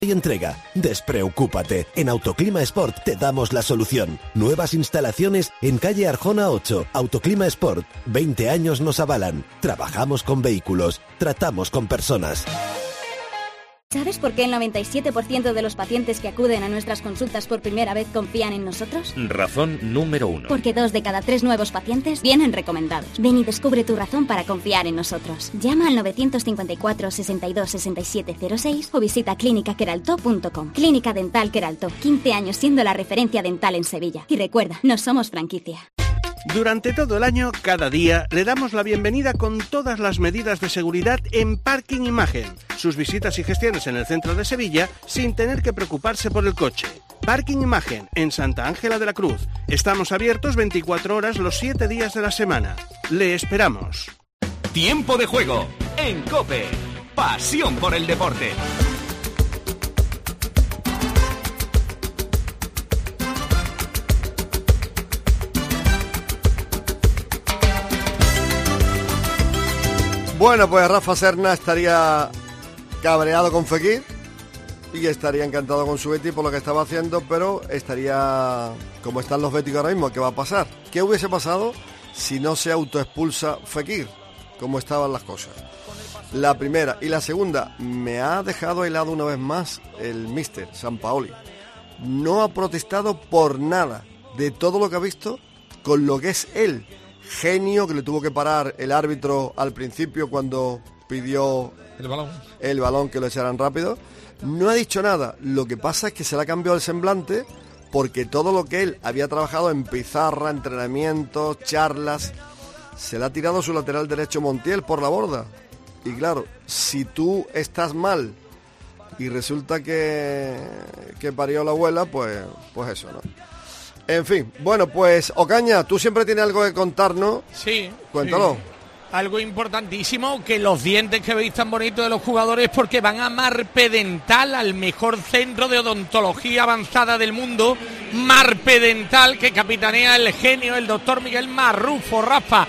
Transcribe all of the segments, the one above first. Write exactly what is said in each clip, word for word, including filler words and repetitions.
y entrega. Despreocúpate. En Autoclima Sport te damos la solución. Nuevas instalaciones en calle Arjona ocho. Autoclima Sport. veinte años nos avalan. Trabajamos con vehículos. Tratamos con personas. ¿Sabes por qué el noventa y siete por ciento de los pacientes que acuden a nuestras consultas por primera vez confían en nosotros? Razón número uno. Porque dos de cada tres nuevos pacientes vienen recomendados. Ven y descubre tu razón para confiar en nosotros. Llama al novecientos cincuenta y cuatro, sesenta y dos, sesenta y siete cero seis o visita clínica queraltó punto com. Clínica Dental Queraltó, quince años siendo la referencia dental en Sevilla. Y recuerda, no somos franquicia. Durante todo el año, cada día, le damos la bienvenida con todas las medidas de seguridad en Parking Imagen. Sus visitas y gestiones en el centro de Sevilla sin tener que preocuparse por el coche. Parking Imagen, en Santa Ángela de la Cruz. Estamos abiertos veinticuatro horas los siete días de la semana. Le esperamos. Tiempo de juego en COPE. Pasión por el deporte. Bueno, pues Rafa Serna estaría cabreado con Fekir y estaría encantado con su Betis por lo que estaba haciendo, pero estaría como están los béticos ahora mismo. ¿Qué va a pasar? ¿Qué hubiese pasado si no se autoexpulsa Fekir? ¿Cómo estaban las cosas? La primera. Y la segunda, me ha dejado helado una vez más el míster Sampaoli. No ha protestado por nada de todo lo que ha visto con lo que es él. Genio, que le tuvo que parar el árbitro al principio cuando pidió el balón, el balón que lo echaran rápido. No ha dicho nada. Lo que pasa es que se le ha cambiado el semblante porque todo lo que él había trabajado en pizarra, entrenamientos, charlas, se le ha tirado su lateral derecho Montiel por la borda. Y claro, si tú estás mal y resulta que, que parió la abuela, pues, pues eso, ¿no? En fin, bueno, pues Ocaña, tú siempre tienes algo que contarnos. Sí. Cuéntalo. Sí. Algo importantísimo, que los dientes que veis tan bonitos de los jugadores, porque van a Marpedental, al mejor centro de odontología avanzada del mundo. Marpedental, que capitanea el genio, el doctor Miguel Marrufo, Rafa.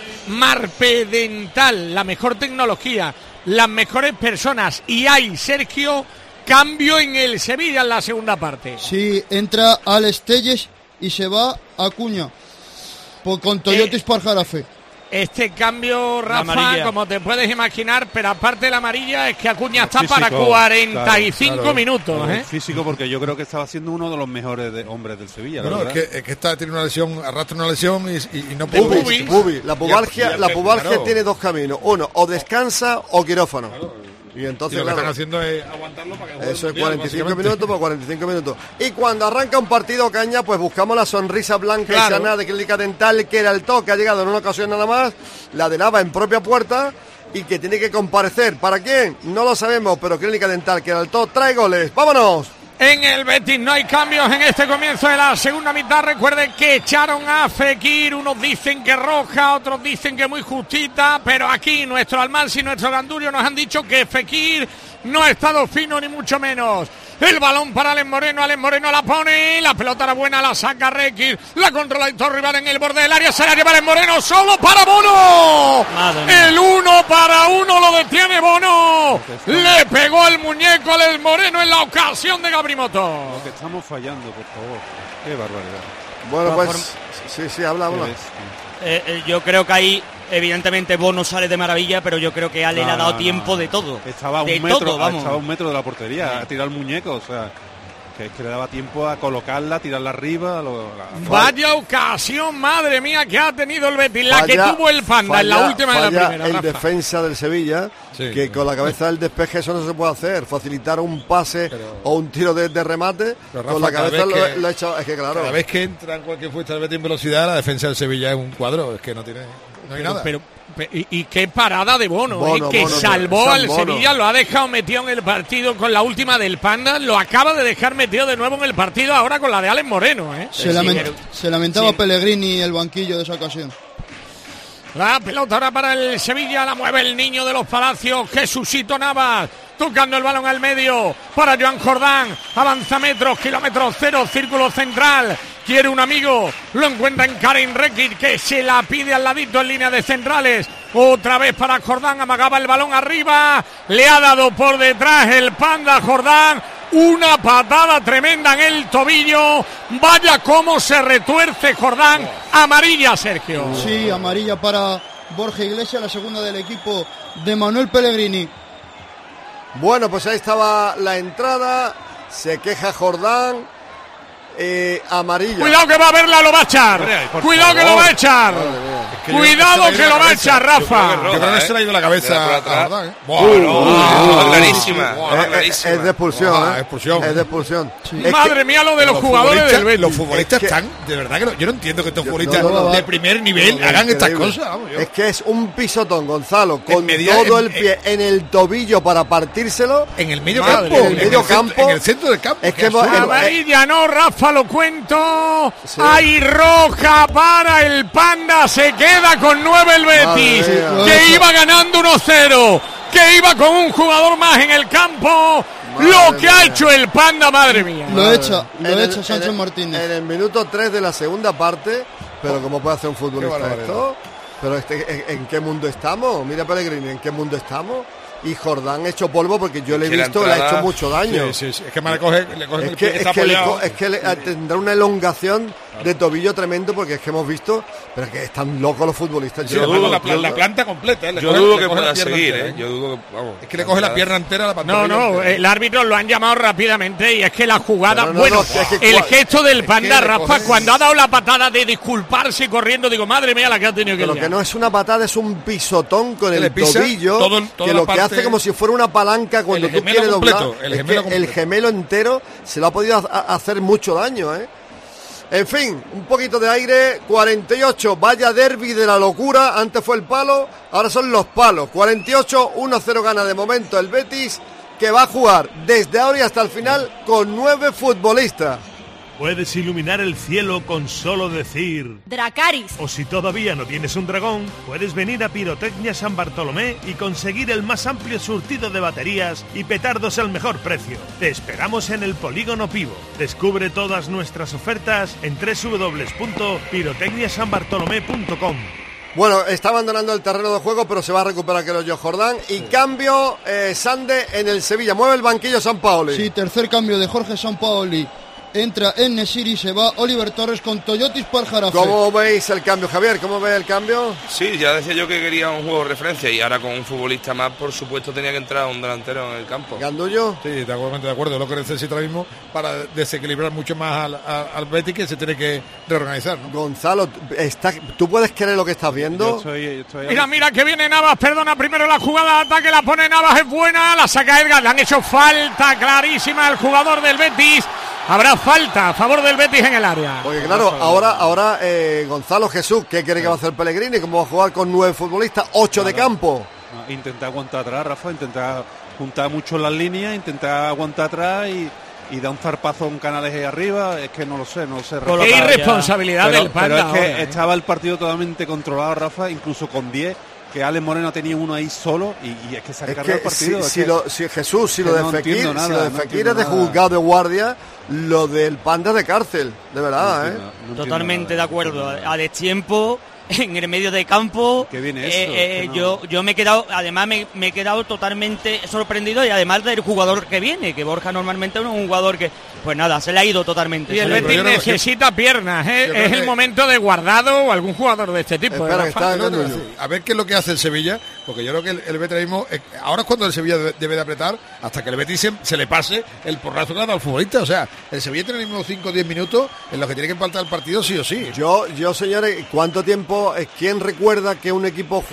Marpedental, la mejor tecnología, las mejores personas. Y hay, Sergio, cambio en el Sevilla en la segunda parte. Sí, entra Alex Telles y se va Acuña por, con Toyota eh, Jarafe. Este cambio, Rafa, como te puedes imaginar, pero aparte de la amarilla, es que Acuña está físico, para cuarenta y cinco claro, claro, minutos. Claro, ¿eh? Físico, porque yo creo que estaba siendo uno de los mejores de, hombres del Sevilla. Bueno, es que, es que está, tiene una lesión, arrastra una lesión y, y, y no puede. Pubi, pubi. La pubalgia, la pubalgia claro. tiene dos caminos. Uno, o descansa o quirófano. Claro. Y entonces y lo claro, que están haciendo es aguantarlo para que juegue. Eso es cuarenta y cinco minutos por cuarenta y cinco minutos. Y cuando arranca un partido, Caña, pues buscamos la sonrisa blanca claro. y sana de Clínica Dental, que era el toque, ha llegado en una ocasión nada más, la de Nava en propia puerta y que tiene que comparecer. ¿Para quién? No lo sabemos, pero Clínica Dental, que era el toque, trae goles. ¡Vámonos! En el Betis no hay cambios en este comienzo de la segunda mitad. Recuerden que echaron a Fekir. Unos dicen que roja, otros dicen que muy justita. Pero aquí nuestro Almansi y nuestro Gandurio nos han dicho que Fekir no ha estado fino ni mucho menos. El balón para Alex Moreno. Alex Moreno la pone. La pelota era buena, la saca Requir. La controla Héctor Rival en el borde del área. Se la lleva Alex Moreno solo para Bono. El uno para uno lo detiene Bono. Le pegó al muñeco Alex Moreno en la ocasión de Gabrimoto. Lo que estamos fallando, por favor. Qué barbaridad. Bueno, pues sí, sí, habla, habla. Eh, eh, yo creo que ahí evidentemente Bono sale de maravilla, pero yo creo que Ale no, le ha dado no, tiempo no. de todo. Estaba a un, de metro, todo, vamos. estaba a un metro de la portería, sí. a tirar el muñeco, o sea, que, que le daba tiempo a colocarla, a tirarla arriba. Lo, la... Vaya ocasión, madre mía, que ha tenido el Betis, la falla, que tuvo el Panda falla, en la última falla de la primera. El Rafa. defensa del Sevilla, sí, que sí. con la cabeza del despeje eso no se puede hacer, facilitar un pase pero, o un tiro de, de remate, Rafa, con la cabeza lo, que, lo he echado, es que claro. Cada vez que entra en cualquier fuerza del Betis en velocidad, la defensa del Sevilla es un cuadro, es que no tiene, no hay pero, nada. Pero, Y, y qué parada de Bono, Bono ¿eh? que Bono, salvó San al Bono. Sevilla, lo ha dejado metido en el partido con la última del Panda, lo acaba de dejar metido de nuevo en el partido ahora con la de Alex Moreno. ¿eh? Se, lament, sí, pero, se lamentaba sí. Pellegrini el banquillo de esa ocasión. La pelota ahora para el Sevilla, la mueve el niño de los Palacios, Jesucito Navas, tocando el balón al medio para Joan Jordán, avanza metros, kilómetros cero, círculo central, quiere un amigo, lo encuentra en Karen Rekic, que se la pide al ladito en línea de centrales, otra vez para Jordán, amagaba el balón arriba, le ha dado por detrás el Panda Jordán, una patada tremenda en el tobillo. Vaya cómo se retuerce Jordán. Amarilla, Sergio. Sí, amarilla para Borja Iglesias, la segunda del equipo de Manuel Pellegrini. Bueno, pues ahí estaba la entrada. Se queja Jordán. Eh, amarilla. Cuidado que va a verla, lo va a echar. Cuidado que lo va a echar. Es que Cuidado que, que lo va a echar, Rafa. Yo creo que se le ha ido la cabeza a Jordán, ¿eh? Clarísima. Es de expulsión, ¿eh? expulsión. Es de expulsión. Sí. Madre que, mía, lo de los, los jugadores del Betis. Los futbolistas es que, están, de verdad que no, yo no entiendo que estos futbolistas no, no, no, de primer nivel no, hagan estas cosas. Vamos, es que es un pisotón, Gonzalo, con media, todo en, el pie en, en el tobillo para partírselo. En el medio Madre, campo. En el medio campo. En el centro del campo. Es que amarilla no, Rafa, lo cuento. Sí. Hay roja para el Panda. Se queda con nueve el Betis, que iba ganando uno cero, que iba con un jugador más en el campo. Madre lo que mía. Ha hecho el Panda, madre mía. Lo echa, lo echa Sánchez Martínez. En el minuto tres de la segunda parte, pero ¿cómo puede hacer un futbolista esto? Pero este, ¿en, ¿en qué mundo estamos? Mira Pellegrini, ¿en qué mundo estamos? Y Jordán hecho polvo porque yo le he visto, le ha hecho mucho daño. Sí, sí, sí. Es que le coge, le coge es el que, pie, es que, le, es que le, tendrá una elongación de tobillo tremendo porque es que hemos visto, pero es que están locos los futbolistas. Sí, yo dudo, la, la, la planta completa. ¿eh? Le yo coge, dudo que pueda seguir, ¿eh? Yo dudo que, vamos. Es que le coge la pierna entera a la pantalla. No, no, el árbitro lo han llamado rápidamente y es que la jugada, no, no, no, bueno, es que, el gesto del Panda, Rafa, coge... cuando ha dado la patada de disculparse corriendo, digo, madre mía, la que ha tenido que Pero liar. que no es una patada, es un pisotón con el tobillo, todo, que lo que parte... hace como si fuera una palanca cuando tú quieres doblar. El es gemelo, que el gemelo entero se lo ha podido a- hacer mucho daño, ¿eh? En fin, un poquito de aire. Cuarenta y ocho, vaya derbi de la locura. Antes fue el palo, ahora son los palos. Cuarenta y ocho, uno cero gana de momento el Betis, que va a jugar desde ahora y hasta el final con nueve futbolistas. Puedes iluminar el cielo con solo decir Dracaris. O si todavía no tienes un dragón, puedes venir a Pirotecnia San Bartolomé y conseguir el más amplio surtido de baterías y petardos al mejor precio. Te esperamos en el Polígono Pivo. Descubre todas nuestras ofertas en doble u doble u doble u punto pirotecnia san bartolomé punto com. Bueno, está abandonando el terreno de juego, pero se va a recuperar, creo yo, Jordán. Y sí. Cambio, eh, Sande en el Sevilla. Mueve el banquillo Sampaoli. Sí, tercer cambio de Jorge Sampaoli. Entra en Nesiri, se va Oliver Torres con Toyotis para el Jarafe. ¿Cómo veis el cambio, Javier? ¿Cómo ve el cambio? Sí, ya decía yo que quería un juego de referencia y ahora con un futbolista más, por supuesto, tenía que entrar un delantero en el campo. ¿Gandullo? Sí, totalmente de acuerdo. Es lo que necesita ahora mismo para desequilibrar mucho más al, al, al Betis, que se tiene que reorganizar, ¿no? Gonzalo, está, ¿tú puedes creer lo que estás viendo? Yo estoy, yo estoy mira, mira que viene Navas, perdona, primero la jugada de ataque, la pone Navas, es buena, la saca Edgar, le han hecho falta clarísima al jugador del Betis. Habrá falta a favor del Betis en el área. Porque claro, ahora, ahora eh, Gonzalo Jesús, ¿qué cree que va a hacer Pellegrini? ¿Cómo va a jugar con nueve futbolistas, ocho de campo? No, intentar aguantar atrás, Rafa, intentar juntar mucho las líneas, intentar aguantar atrás y, y dar un zarpazo a un Canales ahí arriba. Es que no lo sé, no lo sé. Qué irresponsabilidad pero, del Panda. Pero es que ahora, ¿eh? estaba el partido totalmente controlado, Rafa, incluso con diez. Que Alex Moreno tenía uno ahí solo y, y es que se ha cargado el partido. Si, es si, que, lo, si Jesús, si lo de no Fekir, nada, si lo de no Fekir es de nada. juzgado de guardia, lo del Panda de cárcel, de verdad, no ¿eh? no Totalmente nada. de acuerdo. A destiempo, en el medio de campo. Qué viene eh, eso, eh, que no. yo, yo me he quedado, además me, me he quedado totalmente sorprendido y además del jugador que viene, que Borja normalmente es un jugador que, pues nada, se le ha ido totalmente. Y el Betis creo que- necesita piernas, ¿eh? Yo creo Es el que- momento de Guardado o algún jugador de este tipo. Espera, ¿eh, que Rafa? está- No, no, no, a ver qué es lo que hace el Sevilla, porque yo creo que el, el Betis mismo, eh, ahora es cuando el Sevilla debe, debe de apretar hasta que el Betis se, se le pase el porrazo que le ha dado al futbolista. O sea, el Sevilla tiene mismo cinco o diez minutos en los que tiene que empatar el partido sí o sí. Yo, yo, señores, ¿cuánto tiempo, eh, quién recuerda que un equipo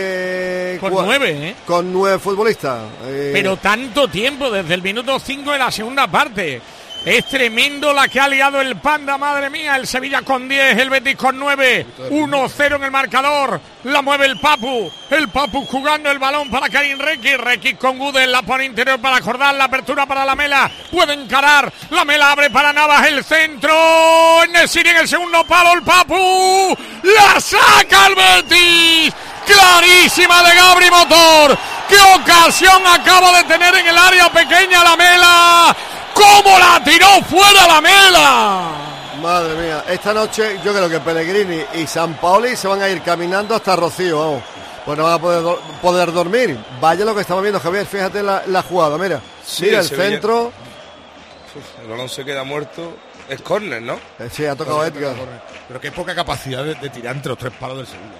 juegue Con cua- nueve, ¿eh? con nueve futbolistas? Eh, Pero tanto tiempo, desde el minuto cinco de la segunda parte. Es tremendo la que ha liado el Panda, madre mía. El Sevilla con diez, el Betis con nueve. uno cero en el marcador. La mueve el Papu. El Papu jugando el balón para Karim Requi. Requi con Gudel, la pone interior para Jordán. La apertura para la Mela. Puede encarar. La Mela abre para Navas. El centro. En el Siri en el segundo palo. El Papu. La saca el Betis. Clarísima de Gabri Motor. ¡Qué ocasión acaba de tener en el área pequeña la Mela! ¡Cómo la tiró fuera la Mela! Madre mía, esta noche yo creo que Pellegrini y Sampaoli se van a ir caminando hasta Rocío, vamos. Pues no van a poder, do- poder dormir. Vaya lo que estamos viendo, Javier, fíjate la, la jugada, mira. Sí, mira el Sevilla. centro. Uf, el balón se queda muerto. Es córner, ¿no? Eh, sí, ha tocado Edgar. Pero qué poca capacidad de, de tirar entre los tres palos del Sevilla.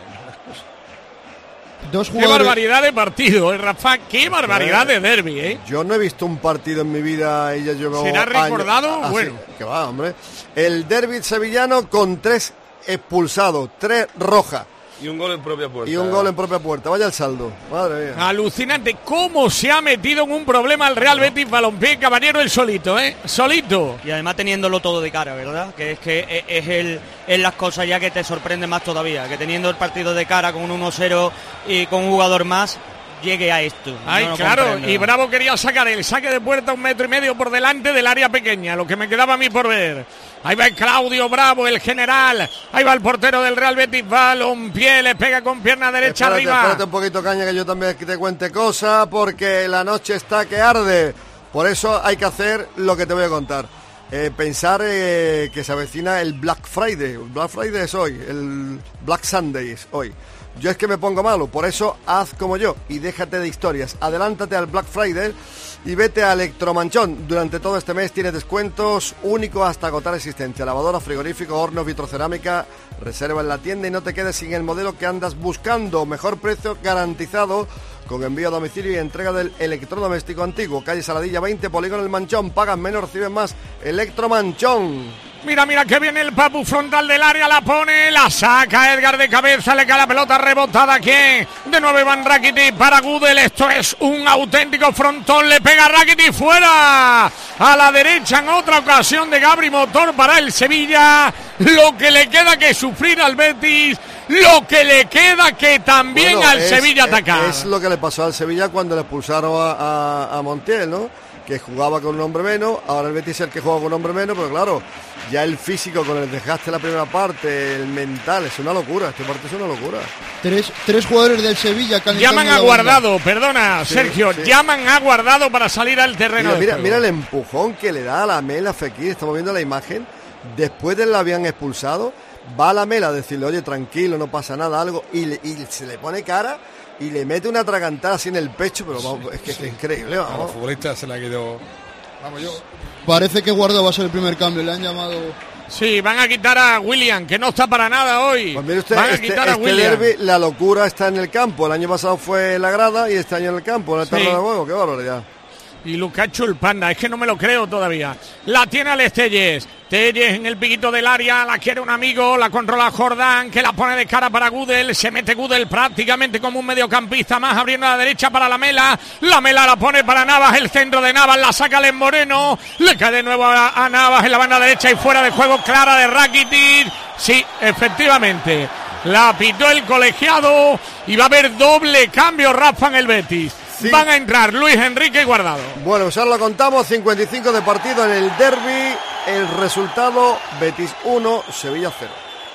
Dos Qué jugadores. barbaridad de partido, ¿eh, Rafa? Qué barbaridad de derbi, ¿eh? Yo no he visto un partido en mi vida y ya llevo ¿Será recordado? años. Ah, Bueno. sí, que va, hombre. El derbi sevillano con tres expulsados, tres rojas. Y un gol en propia puerta. Y un gol en propia puerta. Vaya el saldo. Madre mía. Alucinante cómo se ha metido en un problema el Real Betis Balompié, caballero, el solito, ¿eh? Solito. Y además teniéndolo todo de cara, ¿verdad? Que es que es, el, es las cosas ya que te sorprenden más todavía. Que teniendo el partido de cara con un uno cero y con un jugador más, llegue a esto. Ay, no claro, comprendo. y Bravo quería sacar el saque de puerta un metro y medio por delante del área pequeña, lo que me quedaba a mí por ver. Ahí va el Claudio Bravo, el general. Ahí va el portero del Real Betis, Balompié, le pega con pierna derecha espérate, arriba. Espérate un poquito, Caña, que yo también te cuente cosas, porque la noche está que arde. Por eso hay que hacer lo que te voy a contar. Eh, pensar eh, que se avecina el Black Friday. El Black Friday es hoy, el Black Sunday es hoy. Yo es que me pongo malo, por eso haz como yo y déjate de historias. Adelántate al Black Friday y vete a Electromanchón. Durante todo este mes tienes descuentos únicos hasta agotar existencia. Lavadora, frigorífico, horno, vitrocerámica. Reserva en la tienda y no te quedes sin el modelo que andas buscando. Mejor precio garantizado con envío a domicilio y entrega del electrodoméstico antiguo. Calle Saladilla veinte, Polígono El Manchón. Pagas menos, reciben más. Electromanchón. Mira, mira que viene el Papu frontal del área, la pone, la saca Edgar de cabeza, le cae la pelota rebotada aquí. De nuevo Iván Rakitic para Gudel, esto es un auténtico frontón, le pega Rakitic fuera. A la derecha en otra ocasión de Gabri Motor para el Sevilla. Lo que le queda que sufrir al Betis, lo que le queda que también bueno, al es, Sevilla es, atacar. Es lo que le pasó al Sevilla cuando le expulsaron a, a, a Montiel, ¿no? Que jugaba con un hombre menos, ahora el Betis es el que juega con un hombre menos, pero claro, ya el físico con el desgaste la primera parte, el mental, es una locura, este partido es una locura. Tres, tres jugadores del Sevilla calentando Llaman a la Guardado, banda. perdona, Sí, Sergio, sí. llaman a Guardado para salir al terreno. Mira, de mira, juego. mira el empujón que le da a la Mela Fekir, estamos viendo la imagen, después de la habían expulsado, va a la Mela a decirle, oye, tranquilo, no pasa nada, algo, y, le, y se le pone cara y le mete una atragantada así en el pecho, pero vamos, es que es increíble, A vamos. los futbolistas se le ha quedado. Vamos, yo. Parece que Guardado va a ser el primer cambio. Le han llamado. Sí, van a quitar a William, que no está para nada hoy. Pues mire usted, van a este, quitar a este William. derbi, la locura está en el campo. El año pasado fue en la grada y este año en el campo, en el Sí. terreno de juego. Qué barbaridad. Y Lucacho el Panda, es que no me lo creo todavía. La tiene Alex Telles. Telles en el piquito del área, la quiere un amigo, la controla Jordán, que la pone de cara para Gudel. Se mete Gudel prácticamente como un mediocampista más, abriendo a la derecha para la Mela. La Mela la pone para Navas, el centro de Navas, la saca Len Moreno. Le cae de nuevo a, a Navas en la banda derecha y fuera de juego clara de Rakitic. Sí, efectivamente. La pitó el colegiado y va a haber doble cambio, Rafa, en el Betis. Sí. Van a entrar Luis Enrique y Guardado. Bueno, pues ahora lo contamos, cincuenta y cinco de partido en el derbi, el resultado Betis uno, Sevilla cero.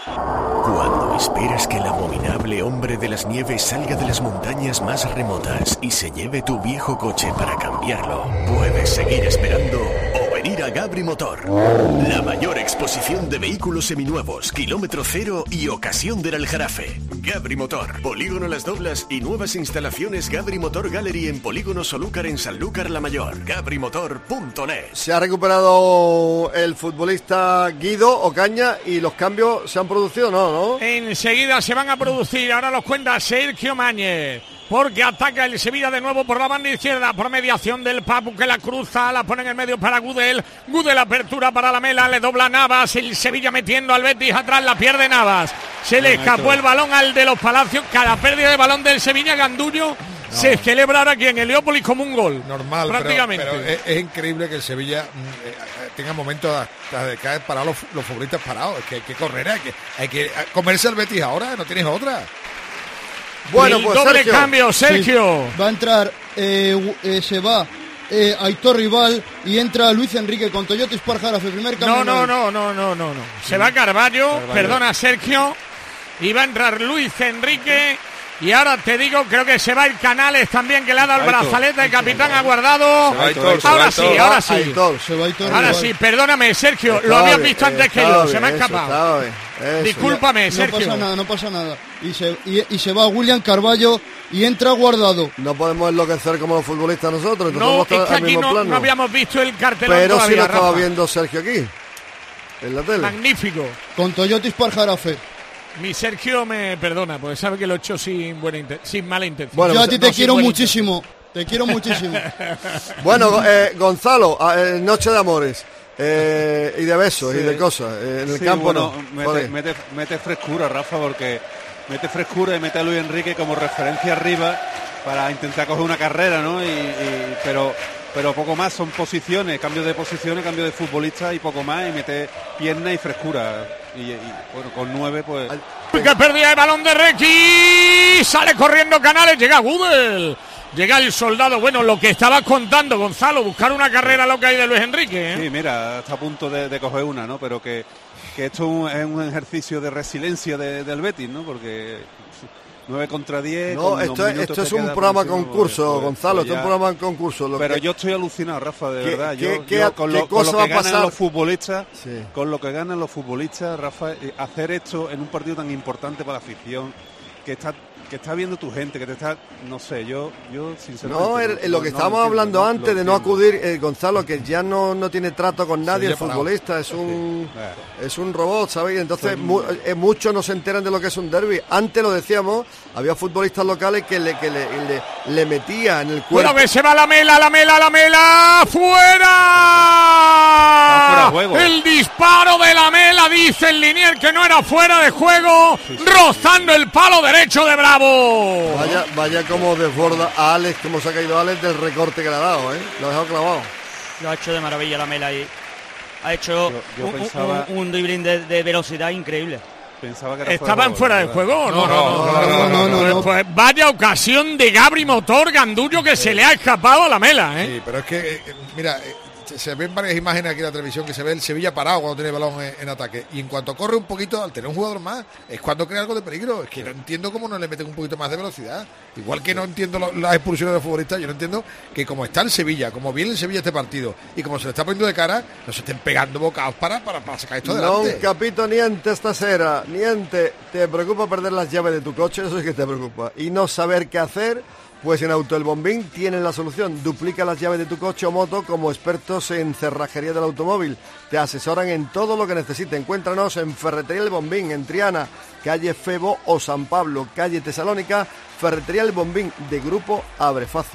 Cuando esperas que el abominable hombre de las nieves salga de las montañas más remotas y se lleve tu viejo coche para cambiarlo, puedes seguir esperando o venir a Gabri Motor. La mayor exposición de vehículos seminuevos, kilómetro cero y ocasión del Aljarafe. Gabri Motor, Polígono Las Doblas y nuevas instalaciones Gabri Motor Gallery en Polígono Solúcar en Sanlúcar la Mayor. gabri motor punto net. Se ha recuperado el futbolista Guido Ocaña y los cambios se han producido, ¿no? ¿no? Enseguida se van a producir, ahora los cuenta Sergio Mañez, porque ataca el Sevilla de nuevo por la banda izquierda, por mediación del Papu que la cruza, la pone en el medio para Gudel, Gudel apertura para la Mela, le dobla Navas, el Sevilla metiendo al Betis atrás, la pierde Navas, se le escapó el balón al de los Palacios, cada pérdida de balón del Sevilla, Ganduño no. se celebra ahora aquí en Heliópolis como un gol. Normal, prácticamente. Pero, pero es, es increíble que el Sevilla eh, tenga momentos hasta de caer parados los, los futbolistas parados, es que hay que correr, hay que, hay que comerse al Betis ahora, no tienes otra. Bueno, el pues doble Sergio. cambio, Sergio. Sí. Va a entrar, eh, eh, se va eh, Aitor Rival y entra Luis Enrique con Toyota Sport Jarafe, primer cambio. No, no, no, no, no, no, no. Se va Carballo, Carballo, perdona Sergio, y va a entrar Luis Enrique. Y ahora te digo, creo que se va el Canales también, que le ha dado el brazalete de capitán aguardado. Ahora sí, ahora sí. Se va Aitor Ahora Rival. sí, perdóname, Sergio, Estaba lo habías bien, visto antes que estaba yo, se me ha bien, eso, escapado. estaba bien, Eso. Discúlpame, no Sergio. No pasa nada, no pasa nada. Y se, y, y se va William Carballo y entra Guardado. No podemos enloquecer como los futbolistas nosotros. No, es que aquí no, no habíamos visto el cartelón Pero todavía, sí lo estaba Rafa. viendo Sergio aquí, en la tele. Magnífico. Con Toyota Esparjarafe. Mi Sergio me perdona, porque sabe que lo he hecho sin buena inten- sin mala intención. Bueno, Yo a pues, ti te no, quiero sin buena muchísimo. Te quiero muchísimo. Bueno, eh, Gonzalo, eh, noche de amores. Eh, y de besos Sí. y de cosas. Eh, en el Sí, campo bueno, no. Mete, Joder. mete, mete frescura, Rafa, porque mete frescura y mete a Luis Enrique como referencia arriba para intentar coger una carrera, ¿no? Y, y- pero pero poco más, son posiciones, cambio de posiciones, cambio de futbolista y poco más, y mete pierna y frescura. Y, y, bueno, con nueve, pues... Que perdía el balón de Requi, sale corriendo Canales, llega Gudel, llega el soldado. Bueno, lo que estabas contando, Gonzalo, buscar una carrera loca ahí de Luis Enrique, ¿eh? Sí, mira, está a punto de, de coger una, ¿no? Pero que, que esto es un ejercicio de resiliencia de, del Betis, ¿no? Porque nueve contra diez... No, con esto, dos es, minutos esto es te un queda programa por encima, concurso, pues, pues, Gonzalo, pues esto es un ya. programa concurso. Lo Pero que- yo estoy alucinado, Rafa, de ¿Qué- verdad. qué- Yo, qué- yo con, qué lo, con cosa lo va a que ganan pasar? los futbolistas, Sí. con lo que ganan los futbolistas, Rafa, eh, hacer esto en un partido tan importante para la afición, que está que está viendo tu gente, que te está, no sé, yo, yo sinceramente... No, el- lo que estábamos lo hablando entiendo, antes lo de no entiendo. acudir, eh, Gonzalo, que ya no, no tiene trato con nadie Sí, el ya parado. futbolista, es un Claro. es un robot, ¿sabéis? Entonces Sí. mu- eh, muchos no se enteran de lo que es un derbi. Antes lo decíamos, había futbolistas locales que le, que le, le, le metía en el cuerpo. Bueno, que se va la mela, la mela, la mela, fuera ¡fuera! de juego. El disparo de la mela, dice el linier que no era fuera de juego, rozando el palo derecho de Bravo. Vaya, vaya como desborda a Alex, como se ha caído Alex del recorte que le ha dado, ¿eh? Lo ha dejado clavado. Lo ha hecho de maravilla la mela ahí. Ha hecho Yo- yo un, un- pensaba- un, un dribbling de, de velocidad increíble. Pensaba que era ¿Estaban fuera de juego? No, no, no, no, no, no, no, Pues, no. pues vaya ocasión de Gabri Motor Gandullo que se le ha escapado a la mela, ¿eh? Sí, pero es que, eh, mira, eh, se- se ven varias imágenes aquí en la televisión que se ve el Sevilla parado cuando tiene el balón en, en ataque. Y en cuanto corre un poquito, al tener un jugador más, es cuando crea algo de peligro. Es que no entiendo cómo no le meten un poquito más de velocidad. Igual que no entiendo lo- las expulsiones de los futbolistas, yo no entiendo que como está el Sevilla, como viene el Sevilla este partido, y como se le está poniendo de cara, no se estén pegando bocados para, para, para sacar esto Non adelante. capito niente stasera, niente. ¿Te preocupa perder las llaves de tu coche? Eso es que te preocupa. Y no saber qué hacer, pues en Auto El Bombín tienen la solución. Duplica las llaves de tu coche o moto como expertos en cerrajería del automóvil. Te asesoran en todo lo que necesites. Encuéntranos en Ferretería El Bombín, en Triana, calle Febo o San Pablo, calle Tesalónica, Ferretería El Bombín, de Grupo Abre Fácil.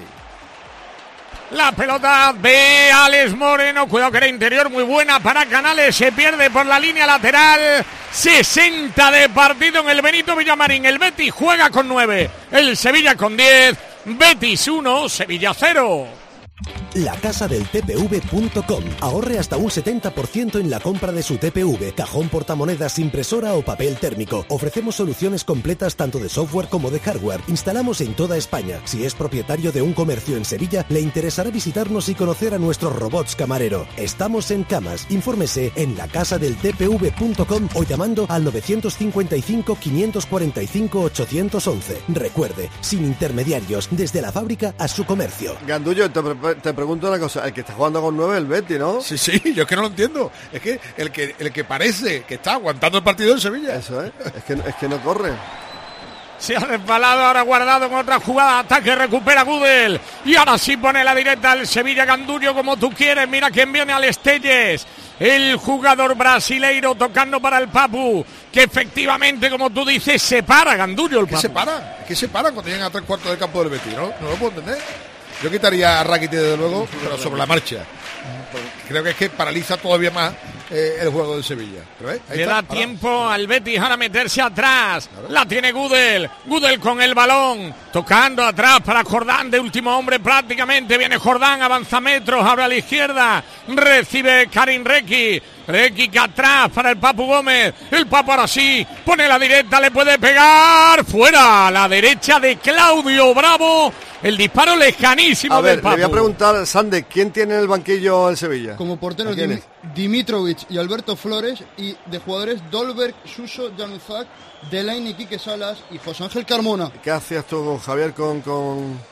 La pelota de Alex Moreno, cuidado que era interior, muy buena para Canales, se pierde por la línea lateral, sesenta de partido en el Benito Villamarín, el Betis juega con nueve, el Sevilla con diez, Betis uno, Sevilla cero. La casa del T P V punto com. Ahorre hasta un setenta por ciento en la compra de su T P V, cajón portamonedas, impresora o papel térmico. Ofrecemos soluciones completas tanto de software como de hardware. Instalamos en toda España. Si es propietario de un comercio en Sevilla, le interesará visitarnos y conocer a nuestros robots camarero. Estamos en Camas. Infórmese en la casa del T P V punto com o llamando al novecientos cincuenta y cinco, quinientos cuarenta y cinco, ochocientos once. Recuerde, sin intermediarios, desde la fábrica a su comercio. Gandullo, te, pre- te pregunto una cosa. El que está jugando con nueve es el Betis, ¿no? Sí, sí, yo es que no lo entiendo. Es que el que el que parece que está aguantando el partido en Sevilla. Eso es. Es que, es que no corre. Se ha resbalado, ahora Guardado con otra jugada, ataque, recupera Gudel. Y ahora sí pone la directa al Sevilla, Gandullo como tú quieres. Mira quién viene al Estelles. El jugador brasileiro tocando para el Papu, que efectivamente, como tú dices, se para Gandullo el ¿Qué Papu. se para? ¿Qué se para cuando llegan a tres cuartos del campo del Betis? ¿No? No lo puedo entender. Yo quitaría a Rakitic desde luego, pero sobre la marcha. Creo que es que paraliza todavía más eh, el juego del Sevilla. ¿Pero ves? Ahí Le está, da parado. tiempo al Betis ahora meterse atrás. La tiene Gudel. Gudel con el balón. Tocando atrás para Jordán de último hombre prácticamente. Viene Jordán, avanza metros, abre a la izquierda. Recibe Karim Requi. Requi que atrás para el Papu Gómez. El Papu ahora sí. Pone la directa, le puede pegar. Fuera a la derecha de Claudio Bravo. El disparo lejanísimo A ver, del Papu. le voy a preguntar, Sande, ¿quién tiene en el banquillo el Sevilla? Como porteros ¿A quién Dim- es? Dimitrovic y Alberto Flores, y de jugadores Dolberg, Suso, Januzak, Delaine, Quique Salas y José Ángel Carmona. ¿Qué hacías tú, Javier, con, con,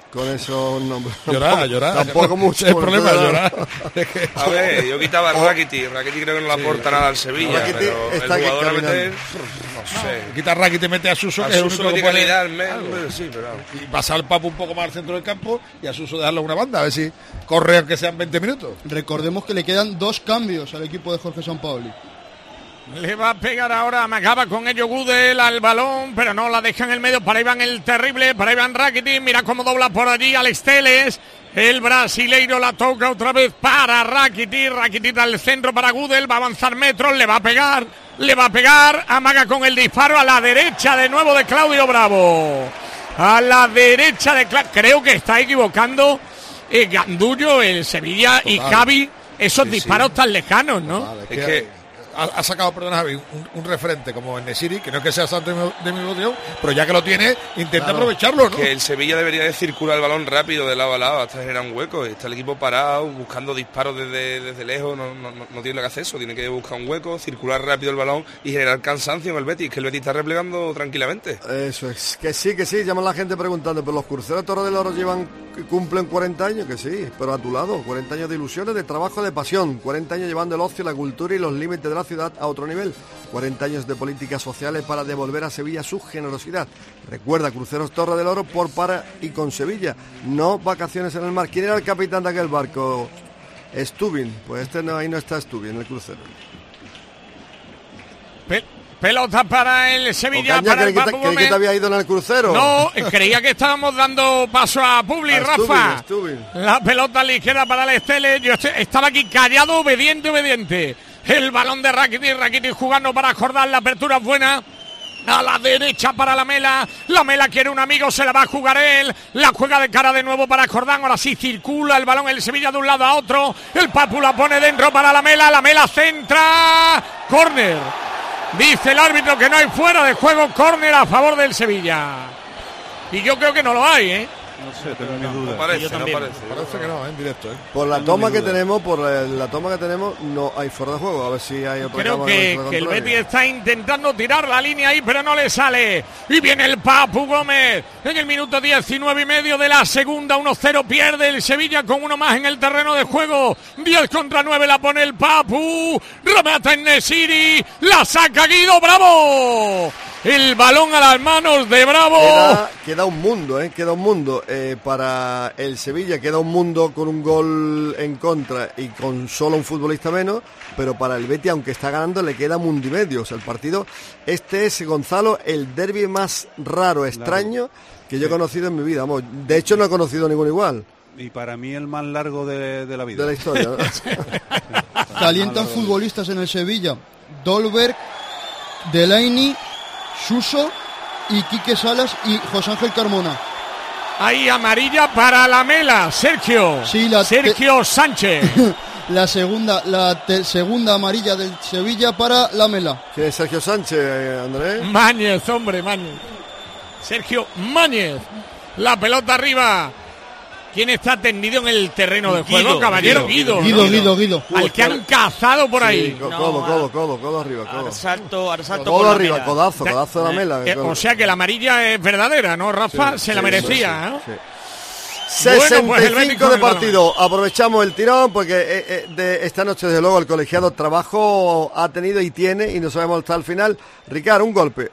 Con esos nombres. Llorar, llorar. Tampoco mucho. Es el problema, llorar. A ver, yo quitaba a Rakitic. Rakitic creo que no le aporta sí. nada al Sevilla, Rakitic pero el jugador a meter, no sé. Quita a Rakitic, te mete a Suso, a que es el Suso único que puede darme, sí, pero y pasar al Papu un poco más al centro del campo y a Suso dejarlo a una banda, a ver si corre aunque sean veinte minutos. Recordemos que le quedan dos cambios al equipo de Jorge Sampaoli. Le va a pegar ahora, me acaba con ello Gudel al balón, pero no la deja en el medio para Iván el terrible, para Iván Rakitic, mira cómo dobla por allí Alex Telles, el brasileiro la toca otra vez para Rakitic, Rakitic al centro para Gudel, va a avanzar metros, le va a pegar, le va a pegar, amaga con el disparo a la derecha de nuevo de Claudio Bravo, a la derecha de Claudio, creo que está equivocando el Gandullo, el Sevilla Total. Y Xavi, esos sí, disparos sí. tan lejanos, ¿no? Total, es, es que... que... Ha, ha sacado, perdón Javi, un, un referente como En-Nesyri, que no es que sea santo de mi devoción, pero ya que lo tiene, intenta claro, aprovecharlo, ¿no? Que el Sevilla debería de circular el balón rápido de lado a lado hasta generar un hueco. Está el equipo parado, buscando disparos desde, desde lejos, no, no, no tiene que hacer eso, tiene que buscar un hueco, circular rápido el balón y generar cansancio en el Betis, que el Betis está replegando tranquilamente. Eso es, que sí, que sí, llama la gente preguntando, pero los cruceros de Torre del Oro llevan, cumplen cuarenta años, que sí, pero a tu lado, cuarenta años de ilusiones, de trabajo, de pasión, cuarenta años llevando el ocio, la cultura y los límites de la ciudad a otro nivel, cuarenta años de políticas sociales para devolver a Sevilla su generosidad. Recuerda, Cruceros Torre del Oro por, para y con Sevilla, no vacaciones en el mar. ¿Quién era el capitán de aquel barco? Stubin, pues este no, ahí no está Stubin en el crucero. Pe- pelota para el Sevilla, Ocaña, para el Papu Gómez. ¿Creí que te había ido en el crucero? No, creía que estábamos dando paso a Publi, a Rafa. Stubin, Stubin. La pelota ligera para el Estele. Yo estaba aquí callado, obediente, obediente. El balón de Rakitic, Rakitic jugando para Jordán, la apertura es buena. A la derecha para Lamela, Lamela quiere un amigo, se la va a jugar él, la juega de cara de nuevo para Jordán, ahora sí circula el balón el Sevilla de un lado a otro, el Papu la pone dentro para Lamela, Lamela centra, córner, dice el árbitro que no hay fuera de juego, córner a favor del Sevilla, y yo creo que no lo hay, ¿eh? No sé, tengo mis dudas. No parece, yo también. no parece. Parece que no, en directo, ¿eh? Por la toma que tenemos, por la, la toma que tenemos, no hay fuera de juego. A ver si hay otra. Creo que, que el Betis está intentando tirar la línea ahí, pero no le sale. Y viene el Papu Gómez en el minuto diecinueve y medio de la segunda. uno cero pierde el Sevilla con uno más en el terreno de juego. diez contra nueve la pone el Papu. Remata En-Nesyri. La saca Guido Bravo. El balón a las manos de Bravo. Queda, queda un mundo, ¿eh? Queda un mundo. Eh, para el Sevilla queda un mundo con un gol en contra y con solo un futbolista menos, pero para el Betis, aunque está ganando, le queda mundo y medio. O sea, el partido, este es, Gonzalo, el derbi más raro, extraño, que yo he conocido en mi vida. Vamos, de hecho, no he conocido ninguno igual. Y para mí el más largo de, de la vida. De la historia, ¿no? Calientan futbolistas en el Sevilla. Dolberg, Delaney, Suso y Quique Salas y José Ángel Carmona. Ahí amarilla para Lamela, Sergio. Sí, la Sergio te... Sánchez. La segunda, la te... segunda amarilla del Sevilla para Lamela. ¿Quién es Sergio Sánchez, Andrés? Máñez, hombre, Máñez. Sergio Máñez. La pelota arriba. ¿Quién está tendido en el terreno de juego? Guido, Caballero Guido. Guido, Guido, Guido. Guido. Al que han cazado por ahí. Sí, codo, no, codo, codo, codo arriba, codo. Arsalto, Arsalto codo por arriba, la codazo, codazo de la mela. Eh, o sea que la amarilla es verdadera, ¿no, Rafa? Sí, Se la sí, merecía, sí, ¿no? Sí. sesenta y cinco bueno, pues de partido, aprovechamos el tirón porque eh, eh, de esta noche desde luego el colegiado trabajo ha tenido y tiene y no sabemos hasta el final. Ricardo, un golpe.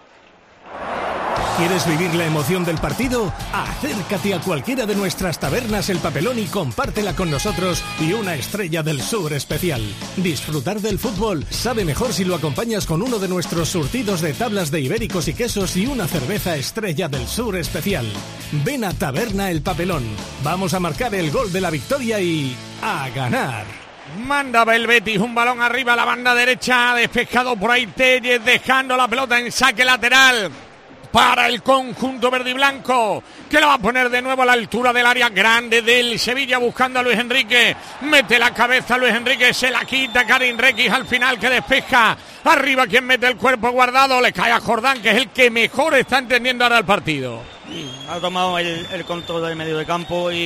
¿Quieres vivir la emoción del partido? Acércate a cualquiera de nuestras tabernas El Papelón y compártela con nosotros y una Estrella del Sur especial. Disfrutar del fútbol sabe mejor si lo acompañas con uno de nuestros surtidos de tablas de ibéricos y quesos y una cerveza Estrella del Sur especial. Ven a Taberna El Papelón. Vamos a marcar el gol de la victoria y a ganar. Mandaba el Betis, un balón arriba a la banda derecha, despejado por ahí Telles, dejando la pelota en saque lateral para el conjunto verde y blanco, que la va a poner de nuevo a la altura del área grande del Sevilla, buscando a Luis Enrique, mete la cabeza Luis Enrique, se la quita Karim Requis al final, que despeja, arriba quien mete el cuerpo guardado, le cae a Jordán, que es el que mejor está entendiendo ahora el partido. Sí, ha tomado el, el control del medio de campo y,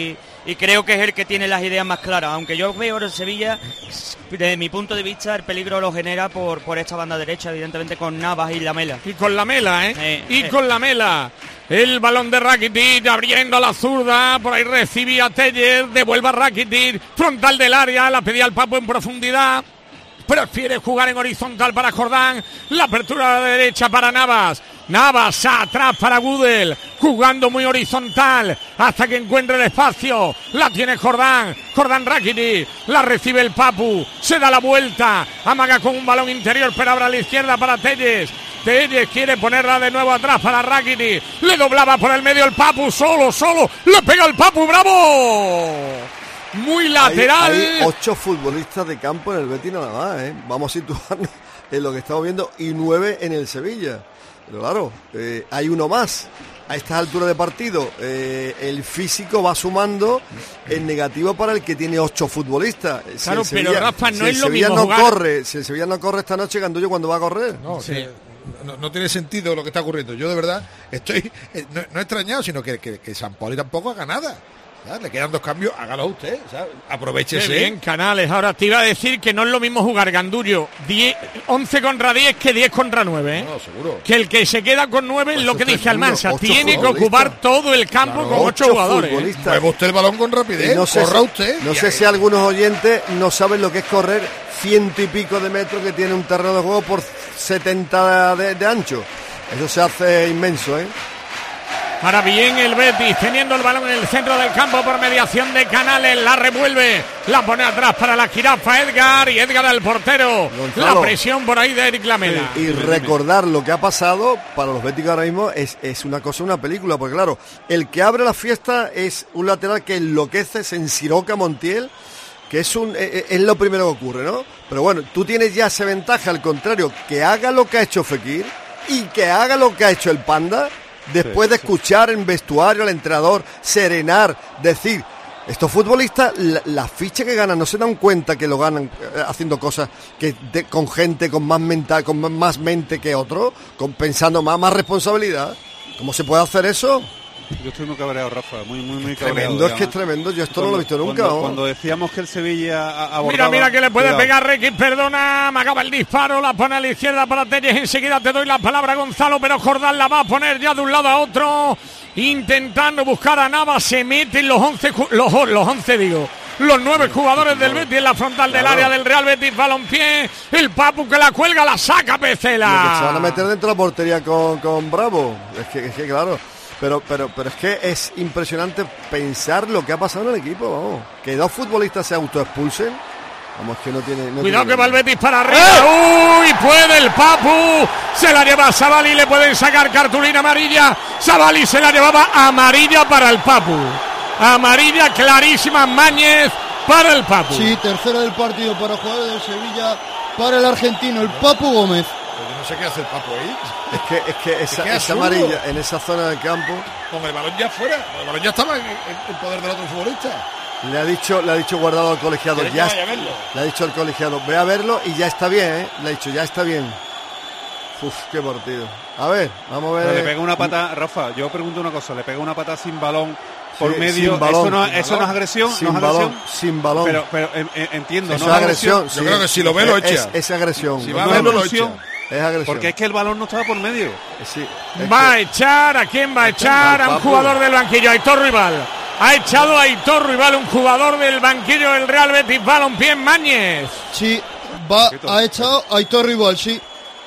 y creo que es el que tiene las ideas más claras, aunque yo veo el Sevilla, desde mi punto de vista, el peligro lo genera por, por esta banda derecha, evidentemente con Navas y Lamela. Y con Lamela, ¿eh? eh y eh. con Lamela. El balón de Rakitic abriendo a la zurda, por ahí recibía Tellez, devuelve a Rakitic, frontal del área, la pedía al Papu en profundidad. Prefiere jugar en horizontal para Jordán. La apertura a la derecha para Navas. Navas atrás para Gudel. Jugando muy horizontal hasta que encuentre el espacio. La tiene Jordán. Jordán Rakitic. La recibe el Papu. Se da la vuelta. Amaga con un balón interior, pero abre a la izquierda para Tellez. Tellez quiere ponerla de nuevo atrás para Rakitic. Le doblaba por el medio el Papu. Solo, solo. Le pega el Papu. ¡Bravo! Muy lateral. Hay, hay ocho futbolistas de campo en el Betis nada más, ¿eh? Vamos a situarnos en lo que estamos viendo y nueve en el Sevilla. Pero claro, eh, hay uno más. A estas alturas de partido, eh, el físico va sumando en negativo para el que tiene ocho futbolistas. Si claro, Sevilla, pero Rafa, no si es lo Sevilla mismo no jugar. corre, si el Sevilla no corre esta noche, Gandullo, ¿cuándo va a correr? No, sí. que, no, no tiene sentido lo que está ocurriendo. Yo de verdad estoy, eh, no, no he extrañado, sino que, que, que San Paoli tampoco haga nada. ¿sabes? Le quedan dos cambios, hágalo usted, ¿sabes? Aprovechese. Qué bien, Canales. Ahora te iba a decir que no es lo mismo jugar, Gandullo, diez, once contra diez que diez contra nueve, ¿eh? No, seguro. Que el que se queda con nueve es lo que dice Almansa, tiene que ocupar todo el campo Claro, con ocho, ocho jugadores. futbolistas. Mueva usted el balón con rapidez, no sé corra si, usted. No y sé ahí. si algunos oyentes no saben lo que es correr ciento y pico de metros que tiene un terreno de juego por setenta de, de ancho. Eso se hace inmenso, ¿eh? Ahora bien el Betis teniendo el balón en el centro del campo por mediación de Canales, la revuelve, la pone atrás para la jirafa Edgar y Edgar al portero. Gonzalo. La presión por ahí de Eric Lamela. Y recordar lo que ha pasado para los béticos ahora mismo es, es una cosa, una película, porque claro, el que abre la fiesta es un lateral que enloquece, se ensiroca Montiel, que es un es, es lo primero que ocurre, ¿no? Pero bueno, tú tienes ya esa ventaja, al contrario, que haga lo que ha hecho Fekir y que haga lo que ha hecho el Panda. Después Sí, de sí. escuchar en vestuario al entrenador serenar, decir, estos futbolistas, la, la ficha que ganan, no se dan cuenta que lo ganan eh, haciendo cosas que de- con gente con más mental, con más- más mente que otro, con, pensando más, más responsabilidad. ¿Cómo se puede hacer eso? Yo estoy muy cabreado, Rafa, muy, muy, muy cabreado. Tremendo, es que es además. tremendo, yo esto Cuando- no lo he visto nunca. Cuando, ¿no? cuando decíamos que el Sevilla a- Mira, abordaba... mira que le puede Cuidado. pegar Requis, perdona, me acaba el disparo, la pone a la izquierda para Telles, enseguida te doy la palabra, Gonzalo, pero Jordán la va a poner ya de un lado a otro, intentando buscar a Navas, se meten los once, ju- los, los once digo, los nueve jugadores del Betis en la frontal del Claro. área del Real Betis, balompié, el Papu que la cuelga, la saca Lo que Pecela. se van a meter dentro de la portería con, con Bravo. Es que, es que claro. Pero, pero, pero es que es impresionante pensar lo que ha pasado en el equipo, vamos. Que dos futbolistas se autoexpulsen. Vamos, que no tiene. No Cuidado tiene que va el nombre. Betis para arriba. ¡Uy! Puede el Papu. Se la lleva a Savali. Le pueden sacar cartulina amarilla. Savali se la llevaba amarilla para el Papu. Amarilla clarísima. Mañez para el Papu. Sí, tercera del partido para jugadores del Sevilla, para el argentino, el Papu Gómez. Pero yo no sé qué hace el Papo ahí. Es que, es que esa, que esa absurdo. amarilla en esa zona del campo. Con el balón ya fuera. El balón ya estaba en en el poder del otro futbolista. Le ha dicho, le ha dicho guardado al colegiado. ¿Quieres que Ya, vaya a verlo? le ha dicho al colegiado, ve a verlo y ya está bien, ¿eh? Le ha dicho, ya está bien. Uf, qué partido. A ver, vamos a Pero ver. le pega una pata, Rafa, yo pregunto una cosa, le pega una pata sin balón por Sí, medio, sin balón. eso no, Sin eso balón. no es agresión, Sin no es balón, agresión. sin balón. Pero, pero eh, eh, entiendo, Eso no es agresión. Yo creo que si lo ve, lo echa. Es, es agresión. Si no va a es verlo, lo agresión. echa. Es agresión. Porque es que el balón no estaba por medio. Sí, es Va que- a echar, ¿a quién va a echar? A un Papu. jugador del banquillo, a Aitor Rival. Ha echado a Aitor Rival, un jugador del banquillo del Real Betis, balompié en Mañez. Sí, va, Qué tonto. ha echado a Aitor Rival, sí.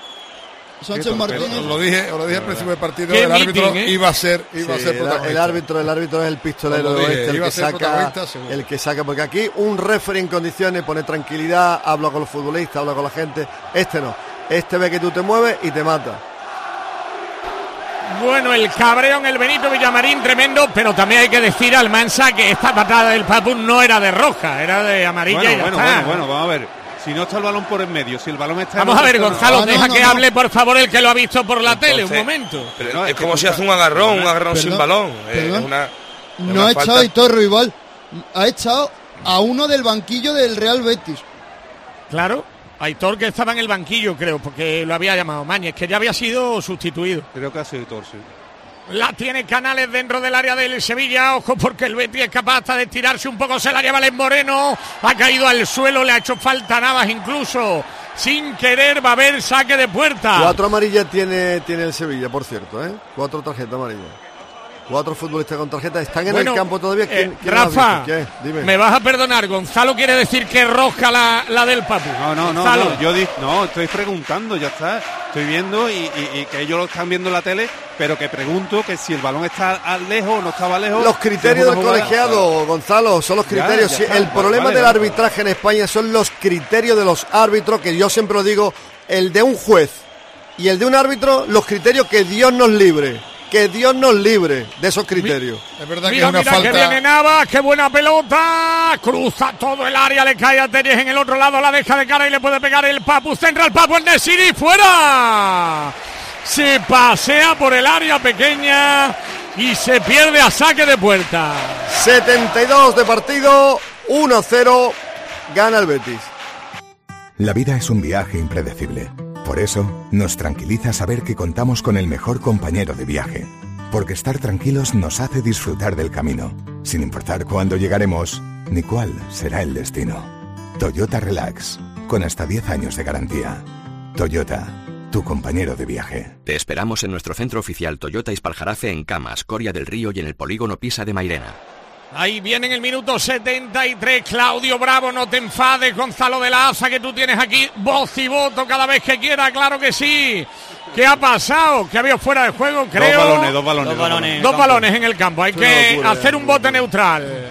Sánchez tonto. Martínez. Os lo dije, os lo dije al principio del partido, Qué el árbitro meeting, ¿eh? iba a ser, iba a Sí, ser el, protagonista. el árbitro, el árbitro es el pistolero Como del dije, oeste, el iba que a ser saca, protagonista, seguro. el que saca, porque aquí un referee en condiciones pone tranquilidad, habla con los futbolistas, habla con la gente. Este no, este ve que tú te mueves y te mata. Bueno, el cabreo en el Benito Villamarín tremendo, pero también hay que decir al Mansa que esta patada del Papu no era de roja, era de amarilla Bueno, y ya bueno, está. bueno, bueno, vamos a ver. Si no está el balón por en medio, si el balón está en Vamos a otro ver, extremo- Gonzalo, Ah, no, deja no, que no. hable, por favor, el que lo ha visto por la tele, un Entonces, momento. Pero No, es es que como tú si hace estás- un agarrón, un Perdona, agarrón sin perdón, balón. Es perdón. una, es No una ha echado a falta. Aitor Rival, ha echado a uno del banquillo del Real Betis. Claro, Aitor que estaba en el banquillo, creo, porque lo había llamado Mañez, que ya había sido sustituido. Creo que ha sido Aitor, sí. La tiene Canales dentro del área del Sevilla. Ojo porque el Betis es capaz hasta de estirarse un poco. Se la lleva el Moreno. Ha caído al suelo. Le ha hecho falta Navas incluso. Sin querer va a haber saque de puerta. Cuatro amarillas tiene, tiene el Sevilla, por cierto, ¿eh? Cuatro tarjetas amarillas. Cuatro futbolistas con tarjetas. ¿Están en bueno, el campo todavía? ¿Quién, eh, quién Rafa, me vas a perdonar. Gonzalo quiere decir que roja la, la del Papu. No, no, no, no. Yo di, no, estoy preguntando, ya está. Estoy viendo y, y, y que ellos lo están viendo en la tele, pero que pregunto que si el balón está lejos o no estaba lejos. Los criterios del jugada, colegiado, claro. Gonzalo, son los criterios. Ya, ya el problema vale, del vale, arbitraje vale. en España son los criterios de los árbitros, que yo siempre lo digo, el de un juez y el de un árbitro, los criterios que Dios nos libre. Que Dios nos libre de esos criterios. Mi, es verdad mira, que es una mira falta. Que viene Navas, qué buena pelota. Cruza todo el área, le cae a Teres en el otro lado, la deja de cara y le puede pegar el Papu. Centra el Papu en Nesiri, fuera. Se pasea por el área pequeña y se pierde a saque de puerta. setenta y dos de partido, uno a cero, gana el Betis. La vida es un viaje impredecible. Por eso, nos tranquiliza saber que contamos con el mejor compañero de viaje. Porque estar tranquilos nos hace disfrutar del camino, sin importar cuándo llegaremos ni cuál será el destino. Toyota Relax, con hasta diez años de garantía. Toyota, tu compañero de viaje. Te esperamos en nuestro centro oficial Toyota Ispaljarafe en Camas, Coria del Río y en el polígono Pisa de Mairena. Ahí viene en el minuto setenta y tres, Claudio Bravo, no te enfades, Gonzalo de la Asa, que tú tienes aquí voz y voto cada vez que quiera, claro que sí. ¿Qué ha pasado? ¿Que había fuera de juego? Creo. Dos balones, dos balones. Dos balones, dos balones en el campo, hay que locura, hacer un bote neutral.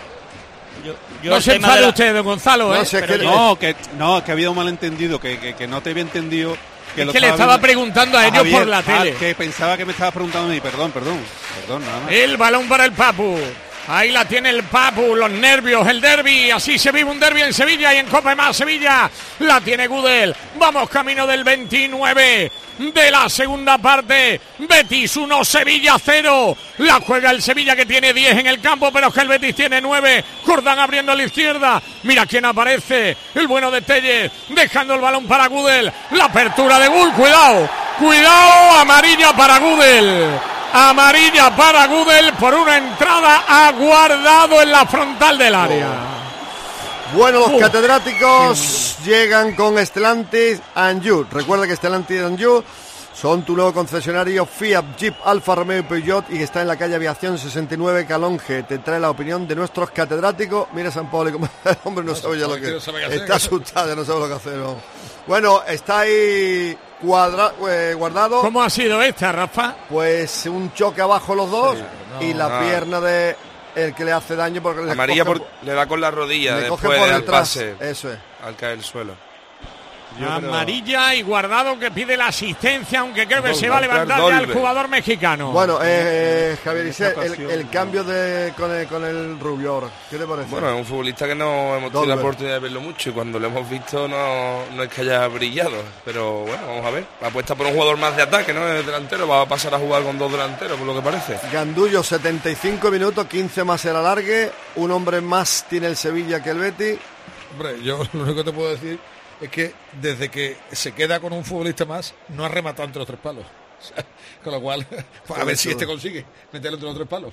Yo, yo no se enfade la... usted, don Gonzalo, no, ¿eh? Si es que, no, que, no, que ha habido un malentendido, que, que, que no te había entendido. Que, es lo que le estaba viendo. preguntando a, a ellos Javier, por la tele. Ah, que pensaba que me estaba preguntando a mí, perdón, perdón, perdón, nada más. El balón para el Papu. Ahí la tiene el Papu, los nervios, el derbi. Así se vive un derbi en Sevilla y en Copa más Sevilla. La tiene Gudel. Vamos camino del veintinueve de la segunda parte. Betis uno, Sevilla cero. La juega el Sevilla, que tiene diez en el campo, pero es que el Betis tiene nueve. Jordán abriendo a la izquierda. Mira quién aparece. El bueno de Telles. Dejando el balón para Gudel. La apertura de Gul. Cuidado. Cuidado. Amarilla para Gudel. Amarilla para Gudel por una entrada a Guardado en la frontal del área. Bueno, los uh, catedráticos sí. llegan con Stellantis Anjou. Recuerda que Stellantis Anjou son tu nuevo concesionario Fiat, Jeep, Alfa Romeo y Peugeot, y que está en la calle Aviación sesenta y nueve Calonge. Te trae la opinión de nuestros catedráticos. Mira San Pablo, como el hombre no, no sabe ya lo que, que hacer, está asustado, no sabe lo que hacer. No. Bueno, está ahí cuadra, eh, Guardado. ¿Cómo ha sido esta, Rafa? Pues un choque abajo los dos, sí, no, y la no. pierna de el que le hace daño porque le amarilla coge, por, le da con la rodilla le después coge por del detrás, pase. Eso es. Al caer el suelo. Yo amarilla creo... y Guardado que pide la asistencia, aunque creo que Dolber, se va a levantar ya el jugador mexicano. Bueno, eh, Javier Isel, el, el cambio de con el, con el rubio ahora, ¿qué te parece? Bueno, es un futbolista que no hemos tenido Dolber. la oportunidad de verlo mucho y cuando lo hemos visto no, no es que haya brillado, pero bueno, vamos a ver. Apuesta por un jugador más de ataque, ¿no? El delantero va a pasar a jugar con dos delanteros, por lo que parece. Gandullo, setenta y cinco minutos, quince más el alargue, un hombre más tiene el Sevilla que el Betis. Hombre, yo lo único que te puedo decir es que desde que se queda con un futbolista más, no ha rematado entre los tres palos. O sea, con lo cual, a ver si este consigue meterlo entre los tres palos.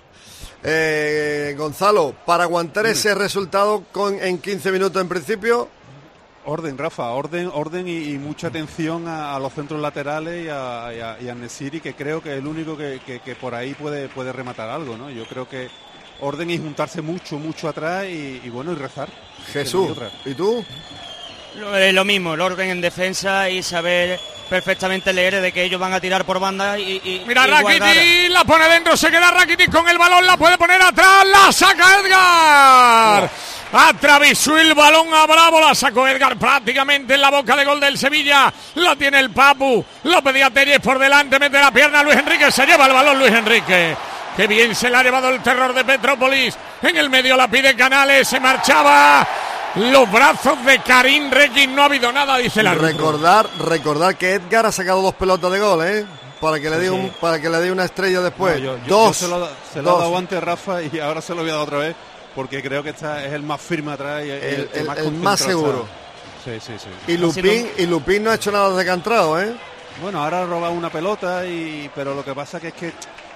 Eh, Gonzalo, para aguantar sí. ese resultado con en quince minutos en principio. Orden, Rafa, orden, orden y, y mucha atención a, a los centros laterales y a, y a, y a Nesiri, que creo que es el único que, que, que por ahí puede, puede rematar algo, ¿no? Yo creo que orden y juntarse mucho, mucho atrás y, y bueno, y rezar. Jesús, ¿y tú? Lo, lo mismo, el orden en defensa y saber perfectamente leer de que ellos van a tirar por banda y, y mira, y Rakitic la pone dentro, se queda Rakitic con el balón, la puede poner atrás, la saca Edgar. Oh. Atravesó el balón a Bravo, la sacó Edgar prácticamente en la boca de gol del Sevilla. La tiene el Papu, lo pedía Telles por delante, mete la pierna Luis Enrique, se lleva el balón Luis Enrique. Qué bien se le ha llevado el terror de Petrópolis. En el medio la pide Canales, se marchaba. Los brazos de Karim Regis, no ha habido nada, dice el árbitro. Recordar, recordar que Edgar ha sacado dos pelotas de gol, ¿eh? Para que le dé sí. un, para que le dé una estrella después. No, yo, yo, dos. Yo se lo, se lo he dado antes, Rafa, y ahora se lo voy a dar otra vez, porque creo que esta es el más firme atrás y el, el, el, más, el más seguro. Sí, sí, sí. Y Lupín, y Lupín no ha hecho nada de que ha entrado, ¿eh? Bueno, ahora ha robado una pelota, y pero lo que pasa que es que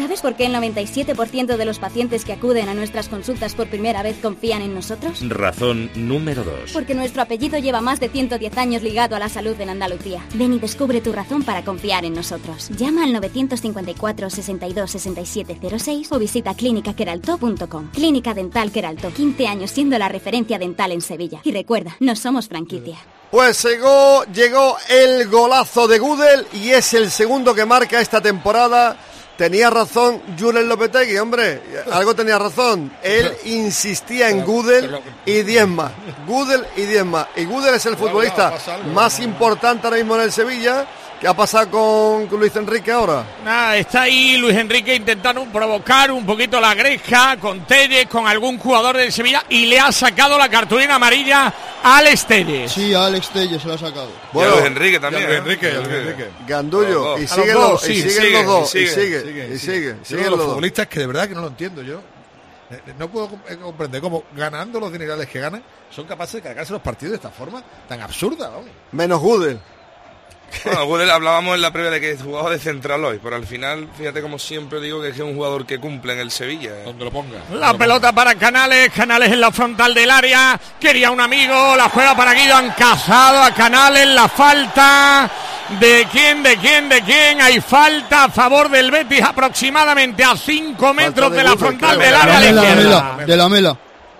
¿Sabes por qué el noventa y siete por ciento de los pacientes que acuden a nuestras consultas por primera vez confían en nosotros? Razón número dos. Porque nuestro apellido lleva más de ciento diez años ligado a la salud en Andalucía. Ven y descubre tu razón para confiar en nosotros. Llama al novecientos cincuenta y cuatro, sesenta y dos, sesenta y siete cero seis o visita clínica queralto punto com. Clínica Dental Queralto, quince años siendo la referencia dental en Sevilla. Y recuerda, no somos franquicia. Pues llegó, llegó el golazo de Gudel y es el segundo que marca esta temporada. Tenía razón Julen Lopetegui, hombre, algo tenía razón. Él insistía en Gudel y diez más. Gudel y diez más. Y Gudel es el futbolista más importante ahora mismo en el Sevilla. ¿Qué ha pasado con, con Luis Enrique ahora? Nada, está ahí Luis Enrique intentando provocar un poquito la gresca con Telles, con algún jugador del Sevilla y le ha sacado la cartulina amarilla a Alex Telles. Sí, a Alex Telles se lo ha sacado. Bueno, Luis Enrique también. Luis Enrique, ¿eh? Luis Enrique. Gandullo, y siguen los, dos, sí, y siguen sigue, los dos, y sigue, y sigue, sigue, y sigue, sigue los los futbolistas que de verdad que no lo entiendo yo. No puedo comprender cómo ganando los dinerales que ganan son capaces de cargarse los partidos de esta forma tan absurda, vamos. Menos Gudel. Bueno, Gudel hablábamos en la previa de que jugaba de central hoy, pero al final, fíjate como siempre digo que es un jugador que cumple en el Sevilla. ¿eh? Donde lo ponga. La pelota ponga. Para Canales, Canales en la frontal del área, quería un amigo, la juega para Guido, han cazado a Canales, la falta... ¿De quién, de quién, de quién? Hay falta a favor del Betis aproximadamente a cinco metros de, de la frontal del área a la izquierda. De la Mela.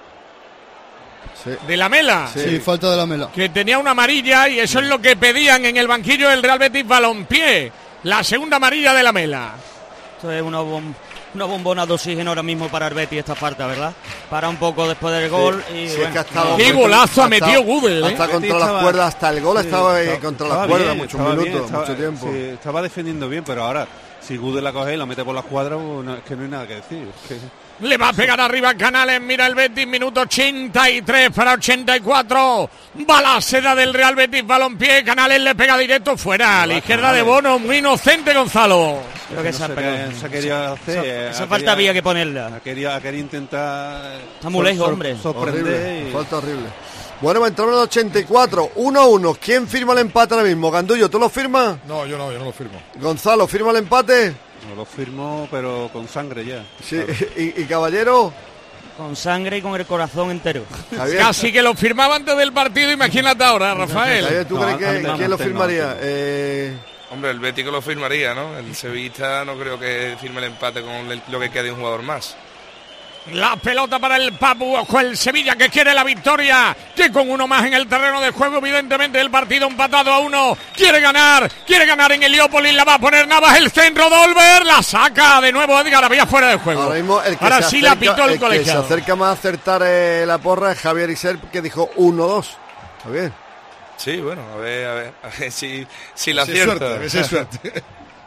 Sí. ¿De la Mela? Sí. sí, falta de la Mela. Que tenía una amarilla y eso es lo que pedían en el banquillo del Real Betis Balompié. La segunda amarilla de la Mela. Esto es una, bom una bombona de oxígeno ahora mismo para el Betis esta falta, ¿verdad? Para un poco después del gol. Sí, y sí, bueno, es que ha estado, qué golazo ha metido Gudel. Hasta ¿eh? contra las cuerdas, hasta el gol sí, estaba, estaba contra las cuerdas, muchos minutos, bien, estaba, mucho tiempo. Sí, estaba defendiendo bien, pero ahora, si Gudel la coge y la mete por las cuadras, no, es que no hay nada que decir. Es que... Le va a pegar arriba Canales, mira el Betis, minuto ochenta y tres para ochenta y cuatro. Va la seda del Real Betis Balompié, Canales le pega directo fuera, a la izquierda Canales. De Bono, muy inocente Gonzalo. Creo que esa, no se, se quería hacer. Esa, eh, esa falta había que ponerla. Quería, quería intentar... Está muy lejos, hombre. Sorprender. Horrible, y... Falta horrible. Bueno, entramos en el ochenta y cuatro, uno a uno. ¿Quién firma el empate ahora mismo? Gandullo, ¿tú lo firmas? No, yo no, yo no lo firmo. Gonzalo, ¿firma el empate? No lo firmo, pero con sangre ya. Sí, claro. ¿Y, y Caballero? Con sangre y con el corazón entero. Javier. Casi que lo firmaba antes del partido, imagínate ahora, Rafael. Javier, ¿tú no, crees que no, quién no, lo firmaría? No, eh... Hombre, el Betis que lo firmaría, ¿no? El Sevilla no creo que firme el empate con el, lo que quede de un jugador más. La pelota para el Papu, ojo el Sevilla que quiere la victoria, que con uno más en el terreno de juego, evidentemente el partido empatado a uno, quiere ganar, quiere ganar en Heliópolis, la va a poner Navas, el centro, Dolber, la saca de nuevo Edgar, había fuera de juego. Ahora mismo el que Ahora se sí acerca, la pitó el, el colegiado. Que se acerca más a acertar eh, la porra es Javier Iser, que dijo uno dos. Javier. Sí, bueno, a ver, a ver, a ver si, si la sí, acierta. Suerte, sí, suerte.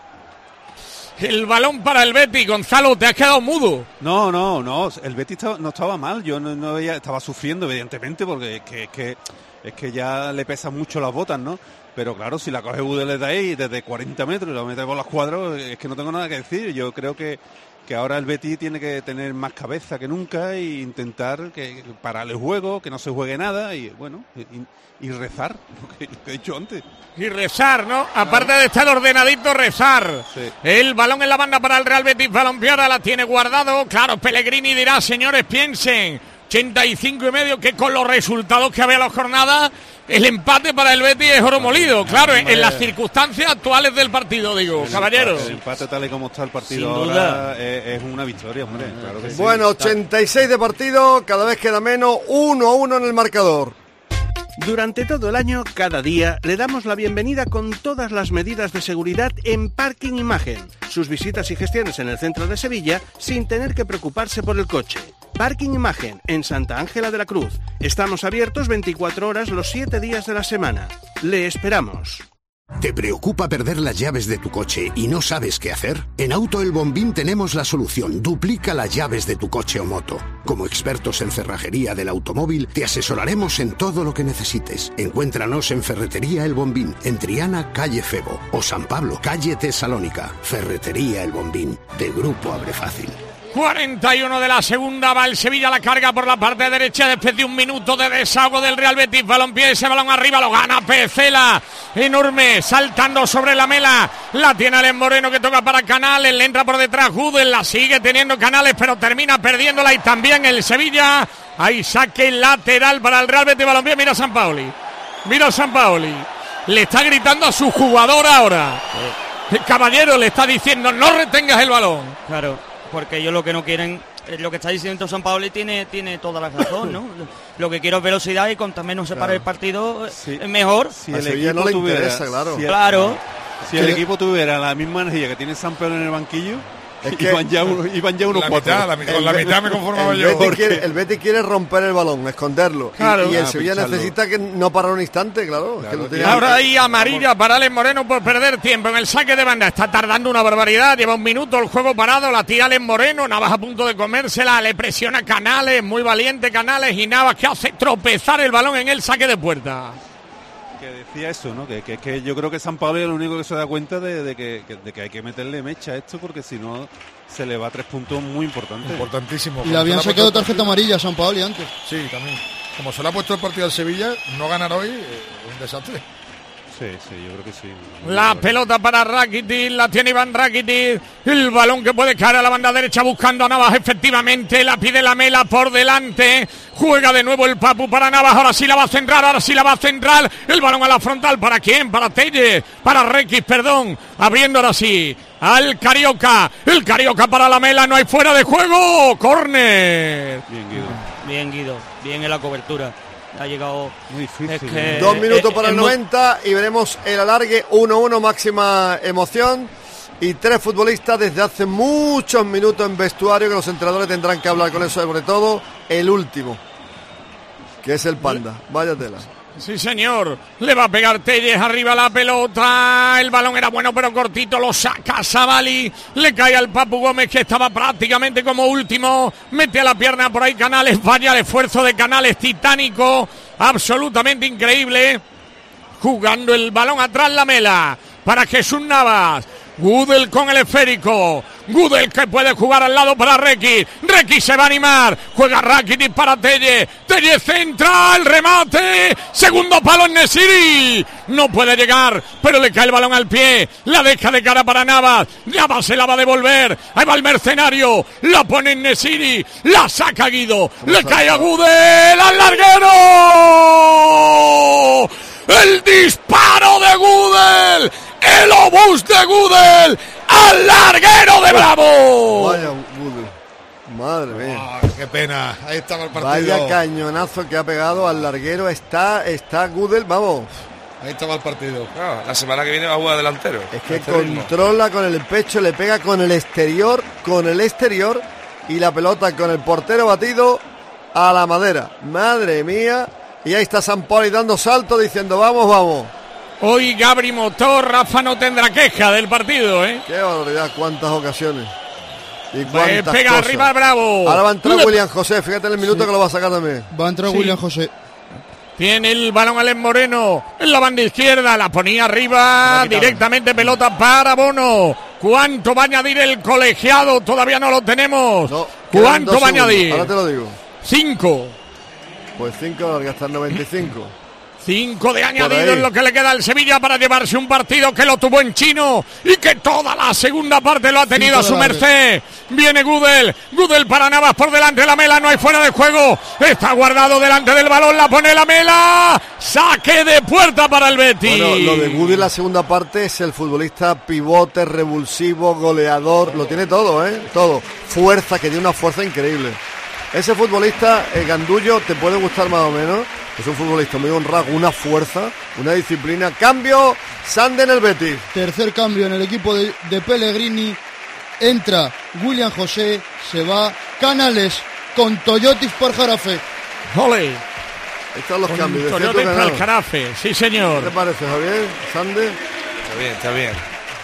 El balón para el Betis, Gonzalo, te has quedado mudo. No, no, no, el Betis estaba, no estaba mal, yo no, no veía, estaba sufriendo evidentemente porque es que, es que es que ya le pesan mucho las botas, ¿no? Pero claro, si la coge Gudel de ahí desde cuarenta metros y la mete por las cuadras, es que no tengo nada que decir. Yo creo que, que ahora el Betis tiene que tener más cabeza que nunca e intentar que parar el juego, que no se juegue nada y bueno, y, y rezar, lo que, lo que he dicho antes. Y rezar, ¿no? Aparte de estar ordenadito, rezar. Sí. El balón en la banda para el Real Betis Balompié, ahora la tiene guardado. Claro, Pellegrini dirá, señores, piensen, ochenta y cinco y medio, que con los resultados que había en la jornada, el empate para el Betis es oro molido. Claro, en, en las circunstancias actuales del partido, digo, caballeros. El empate tal y como está el partido ahora es, es una victoria, hombre. Claro que sí. Bueno, ochenta y seis de partido, cada vez queda menos, uno a uno en el marcador. Durante todo el año, cada día, le damos la bienvenida con todas las medidas de seguridad en Parking Imagen. Sus visitas y gestiones en el centro de Sevilla sin tener que preocuparse por el coche. Parking Imagen, en Santa Ángela de la Cruz. Estamos abiertos veinticuatro horas los siete días de la semana. Le esperamos. ¿Te preocupa perder las llaves de tu coche y no sabes qué hacer? En Auto El Bombín tenemos la solución. Duplica las llaves de tu coche o moto. Como expertos en cerrajería del automóvil, te asesoraremos en todo lo que necesites. Encuéntranos en Ferretería El Bombín, en Triana, calle Febo, o San Pablo, calle Tesalónica. Ferretería El Bombín, de Grupo Abre Fácil. cuarenta y uno de la segunda, va el Sevilla, la carga por la parte derecha después de un minuto de desahogo del Real Betis. Balompié, ese balón arriba, lo gana Pecela, enorme, saltando sobre la mela, la tiene Alex Moreno que toca para Canales, le entra por detrás Gudel, la sigue teniendo Canales pero termina perdiéndola y también el Sevilla. Hay saque lateral para el Real Betis Balompié. Mira Sampaoli, mira Sampaoli, le está gritando a su jugador ahora. El caballero le está diciendo no retengas el balón. Claro, porque ellos lo que no quieren, lo que está diciendo Sampaoli tiene, tiene toda la razón, ¿no? Lo que quiero es velocidad y cuanto menos se pare el partido, sí, es mejor. Si el equipo no le tuviera, interesa, claro. Si el, claro. Si el equipo tuviera la misma energía que tiene Sampaoli en el banquillo, es que iban ya, uno, iban ya unos la cuatro. Mitad, la, con el, la mitad me conformaba el yo. Betis quiere, el Betis quiere romper el balón, esconderlo. Claro. Y, y el Ah, Sevilla pincharlo. necesita que no parar un instante, claro. claro. Es que no tiene Ahora nada. hay amarilla para Alex Moreno por perder tiempo en el saque de banda. Está tardando una barbaridad. Lleva un minuto el juego parado. La tira Alex Moreno. Navas a punto de comérsela. Le presiona Canales. Muy valiente Canales. Y Navas que hace tropezar el balón en el saque de puerta. Que decía eso, ¿no? Que, que, que yo creo que Sampaoli es el único que se da cuenta de, de, que, que, de que hay que meterle mecha a esto porque si no se le va a tres puntos muy importantes. Importantísimo. Y le habían sacado tarjeta amarilla a Sampaoli antes. Sí, también. Como se le ha puesto el partido al Sevilla, no ganar hoy es un desastre. Sí, sí, yo creo que sí. La pelota para Rakitic, la tiene Iván Rakitic, el balón que puede caer a la banda derecha buscando a Navas, efectivamente, la pide la Mela por delante, juega de nuevo el Papu para Navas, ahora sí la va a centrar, ahora sí la va a centrar, el balón a la frontal, ¿para quién? Para Telles, para Requis, perdón, abriendo ahora sí, al Carioca, el Carioca para la Mela, no hay fuera de juego, córner. Bien Guido. Bien Guido, bien en la cobertura. Ha llegado muy difícil. Es que, Dos minutos eh, para eh, el muy... noventa y veremos el alargue uno uno, máxima emoción. Y tres futbolistas desde hace muchos minutos en vestuario que los entrenadores tendrán que hablar con eso, sobre todo el último, que es el Panda. Vaya tela. Sí, señor. Le va a pegar Telles arriba la pelota. El balón era bueno, pero cortito. Lo saca Savali. Le cae al Papu Gómez, que estaba prácticamente como último. Mete a la pierna por ahí Canales. Vaya el esfuerzo de Canales, titánico. Absolutamente increíble. Jugando el balón atrás la Mela. Para Jesús Navas. Gudel con el esférico. Gudel que puede jugar al lado para Requis. Requis se va a animar. Juega Rakitic para Telles. Telles centra el remate. Segundo palo en Nesiri. No puede llegar, pero le cae el balón al pie. La deja de cara para Navas. Navas se la va a devolver. Ahí va el mercenario. La pone en Nesiri. La saca Guido. Le cae a Gudel al larguero. El disparo de Gudel. El obús de Gudel al larguero de Bravo. Vaya Gudel. Madre mía. Oh, qué pena. Ahí estaba el partido. Vaya cañonazo que ha pegado al larguero. Está, está Gudel, vamos. Ahí estaba el partido. No, la semana que viene va a jugar delantero. Es que controla con el pecho, le pega con el exterior, con el exterior y la pelota con el portero batido a la madera. Madre mía. Y ahí está Sampaoli dando salto diciendo vamos, vamos. Hoy Gabri Motor, Rafa no tendrá queja del partido, ¿eh? Qué barbaridad, cuántas ocasiones. Y pues cuántas pega cosas. arriba Bravo. Ahora va a entrar Le... William José, fíjate en el minuto sí. que lo va a sacar también. Va a entrar sí. William José. Tiene el balón Alex Moreno en la banda izquierda, la ponía arriba, directamente pelota para Bono. ¿Cuánto va a añadir el colegiado? Todavía no lo tenemos. No, ¿cuánto va a añadir? Ahora te lo digo. Cinco. Pues cinco, larga hasta el noventa y cinco. Cinco de añadido en lo que le queda al Sevilla para llevarse un partido que lo tuvo en chino y que toda la segunda parte lo ha tenido Cinco a su merced. Viene Gudel, Gudel para Navas por delante, la Mela, no hay fuera de juego, está guardado delante del balón, la pone la Mela, saque de puerta para el Betis. Bueno, lo de Gudel la segunda parte es el futbolista pivote, revulsivo, goleador, lo tiene todo, ¿eh? Todo, fuerza, que tiene una fuerza increíble. Ese futbolista, el Gandullo, te puede gustar más o menos. Es un futbolista muy honrado, una fuerza, una disciplina. Cambio, Sande en el Betis. Tercer cambio en el equipo de, de Pellegrini. Entra William José, se va Canales con Toyotis por Jarafe. ¡Ole! Ahí están los con cambios. Toyotis por el Jarafe, sí señor. ¿Qué te parece, Javier? Sande. Está bien, está bien.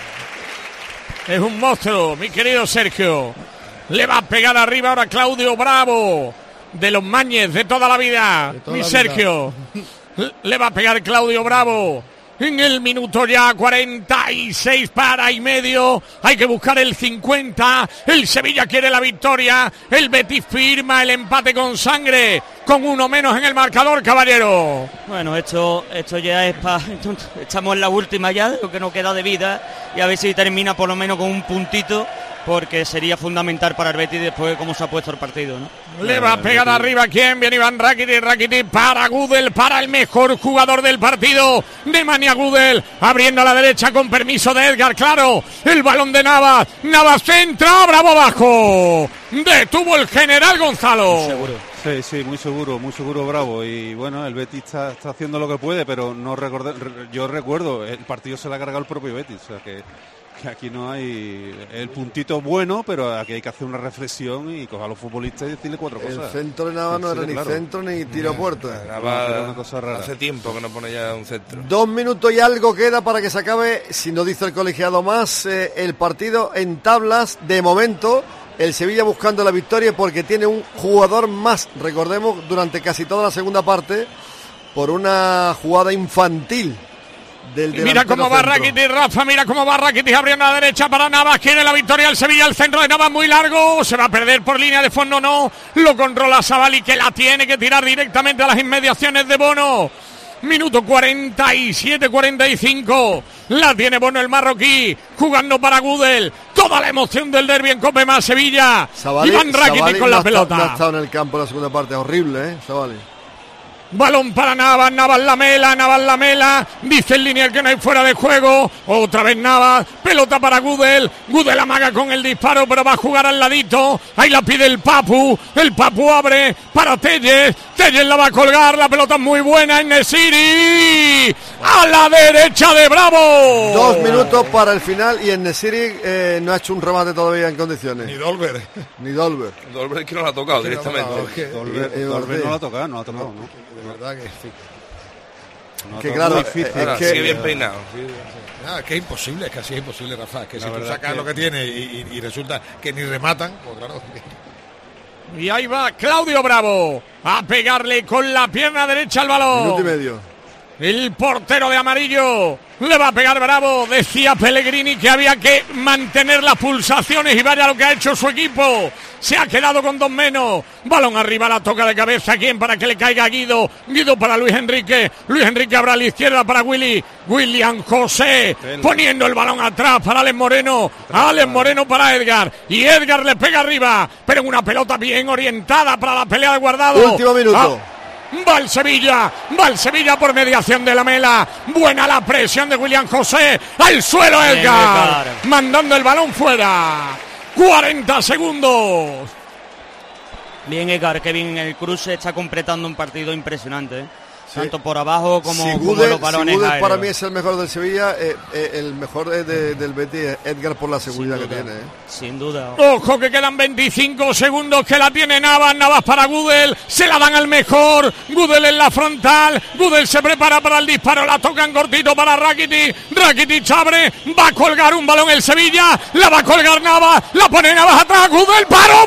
Es un monstruo, mi querido Sergio. Le va a pegar arriba ahora Claudio Bravo. De los Mañez de toda la vida, toda mi la Sergio. Vida. Le va a pegar Claudio Bravo. en el minuto ya cuarenta y seis para y medio, hay que buscar el cincuenta, el Sevilla quiere la victoria, el Betis firma el empate con sangre, con uno menos en el marcador, caballero. Bueno, esto, esto ya es para... Estamos en la última ya, lo que nos queda de vida, y a ver si termina por lo menos con un puntito, porque sería fundamental para el Betis después de cómo se ha puesto el partido, ¿no? Le va a pegar arriba, ¿quién? Viene Iván Rakitic, Rakitic para Gudel, para el mejor jugador del partido, Nemanja Gudel, abriendo a la derecha con permiso de Edgar, claro, el balón de Navas, Navas centra, Bravo abajo, detuvo el general Gonzalo. Seguro. Sí, sí, muy seguro, muy seguro Bravo, y bueno, el Betis está, está haciendo lo que puede, pero no recordé, yo recuerdo, el partido se le ha cargado el propio Betis, o sea que... que aquí no hay el puntito bueno, pero aquí hay que hacer una reflexión y coger a los futbolistas y decirle cuatro cosas. El centro de Navas no era ni claro. centro ni tiro a puerta. Navas era una cosa rara. Hace tiempo que no pone ya un centro. Dos minutos y algo queda para que se acabe, si no dice el colegiado más, eh, el partido en tablas. De momento, el Sevilla buscando la victoria porque tiene un jugador más, recordemos, durante casi toda la segunda parte, por una jugada infantil. Mira cómo va Rakitic, Rafa, mira cómo va Rakitic abriendo a la derecha para Navas, quiere la victoria el Sevilla, el centro de Navas muy largo, se va a perder por línea de fondo, no, lo controla Savali, que la tiene que tirar directamente a las inmediaciones de Bono. Minuto cuarenta y siete cuarenta y cinco, la tiene Bono el marroquí, jugando para Gudel, toda la emoción del derbi en Cope más Sevilla. Savali, Iván Rakitic Savali con no la pelota. Está, no ha estado en el campo en la segunda parte, horrible, ¿eh? Savali. Balón para Navas, Navas la mela, Navas la mela, dice el lineal que no hay fuera de juego, otra vez Navas, pelota para Gudel, Gudel amaga con el disparo pero va a jugar al ladito, ahí la pide el Papu, el Papu abre para Telles, Telles la va a colgar, la pelota es muy buena en Nesiri, a la derecha de Bravo. Dos minutos para el final y en Nesiri eh, no ha hecho un remate todavía en condiciones. Ni Dolber. Ni Dolber. Dolber es que no la ha tocado directamente. No, que, Dolber, eh, Dolber no la ha tocado, no la ha tocado, ¿no? ¿no? De verdad que sí. No, que claro, difícil. Es, es que sigue bien peinado. Sí. Nada, que es imposible, es que así es imposible, Rafa. Que la si tú sacas que... lo que tiene y, y, y resulta que ni rematan, pues claro. Y ahí va Claudio Bravo a pegarle con la pierna derecha al balón. Minuto y medio. El portero de amarillo le va a pegar Bravo. Decía Pellegrini que había que mantener las pulsaciones y vaya lo que ha hecho su equipo. Se ha quedado con dos menos. Balón arriba, la toca de cabeza. ¿Quién? Para que le caiga a Guido. Guido para Luis Enrique. Luis Enrique abre a la izquierda para Willy. William José poniendo el balón atrás para Alex Moreno. Alex Moreno para Edgar. Y Edgar le pega arriba. Pero en una pelota bien orientada para la pelea de Guardado. Último minuto. Ah. Va el Sevilla, va el Sevilla por mediación de la Mela. Buena la presión de William José. Al suelo Edgar, mandando el balón fuera. cuarenta segundos. Bien Edgar, que bien en el cruce, está completando un partido impresionante, ¿eh? Sí. Tanto por abajo como, si como Gudel, los balones si aéreos. Para mí es el mejor del Sevilla, eh, eh, el mejor de, de, del Betis, Edgar, por la seguridad que tiene. Eh. Sin duda. Ojo que quedan veinticinco segundos, que la tiene Navas, Navas para Gudel, se la dan al mejor, Gudel en la frontal, Gudel se prepara para el disparo, la tocan cortito para Rakitic, Rakitic abre, va a colgar un balón el Sevilla, la va a colgar Navas, la pone Navas atrás, Gudel, ¡paró,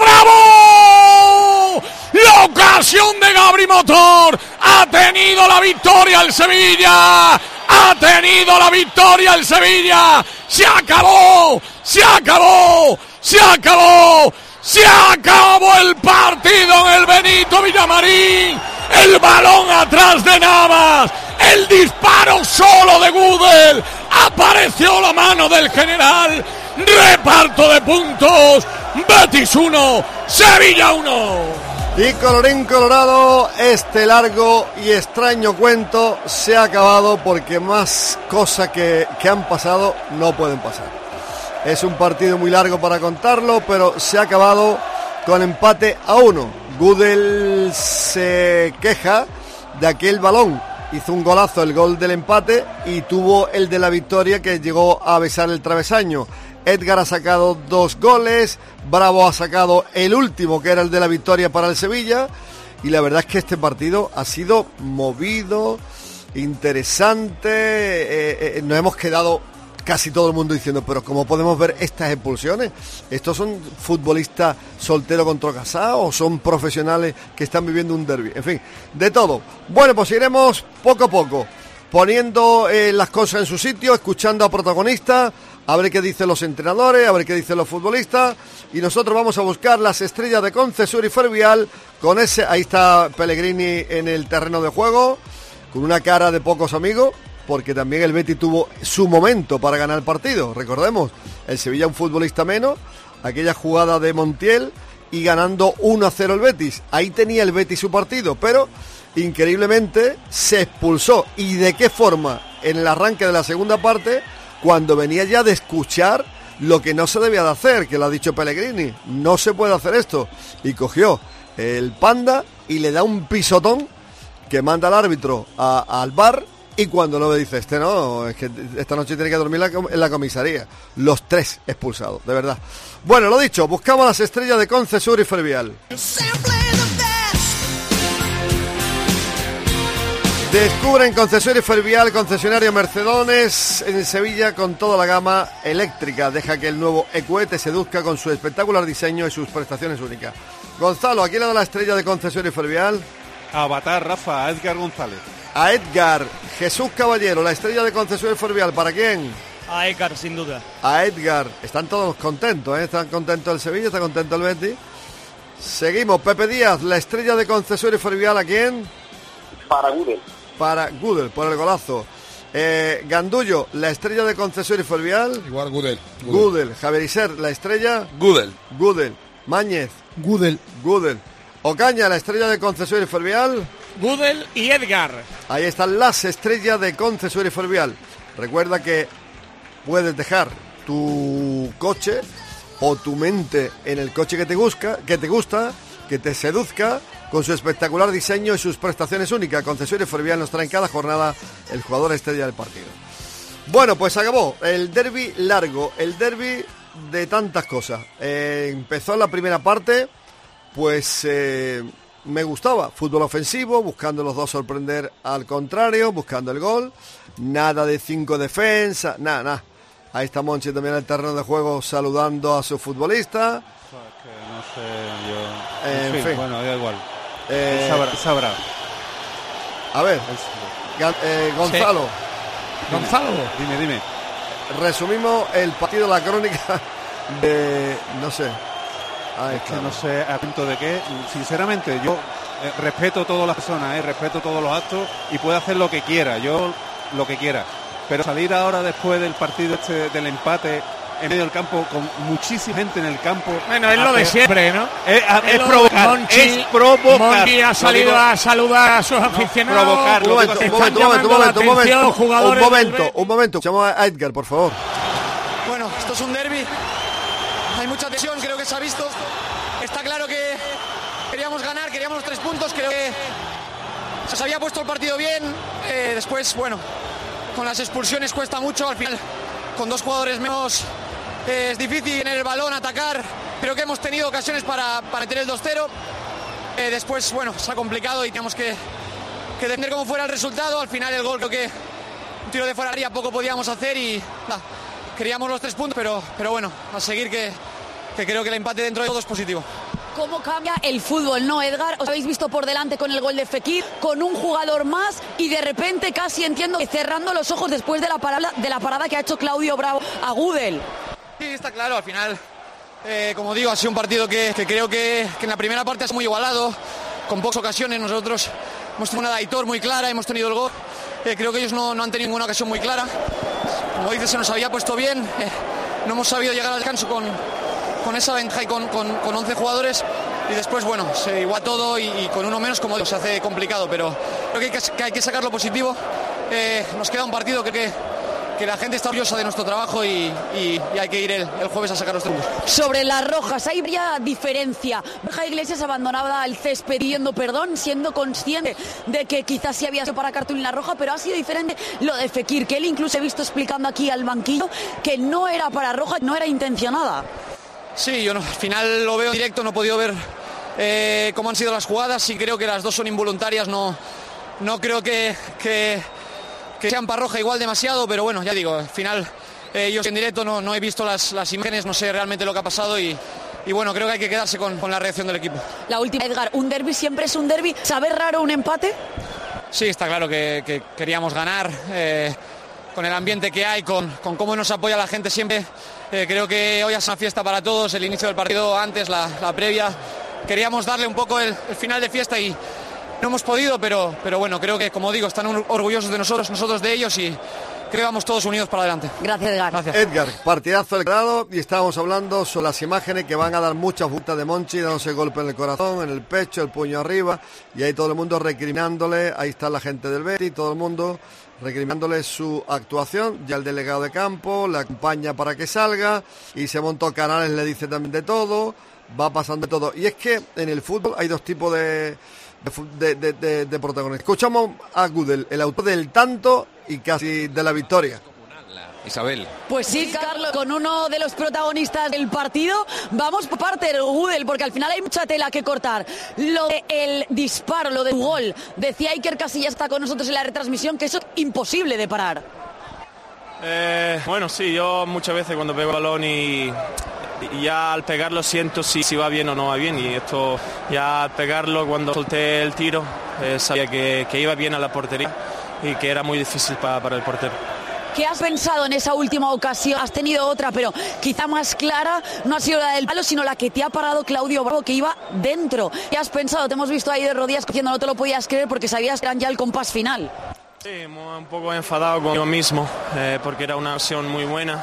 Bravo! La ocasión de Gabri Motor, ha tenido la victoria el Sevilla, ha tenido la victoria el Sevilla, se acabó, se acabó, se acabó, se acabó el partido en el Benito Villamarín, el balón atrás de Navas, el disparo solo de Gudel, apareció la mano del general, reparto de puntos, Betis uno, Sevilla uno. Y colorín colorado, este largo y extraño cuento se ha acabado porque más cosas que, que han pasado no pueden pasar. Es un partido muy largo para contarlo, pero se ha acabado con empate a uno. Gudel se queja de aquel balón. Hizo un golazo, el gol del empate, y tuvo el de la victoria que llegó a besar el travesaño. Edgar ha sacado dos goles, Bravo ha sacado el último, que era el de la victoria para el Sevilla, y la verdad es que este partido ha sido movido, interesante, eh, eh, nos hemos quedado casi todo el mundo diciendo, pero ¿cómo podemos ver estas expulsiones? ¿Estos son futbolistas solteros contra casados o son profesionales que están viviendo un derbi? En fin, de todo. Bueno, pues iremos poco a poco. poniendo eh, las cosas en su sitio, escuchando a protagonistas, a ver qué dicen los entrenadores, a ver qué dicen los futbolistas, y nosotros vamos a buscar las estrellas de Concesur y Fervial con ese, ahí está Pellegrini en el terreno de juego, con una cara de pocos amigos, porque también el Betis tuvo su momento para ganar el partido. Recordemos, el Sevilla un futbolista menos, aquella jugada de Montiel y ganando uno a cero el Betis. Ahí tenía el Betis su partido, pero increíblemente se expulsó. ¿Y de qué forma? En el arranque de la segunda parte, cuando venía ya de escuchar lo que no se debía de hacer, que lo ha dicho Pellegrini. No se puede hacer esto. Y cogió el Panda y le da un pisotón que manda al árbitro a, al V A R. Y cuando lo ve dice, este no, es que esta noche tiene que dormir la, en la comisaría. Los tres expulsados, de verdad. Bueno, lo dicho, buscamos las estrellas de Concesur y Fervial. Descubren Concesur y Fervial, concesionario Mercedones en Sevilla con toda la gama eléctrica. Deja que el nuevo E Q E te seduzca con su espectacular diseño y sus prestaciones únicas. Gonzalo, ¿a quién le da la estrella de Concesur y Fervial? Avatar, Rafa, a Edgar González. A Edgar. Jesús Caballero, la estrella de Concesur y Fervial, ¿para quién? A Edgar, sin duda. A Edgar. Están todos contentos, ¿eh? Están contentos el Sevilla, está contento el Betis. Seguimos. Pepe Díaz, la estrella de Concesur y Fervial, ¿a quién? Para Gudel. Para Gudel, por el golazo. Eh, Gandullo, la estrella de Concesur y Fervial. Igual Gudel. Gudel. Javier Iser, la estrella. Gudel. Gudel. Máñez. Gudel. Gudel. Ocaña, la estrella de Concesur y Fervial. Gudel y Edgar. Ahí están las estrellas de Concesur y Fervial. Recuerda que puedes dejar tu coche o tu mente en el coche que te gusta, que te gusta, que te seduzca, con su espectacular diseño y sus prestaciones únicas. Concesur y Fervial nos traen cada jornada el jugador estrella del partido. Bueno, pues acabó el derbi largo, el derbi de tantas cosas. Eh, empezó la primera parte, pues eh, me gustaba, fútbol ofensivo, buscando los dos sorprender al contrario, buscando el gol, nada de cinco defensas, nada, nada. Ahí está Monchi también en el terreno de juego saludando a su futbolista. Que no sé, yo... En, en fin, fin, bueno, da igual. Eh, Él sabrá, sabrá. A ver, eh, Gonzalo. Sí. Gonzalo. Dime, dime. Resumimos el partido, la crónica de... no sé. Ahí es que no sé a punto de qué. Sinceramente, yo eh, respeto a todas las personas, eh, respeto todos los actos y puede hacer lo que quiera, yo lo que quiera. Pero salir ahora después del partido este del empate en medio del campo con muchísima gente en el campo. Bueno, es lo de siempre, ¿no? Es, es, es lo provocar. Monchi, es provocar. Monchi ha salido digo, a saludar a sus aficionados. No, provocar. Un momento, un momento, un momento, un momento, un momento, un momento, un momento. Llamo a Edgar, por favor. Bueno, esto es un derbi. Hay mucha tensión, creo que se ha visto. Está claro que queríamos ganar, queríamos los tres puntos. Creo que se había puesto el partido bien. Eh, después, bueno, con las expulsiones cuesta mucho. Al final, con dos jugadores menos, eh, es difícil tener el balón, atacar. Creo que hemos tenido ocasiones para, para meter el dos cero. Eh, después, bueno, se ha complicado y tenemos que, que depender cómo fuera el resultado. Al final, el gol, creo que un tiro de fuera de área poco podíamos hacer y nah, queríamos los tres puntos, pero, pero bueno, a seguir que, que creo que el empate dentro de todo es positivo. ¿Cómo cambia el fútbol, no, Edgar? Os habéis visto por delante con el gol de Fekir, con un jugador más y de repente casi entiendo que cerrando los ojos después de la parada, de la parada que ha hecho Claudio Bravo a Gudel. Sí, está claro, al final, eh, como digo, ha sido un partido que, que creo que, que en la primera parte es muy igualado, con pocas ocasiones. Nosotros hemos tenido una de Aitor muy clara, hemos tenido el gol. Eh, creo que ellos no, no han tenido ninguna ocasión muy clara. Como dices, se nos había puesto bien, eh, no hemos sabido llegar al descanso con... con esa ventaja y con, con, con once jugadores y después, bueno, se iguala todo y, y con uno menos, como digo, se hace complicado, pero creo que hay que, que, hay que sacar lo positivo. Eh, nos queda un partido que, que, que la gente está orgullosa de nuestro trabajo y, y, y hay que ir el, el jueves a sacar los puntos. Sobre las rojas, hay ya diferencia. Borja Iglesias abandonaba el césped pidiendo perdón, siendo consciente de que quizás sí había sido para cartulina roja, pero ha sido diferente lo de Fekir, que él incluso he visto explicando aquí al banquillo que no era para roja, no era intencionada. Sí, yo no, al final lo veo en directo, no he podido ver eh, cómo han sido las jugadas y creo que las dos son involuntarias, no, no creo que, que, que sean para roja igual demasiado, pero bueno, ya digo, al final eh, yo en directo no, no he visto las, las imágenes, no sé realmente lo que ha pasado y, y bueno, creo que hay que quedarse con, con la reacción del equipo. La última, Edgar, un derbi siempre es un derbi, ¿sabe raro un empate? Sí, está claro que, que queríamos ganar, eh, con el ambiente que hay, con, con cómo nos apoya la gente siempre. Eh, creo que hoy es una fiesta para todos, el inicio del partido antes, la, la previa. Queríamos darle un poco el, el final de fiesta y no hemos podido, pero, pero bueno, creo que, como digo, están orgullosos de nosotros, nosotros de ellos y creo que vamos todos unidos para adelante. Gracias, Edgar. Gracias. Edgar, partidazo del grado y estábamos hablando sobre las imágenes que van a dar muchas vueltas de Monchi, dándose golpe en el corazón, en el pecho, el puño arriba y ahí todo el mundo recriminándole, ahí está la gente del Betis, todo el mundo recriminándole su actuación, ya el delegado de campo le acompaña para que salga y se montó Canales, le dice también de todo, va pasando de todo. Y es que en el fútbol hay dos tipos de, de, de, de, de protagonistas. Escuchamos a Gudel, el autor del tanto y casi de la victoria. Isabel. Pues sí, Carlos, con uno de los protagonistas del partido. Vamos por parte del Gudel, porque al final hay mucha tela que cortar. Lo del disparo, lo del gol. Decía Iker Casillas, está con nosotros en la retransmisión, que eso es imposible de parar. Eh, bueno, sí, yo muchas veces cuando pego el balón y, y ya al pegarlo siento si, si va bien o no va bien. Y esto, ya al pegarlo, cuando solté el tiro, eh, sabía que, que iba bien a la portería y que era muy difícil para, para el portero. ¿Qué has pensado en esa última ocasión? Has tenido otra, pero quizá más clara, no ha sido la del palo, sino la que te ha parado Claudio Bravo, que iba dentro. ¿Qué has pensado? Te hemos visto ahí de rodillas cogiendo, no te lo podías creer porque sabías que eran ya el compás final. Sí, un poco enfadado conmigo mismo, eh, porque era una acción muy buena,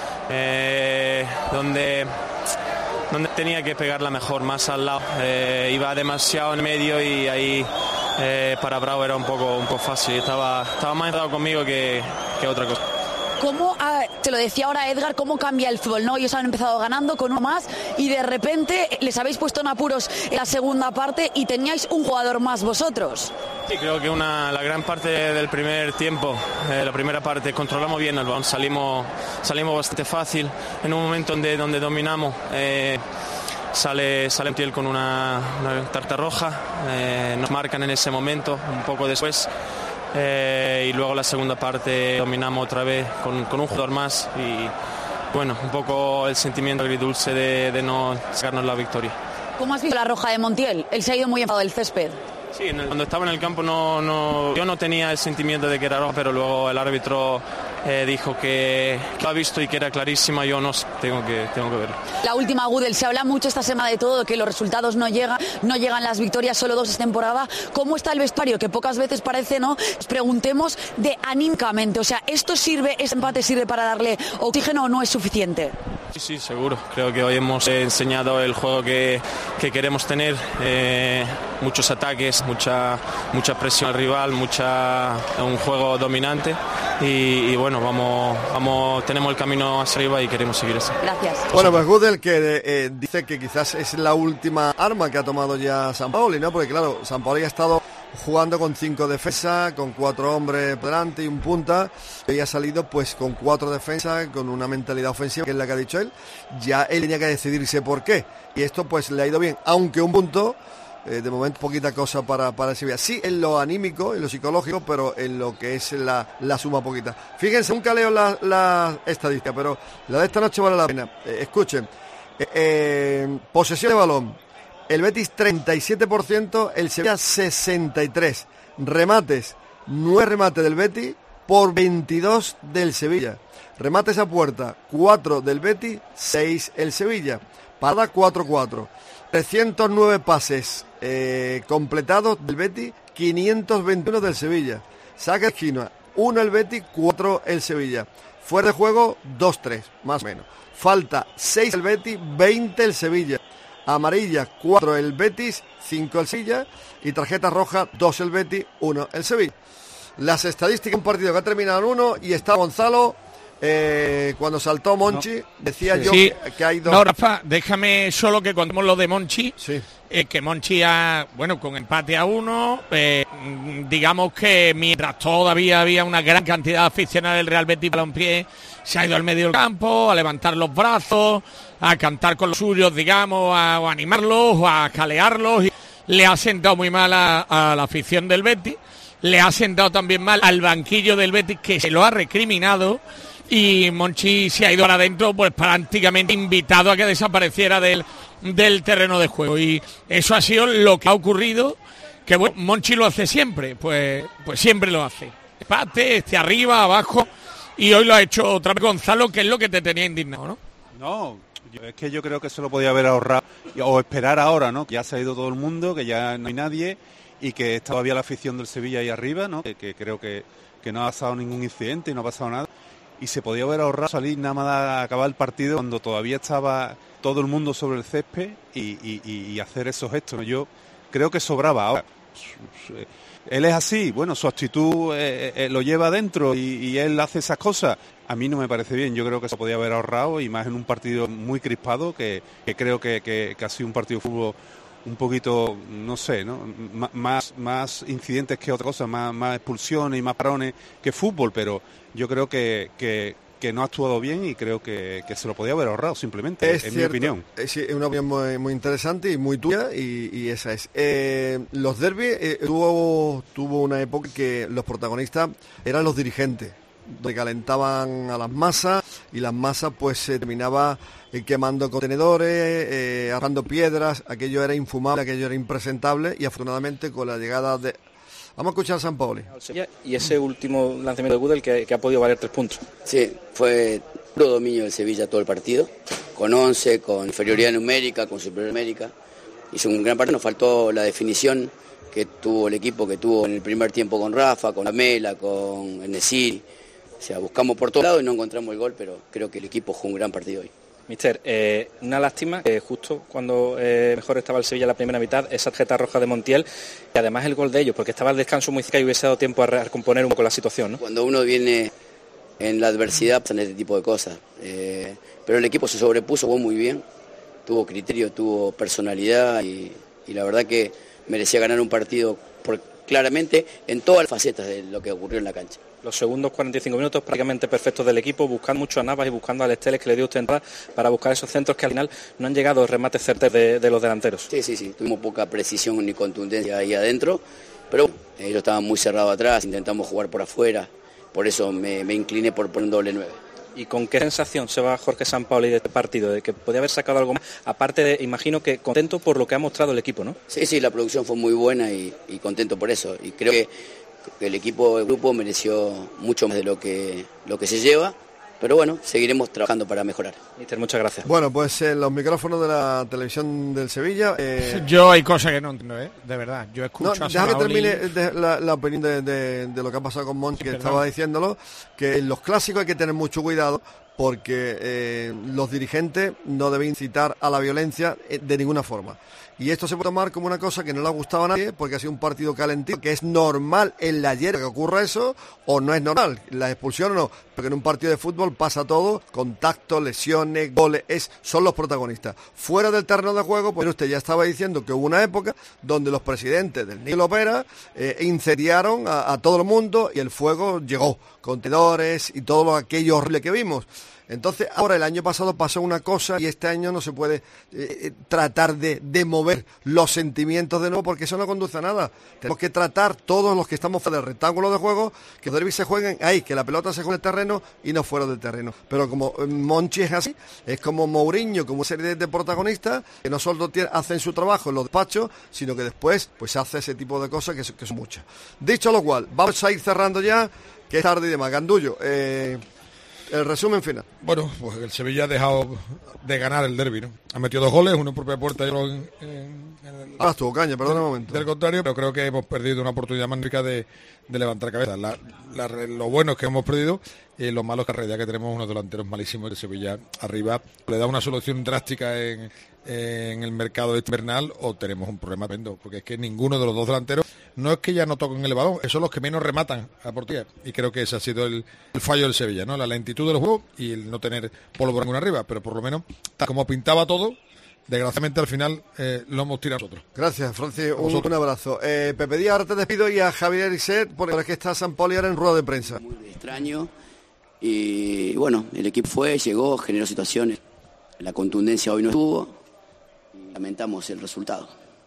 eh, donde, donde tenía que pegarla mejor, más al lado. Eh, iba demasiado en medio y ahí... Eh, para Bravo era un poco un poco fácil, estaba, estaba más enfadado conmigo que, que otra cosa. ¿Cómo, ah, te lo decía ahora Edgar, cómo cambia el fútbol, ¿no? Ellos han empezado ganando con uno más y de repente les habéis puesto en apuros en la segunda parte y teníais un jugador más vosotros. Sí, creo que una, la gran parte del primer tiempo, eh, la primera parte, controlamos bien el balón, salimos, salimos bastante fácil, en un momento donde, donde dominamos. Eh, Sale, sale Montiel con una, una tarta roja, eh, nos marcan en ese momento, un poco después, eh, y luego la segunda parte dominamos otra vez con, con un jugador más y bueno, un poco el sentimiento agridulce de, de no sacarnos la victoria. ¿Cómo has visto la roja de Montiel? Él se ha ido muy enfadado del césped. Sí, en el, cuando estaba en el campo no, no, yo no tenía el sentimiento de que era roja, pero luego el árbitro eh, dijo que, que lo ha visto y que era clarísima, yo no sé, tengo que, tengo que verlo. La última, Gudel, se habla mucho esta semana de todo, de que los resultados no llegan, no llegan las victorias, solo dos esta temporada. ¿Cómo está el vestuario? Que pocas veces parece, ¿no? Nos preguntemos de anímicamente, o sea, ¿esto sirve, este empate sirve para darle oxígeno o no es suficiente? Sí, sí, seguro. Creo que hoy hemos enseñado el juego que, que queremos tener, eh, muchos ataques, mucha mucha presión al rival, mucha un juego dominante y, y bueno, vamos vamos tenemos el camino hacia arriba y queremos seguir eso. Gracias. Bueno, pues Gudel que eh, dice que quizás es la última arma que ha tomado ya Sampaoli, ¿no? Porque claro, Sampaoli ha estado jugando con cinco defensas, con cuatro hombres por delante y un punta, y ha salido pues con cuatro defensas, con una mentalidad ofensiva, que es la que ha dicho él. Ya él tenía que decidirse por qué, y esto pues le ha ido bien, aunque un punto, eh, de momento poquita cosa para, para Sevilla. Sí, en lo anímico, en lo psicológico, pero en lo que es la, la suma poquita. Fíjense, nunca leo la, la estadística, pero la de esta noche vale la pena. Eh, escuchen, eh, eh, posesión de balón, el Betis treinta y siete por ciento, el Sevilla sesenta y tres. Remates, nueve remates del Betis por veintidós del Sevilla. Remates a puerta, cuatro del Betis, seis el Sevilla. Parada cuatro cuatro. trescientos nueve pases eh, completados del Betis, quinientos veintiuno del Sevilla. Saque de esquina, uno el Betis, cuatro el Sevilla. Fuera de juego, dos tres, más o menos. Falta, seis el Betis, veinte el Sevilla. Amarilla, cuatro el Betis, cinco el Sevilla. Y tarjeta roja, dos el Betis, uno el Sevilla. Las estadísticas, un partido que ha terminado en uno y está Gonzalo. Eh, cuando saltó Monchi, no. decía sí. yo sí. que, que hay dos... No, Rafa, déjame solo que contemos lo de Monchi. Sí. Eh, que Monchi ha, bueno, con empate a uno, eh, digamos que mientras todavía había una gran cantidad de aficionados del Real Betis Balompié, se ha ido al medio del campo a levantar los brazos, a cantar con los suyos, digamos, a, a animarlos, o a calearlos. Y le ha sentado muy mal a, a la afición del Betis, le ha sentado también mal al banquillo del Betis, que se lo ha recriminado. Y Monchi se ha ido para adentro, pues prácticamente invitado a que desapareciera del, del terreno de juego. Y eso ha sido lo que ha ocurrido que bueno, Monchi lo hace siempre, pues, pues siempre lo hace. Empate, este arriba, abajo, y hoy lo ha hecho otra vez Gonzalo, que es lo que te tenía indignado, ¿no? No, es que yo creo que se lo podía haber ahorrado o esperar ahora, ¿no? Que ya se ha ido todo el mundo, que ya no hay nadie y que está todavía la afición del Sevilla ahí arriba, ¿no? Que, que creo que, que no ha pasado ningún incidente y no ha pasado nada. Y se podía haber ahorrado salir nada más a acabar el partido cuando todavía estaba todo el mundo sobre el césped y, y, y hacer esos gestos, ¿no? Yo creo que sobraba ahora. Él es así, bueno, su actitud eh, eh, lo lleva adentro y, y él hace esas cosas. A mí no me parece bien, yo creo que se podía haber ahorrado y más en un partido muy crispado que, que creo que, que, que ha sido un partido de fútbol un poquito, no sé, ¿no? M- más, más incidentes que otra cosa, más, más expulsiones y más parones que fútbol, pero yo creo que, que, que no ha actuado bien y creo que, que se lo podía haber ahorrado simplemente, es en cierto, mi opinión. Es una opinión muy, muy interesante y muy tuya y, y esa es. Eh, los derbis eh, tuvo, tuvo una época que los protagonistas eran los dirigentes, donde calentaban a las masas y las masas pues se terminaba eh, quemando contenedores, eh, arrando piedras, aquello era infumable, aquello era impresentable y afortunadamente con la llegada de... Vamos a escuchar a Sampaoli. Y ese último lanzamiento de Gudel que, que ha podido valer tres puntos. Sí, fue puro dominio del Sevilla todo el partido, con once, con inferioridad numérica, con superioridad numérica. Hizo un gran partido, nos faltó la definición que tuvo el equipo, que tuvo en el primer tiempo con Rafa, con Lamela, con Enesiri. O sea, buscamos por todos lados y no encontramos el gol, pero creo que el equipo jugó un gran partido hoy. Mister, eh, una lástima, eh, justo cuando eh, mejor estaba el Sevilla la primera mitad, esa tarjeta roja de Montiel y además el gol de ellos, porque estaba el descanso muy cerca y hubiese dado tiempo a recomponer un poco la situación, ¿no? Cuando uno viene en la adversidad pasan este tipo de cosas, eh, pero el equipo se sobrepuso, jugó muy bien, tuvo criterio, tuvo personalidad y, y la verdad que merecía ganar un partido por, claramente en todas las facetas de lo que ocurrió en la cancha. Los segundos cuarenta y cinco minutos prácticamente perfectos del equipo, buscando mucho a Navas y buscando a Esteles, que le dio usted entrada para buscar esos centros que al final no han llegado remates certeros de, de los delanteros. Sí, sí, sí, tuvimos poca precisión ni contundencia ahí adentro, pero ellos estaban muy cerrados atrás, intentamos jugar por afuera, por eso me, me incliné por poner un doble nueve. ¿Y con qué sensación se va Jorge Sampaoli de este partido? De que podía haber sacado algo más, aparte de, imagino que contento por lo que ha mostrado el equipo, ¿no? Sí, sí, la producción fue muy buena y, y contento por eso, y creo que el equipo, el grupo mereció mucho más de lo que, lo que se lleva, pero bueno, seguiremos trabajando para mejorar. Mister, muchas gracias. Bueno, pues en los micrófonos de la televisión del Sevilla... Eh... Yo hay cosas que no entiendo, ¿eh? De verdad, yo escucho no, a deja que Sampaoli... termine de, la, la opinión de, de, de lo que ha pasado con Monchi, que Perdón. estaba diciéndolo, que en los clásicos hay que tener mucho cuidado porque eh, los dirigentes no deben incitar a la violencia de ninguna forma. Y esto se puede tomar como una cosa que no le ha gustado a nadie, porque ha sido un partido calentito, que es normal en la hierba que ocurra eso, o no es normal, la expulsión o no, porque en un partido de fútbol pasa todo, contacto, lesiones, goles, es, son los protagonistas. Fuera del terreno de juego, pues usted ya estaba diciendo que hubo una época donde los presidentes del Nilo Opera eh, incendiaron a, a todo el mundo y el fuego llegó, contenedores y todo lo, aquello horrible que vimos. Entonces, ahora el año pasado pasó una cosa y este año no se puede eh, tratar de, de mover los sentimientos de nuevo porque eso no conduce a nada. Tenemos que tratar todos los que estamos fuera del rectángulo de juego, que los derbis se jueguen ahí, que la pelota se juegue en el terreno y no fuera del terreno. Pero como Monchi es así, es como Mourinho, como una serie de, de protagonistas que no solo tiene, hacen su trabajo en los despachos, sino que después pues hace ese tipo de cosas que, que son muchas. Dicho lo cual, vamos a ir cerrando ya, que es tarde y demás. Gandullo, eh... el resumen final. Bueno, pues el Sevilla ha dejado de ganar el derbi, ¿no? Ha metido dos goles, uno en propia puerta y otro en, en, en el... Ah, estuvo caña, perdón un momento. Del contrario, pero creo que hemos perdido una oportunidad magnífica de, de levantar cabeza. La, la, lo bueno es que hemos perdido y lo malo es que en realidad que tenemos unos delanteros malísimos de Sevilla arriba. Le da una solución drástica en, en el mercado invernal o tenemos un problema tremendo, porque es que ninguno de los dos delanteros, no es que ya no toquen el balón, son los que menos rematan a portería. Y creo que ese ha sido el, el fallo del Sevilla, ¿no? La lentitud del juego y el no tener pólvora ninguna arriba, pero por lo menos, tal como pintaba todo, desgraciadamente al final eh, lo hemos tirado nosotros. Gracias, Francis, un, un abrazo. Eh, Pepe Díaz, ahora te despido y a Javier Iset, porque es que está Sampaoli ahora en rueda de prensa. Muy extraño y bueno, el equipo fue, llegó, generó situaciones, la contundencia hoy no estuvo y lamentamos el resultado.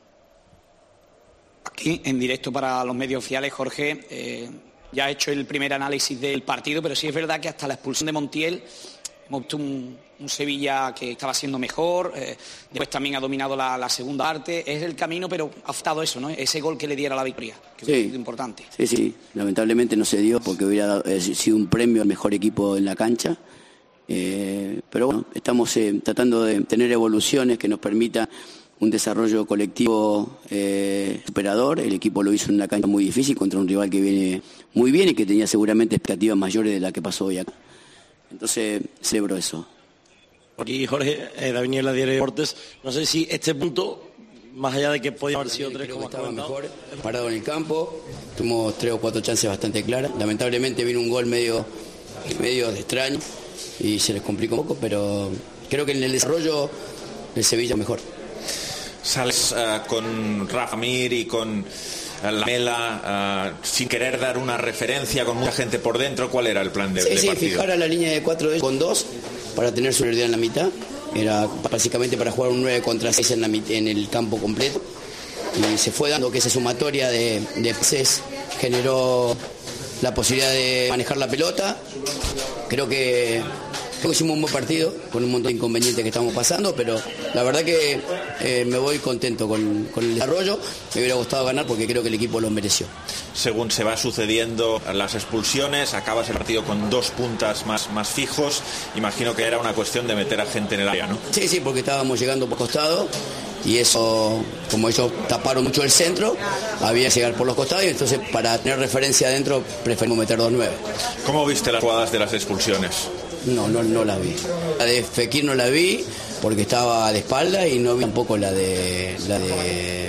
Aquí, en directo para los medios oficiales, Jorge, eh, ya ha hecho el primer análisis del partido, pero sí es verdad que hasta la expulsión de Montiel hemos visto un, un Sevilla que estaba siendo mejor, eh, después también ha dominado la, la segunda parte, es el camino, pero ha faltado eso, ¿no? Ese gol que le diera la victoria, que sí. es importante. Sí, sí, lamentablemente no se dio porque hubiera dado, eh, sido un premio al mejor equipo en la cancha, eh, pero bueno, estamos eh, tratando de tener evoluciones que nos permitan un desarrollo colectivo eh, superador. El equipo lo hizo en una cancha muy difícil contra un rival que viene muy bien y que tenía seguramente expectativas mayores de la que pasó hoy acá. Entonces celebro eso. Aquí Jorge, eh, David Niebla, Diario de Deportes. No sé si este punto, más allá de que podía haber sido tres, como estaba mejor parado en el campo, tuvimos tres o cuatro chances bastante claras. Lamentablemente vino un gol medio, medio extraño y se les complicó un poco, pero creo que en el desarrollo el Sevilla mejor. Sales uh, con Rafa Mir y con uh, Lamela, uh, sin querer dar una referencia, con mucha gente por dentro. ¿Cuál era el plan de, sí, de sí, partido? Fijar a la línea de cuatro con dos para tener superioridad en la mitad. Era básicamente para jugar un nueve contra seis en, la, en el campo completo. Y se fue dando que esa sumatoria de, de pases generó la posibilidad de manejar la pelota. Creo que, creo que hicimos un buen partido con un montón de inconvenientes que estamos pasando, pero la verdad que eh, me voy contento con, con el desarrollo. Me hubiera gustado ganar porque creo que el equipo lo mereció. Según se va sucediendo las expulsiones, acabas el partido con dos puntas más, más fijos. Imagino que era una cuestión de meter a gente en el área, ¿no? Sí, sí, porque estábamos llegando por costado y eso, como ellos taparon mucho el centro, había que llegar por los costados y entonces para tener referencia adentro preferimos meter dos nueve. ¿Cómo viste las jugadas de las expulsiones? No, no, no la vi. La de Fekir no la vi porque estaba de espalda y no vi tampoco la de... La de,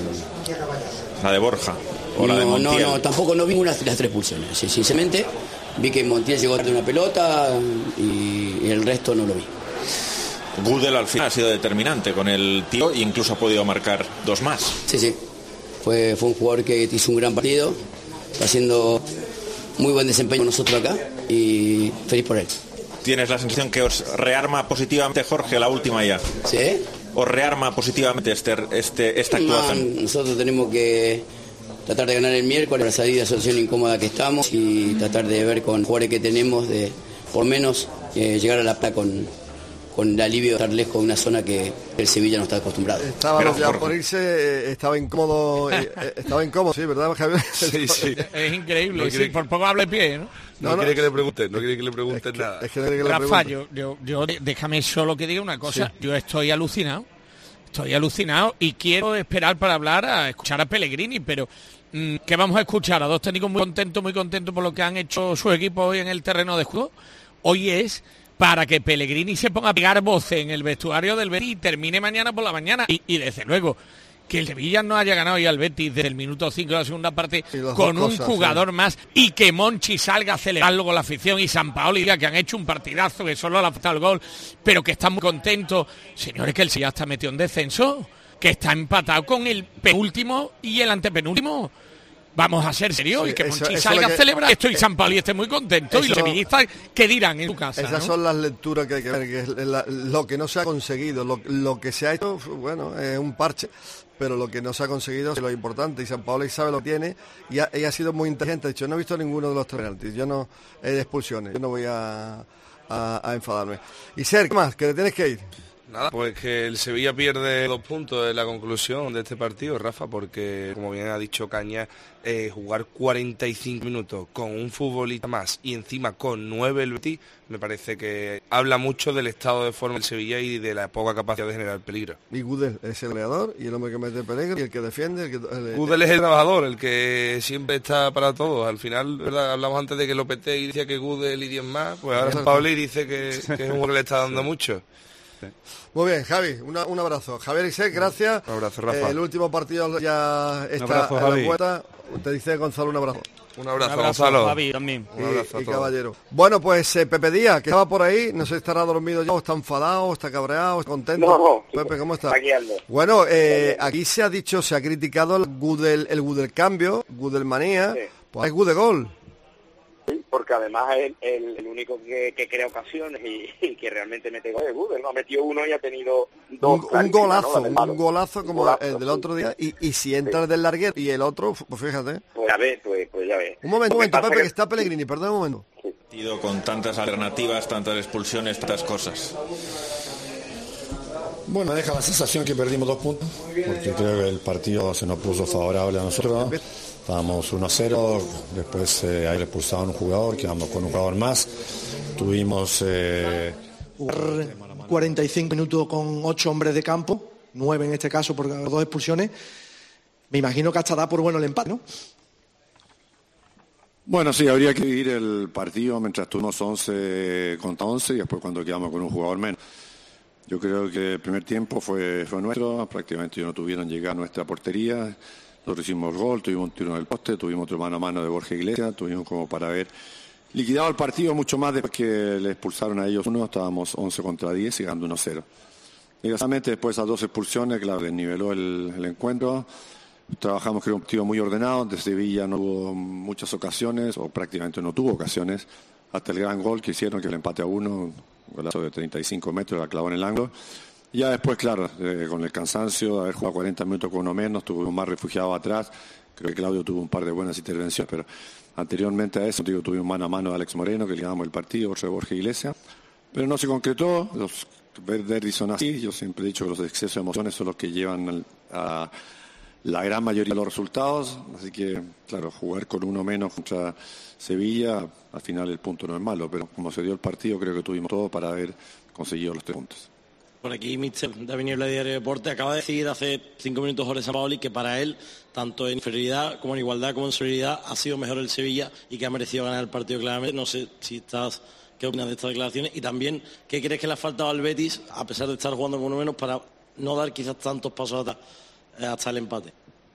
¿La de Borja? ¿O no, la de Montiel? No, no, tampoco no vi una de las tres pulsiones. Sí, sinceramente, vi que Montiel llegó a dar una pelota y, y el resto no lo vi. Gudel al final ha sido determinante con el tiro e incluso ha podido marcar dos más. Sí, sí. Fue, fue un jugador que hizo un gran partido, está haciendo muy buen desempeño nosotros acá y feliz por él. ¿Tienes la sensación que os rearma positivamente, Jorge, la última ya? Sí. ¿Os rearma positivamente este, este, esta actuación? No, nosotros tenemos que tratar de ganar el miércoles para salir de la situación incómoda que estamos y tratar de ver con jugadores que tenemos de por menos eh, llegar a la plata con, con el alivio de estar lejos de una zona que el Sevilla no está acostumbrado. Estaba Pero, ya por irse, eh, estaba incómodo, eh, estaba incómodo, sí, ¿verdad, Javier? Sí, sí. Es increíble, no sí, que... por poco hable pie, ¿no? No, no, no quiere que le pregunten, no quiere que le pregunten es que, nada. Es que no quiere que Rafa, le yo, yo, yo, déjame solo que diga una cosa. Sí. Yo estoy alucinado, estoy alucinado y quiero esperar para hablar, a escuchar a Pellegrini, pero mmm, ¿qué vamos a escuchar? A dos técnicos muy contentos, muy contentos por lo que han hecho su equipo hoy en el terreno de juego. Hoy es para que Pellegrini se ponga a pegar voces en el vestuario del Betis y termine mañana por la mañana. Y, y desde luego, que el Sevilla no haya ganado ya al Betis desde el minuto cinco de la segunda parte con un cosas, jugador sí. más y que Monchi salga a celebrarlo con la afición y Sampaoli diga que han hecho un partidazo, que solo le ha faltado el gol, pero que están muy contentos. Señores, que el Sevilla está metido en descenso, que está empatado con el penúltimo y el antepenúltimo. Vamos a ser serios sí, y que eso, Monchi eso salga que, a celebrar esto y Sampaoli esté muy contento eso, y los sevillistas que dirán en su casa. Esas ¿no? son las lecturas que hay que ver, que es la, lo que no se ha conseguido, lo, lo que se ha hecho, bueno, es un parche, pero lo que no se ha conseguido es lo importante y Sampaoli sabe lo que tiene y ha, y ha sido muy inteligente. De hecho, no he visto ninguno de los tres penaltis, yo no he de expulsiones, yo no voy a, a, a enfadarme. Y Ser, ¿qué más? ¿Que te tienes que ir? Nada, pues que el Sevilla pierde dos puntos en la conclusión de este partido, Rafa, porque, como bien ha dicho Caña, eh, jugar cuarenta y cinco minutos con un futbolista más y encima con nueve el Betis, me parece que habla mucho del estado de forma del Sevilla y de la poca capacidad de generar peligro. Y Gudel es el goleador y el hombre que mete peligro y el que defiende. El que, el, Gudel es el trabajador, el que siempre está para todos. Al final, ¿verdad? Hablamos antes de que Lopetegui decía que Gudel y diez más, pues ahora Pablo dice que, que es un hombre que le está dando mucho. Muy bien, Javi, una, un abrazo. Javier Isaac, gracias. Un abrazo, Rafa. Eh, el último partido ya está abrazo, en Javi. la puerta. Te dice Gonzalo, un abrazo. Un abrazo, un abrazo Gonzalo. Javi, también. Y, un abrazo y caballero. Bueno, pues eh, Pepe Díaz, que estaba por ahí, no sé si estará dormido ya, o está enfadado, o está cabreado, o está contento. No, no. Pepe, ¿cómo está? Aquí ando. Bueno, eh, aquí se ha dicho, se ha criticado el Gudel, el Gudel cambio, Gudel manía, sí. Pues hay Gudel gol. Porque además es el, el único que, que crea ocasiones y, y que realmente mete goles. Gudel no ha metido uno y ha tenido dos. Un, un golazo, ¿no? un golazo como un golazo, el del otro día. Y, y si entra sí. el del larguero y el otro, pues fíjate. Pues ya ves, pues, pues ya ves. Un momento, un momento, Pepe, que... que está Pellegrini, perdón un momento. Sí. Con tantas alternativas, tantas expulsiones, tantas cosas. Bueno, me deja la sensación que perdimos dos puntos, porque creo que el partido se nos puso favorable a nosotros. Estábamos uno a cero, después eh, ahí expulsaron un jugador, quedamos con un jugador más. Tuvimos... Eh, cuarenta y cinco minutos con ocho hombres de campo, nueve en este caso por dos expulsiones. Me imagino que hasta da por bueno el empate, ¿no? Bueno, sí, habría que vivir el partido mientras tuvimos once contra once y después cuando quedamos con un jugador menos. Yo creo que el primer tiempo fue, fue nuestro, prácticamente no tuvieron llegar a nuestra portería. Nosotros hicimos gol, tuvimos un tiro en el poste, tuvimos otro mano a mano de Borja Iglesias, tuvimos como para haber liquidado el partido mucho más después que le expulsaron a ellos uno, estábamos once contra diez y ganando uno cero. Desgraciadamente después de esas dos expulsiones, claro, desniveló el, el encuentro. Trabajamos, creo, un partido muy ordenado. De Sevilla no hubo muchas ocasiones, o prácticamente no tuvo ocasiones, hasta el gran gol que hicieron, que el empate a uno, un golazo de treinta y cinco metros, la clavó en el ángulo. Y ya después, claro, eh, con el cansancio de haber jugado cuarenta minutos con uno menos, tuvimos más refugiados atrás. Creo que Claudio tuvo un par de buenas intervenciones, pero anteriormente a eso, digo, tuvimos mano a mano de Alex Moreno, que le ganamos el partido, otro de Borja Iglesias. Pero no se concretó. Los Verdes son así. Yo siempre he dicho que los excesos de emociones son los que llevan a la gran mayoría de los resultados, así que, claro, jugar con uno menos contra Sevilla, al final el punto no es malo, pero como se dio el partido, creo que tuvimos todo para haber conseguido los tres puntos. Por aquí, mister David Niebla, Diario de Deporte, acaba de decir hace cinco minutos Jorge Sampaoli que para él, tanto en inferioridad como en igualdad como en superioridad, ha sido mejor el Sevilla y que ha merecido ganar el partido claramente. No sé si estás, qué opinas de estas declaraciones y también qué crees que le ha faltado al Betis, a pesar de estar jugando con uno menos, para no dar quizás tantos pasos atrás hasta el empate.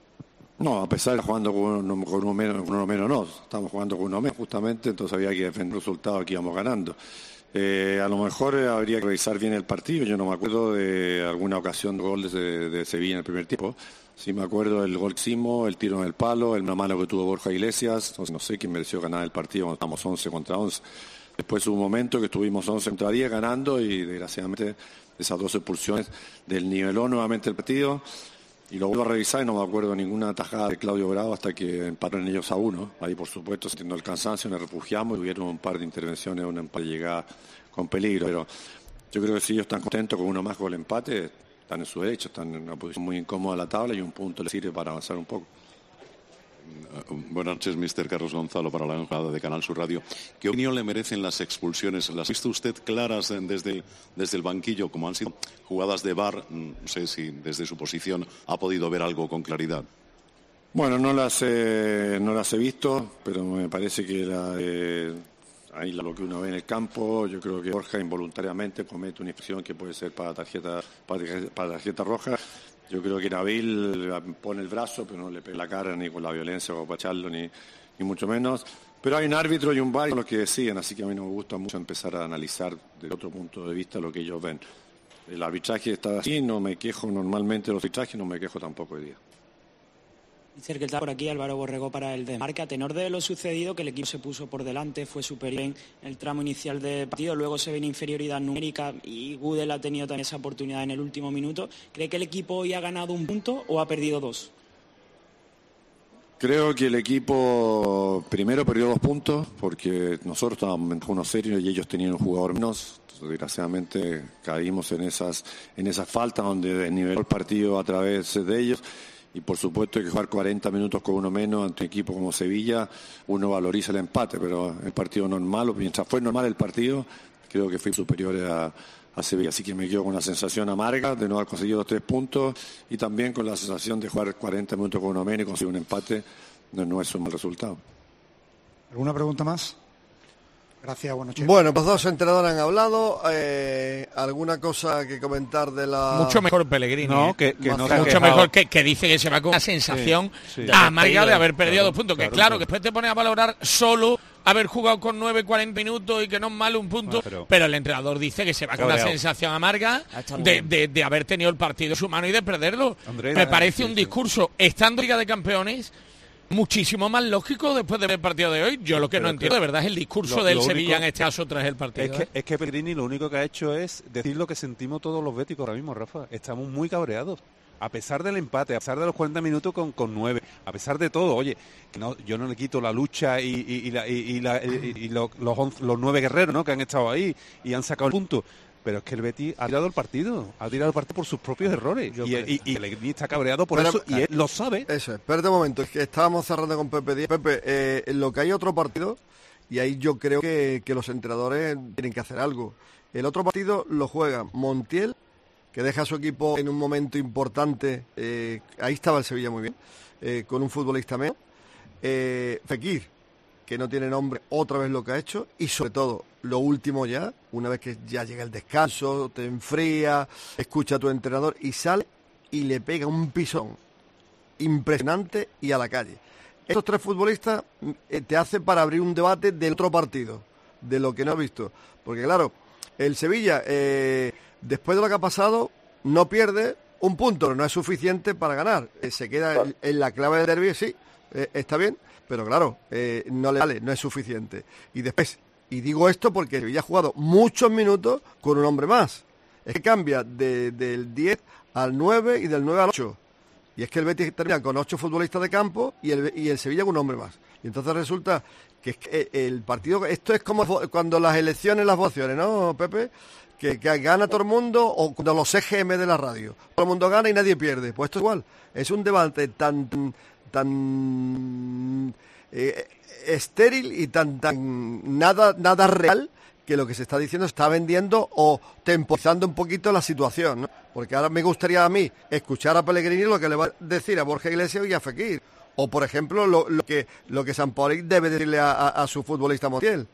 No, a pesar de jugando con uno, con uno menos, con uno menos no, estamos jugando con uno menos justamente, entonces había que defender el resultado que íbamos ganando. Eh, a lo mejor eh, habría que revisar bien el partido. Yo no me acuerdo de alguna ocasión de goles de, de Sevilla en el primer tiempo. Sí me acuerdo del gol que hicimos, el tiro en el palo, el una mano que tuvo Borja Iglesias. Entonces, no sé quién mereció ganar el partido cuando estamos once contra once. Después hubo un momento que estuvimos once contra diez ganando y desgraciadamente esas dos expulsiones del niveló nuevamente el partido. Y lo vuelvo a revisar y no me acuerdo de ninguna tajada de Claudio Bravo hasta que empataron ellos a uno. Ahí, por supuesto, sintiendo el cansancio, nos refugiamos y hubieron un par de intervenciones, una empate llegada con peligro. Pero yo creo que si ellos están contentos con uno más con el empate, están en su derecho, están en una posición muy incómoda en la tabla y un punto les sirve para avanzar un poco. Buenas noches, mister Carlos Gonzalo, para la jugada de Canal Sur Radio. ¿Qué opinión le merecen las expulsiones? ¿Las ha visto usted claras desde, desde el banquillo, como han sido jugadas de V A R? No sé si desde su posición ha podido ver algo con claridad. Bueno, no las, eh, no las he visto, pero me parece que la, eh, ahí lo que uno ve en el campo, yo creo que Borja involuntariamente comete una infracción que puede ser para tarjeta, para, para tarjeta roja. Yo creo que Nabil pone el brazo, pero no le pega la cara ni con la violencia o para echarlo, ni, ni mucho menos. Pero hay un árbitro y un V A R los que deciden, así que a mí no me gusta mucho empezar a analizar desde otro punto de vista lo que ellos ven. El arbitraje está así, no me quejo normalmente de los arbitrajes, no me quejo tampoco hoy día. Dice que está por aquí Álvaro Borrego para el desmarque. A tenor de lo sucedido, que el equipo se puso por delante, fue superior en el tramo inicial del partido, luego se ve en inferioridad numérica y Gudel ha tenido también esa oportunidad en el último minuto. ¿Cree que el equipo hoy ha ganado un punto o ha perdido dos? Creo que el equipo primero perdió dos puntos porque nosotros estábamos en uno serio y ellos tenían un jugador menos. Entonces, desgraciadamente caímos en esas, en esas faltas donde desniveló el partido a través de ellos. Y por supuesto hay que jugar cuarenta minutos con uno menos ante un equipo como Sevilla, uno valoriza el empate, pero el partido normal, mientras fue normal el partido, creo que fui superior a, a Sevilla. Así que me quedo con una sensación amarga de no haber conseguido los tres puntos y también con la sensación de jugar cuarenta minutos con uno menos y conseguir un empate, no, no es un mal resultado. ¿Alguna pregunta más? Gracias, buenas noches. Bueno, los dos entrenadores han hablado. Eh, ¿Alguna cosa que comentar de la...? Mucho mejor Pellegrini. No, ¿eh? que, que no Mucho se mejor que, que dice que se va con una sensación sí, sí. amarga de haber perdido claro, dos puntos. Que claro, claro, claro, que después te pones a valorar solo haber jugado con nueve, cuarenta minutos y que no es malo un punto. Bueno, pero, pero el entrenador dice que se va con una sensación amarga de, de, de haber tenido el partido en su mano y de perderlo. Andrés, Me parece sí, un discurso, sí. estando en Liga de Campeones, muchísimo más lógico después del partido de hoy. Yo lo que pero no entiendo de verdad es el discurso lo, del lo Sevilla único, en este caso tras el partido. Es que, ¿eh? es que Pellegrini lo único que ha hecho es decir lo que sentimos todos los béticos ahora mismo, Rafa. Estamos muy cabreados. a pesar del empate, a pesar de los cuarenta minutos con, con nueve, a pesar de todo, oye, que no, yo no le quito la lucha y, y, y, la, y, y, la, y, y los, los, once, los nueve guerreros, ¿no?, que han estado ahí y han sacado el punto. Pero es que el Betis ha tirado el partido, ha tirado el partido por sus propios errores. Y, y, y Pellegrini está cabreado por Pero, eso y él lo sabe. Eso es. Espérate un momento, es que estábamos cerrando con Pepe Díaz. Pepe, eh, en lo que hay otro partido, y ahí yo creo que, que los entrenadores tienen que hacer algo. El otro partido lo juega Montiel, que deja a su equipo en un momento importante. Eh, ahí estaba el Sevilla muy bien, eh, con un futbolista menos. Eh, Fekir, que no tiene nombre, otra vez lo que ha hecho, y sobre todo, lo último ya, una vez que ya llega el descanso, te enfría, escucha a tu entrenador y sale y le pega un pisón impresionante y a la calle. Estos tres futbolistas eh, te hacen para abrir un debate del otro partido, de lo que no has visto. Porque claro, el Sevilla, eh, después de lo que ha pasado, no pierde un punto, pero no es suficiente para ganar. Eh, se queda en, en la clave del derbi, sí, eh, está bien, pero claro, eh, no le vale, no es suficiente. Y después, y digo esto porque Sevilla ha jugado muchos minutos con un hombre más. Es que cambia de, del diez al nueve y del nueve al ocho. Y es que el Betis termina con ocho futbolistas de campo y el, y el Sevilla con un hombre más. Y entonces resulta que, es que el partido, esto es como cuando las elecciones, las votaciones, ¿no, Pepe? Que, que gana todo el mundo, o cuando los C G M de la radio. Todo el mundo gana y nadie pierde. Pues esto es igual. Es un debate tan... tan, tan eh, estéril y tan, tan nada, nada real, que lo que se está diciendo está vendiendo o temporizando un poquito la situación, ¿no? Porque ahora me gustaría a mí escuchar a Pellegrini lo que le va a decir a Borja Iglesias y a Fekir. O, por ejemplo, lo, lo que lo que Sampaoli debe decirle a, a, a su futbolista Montiel.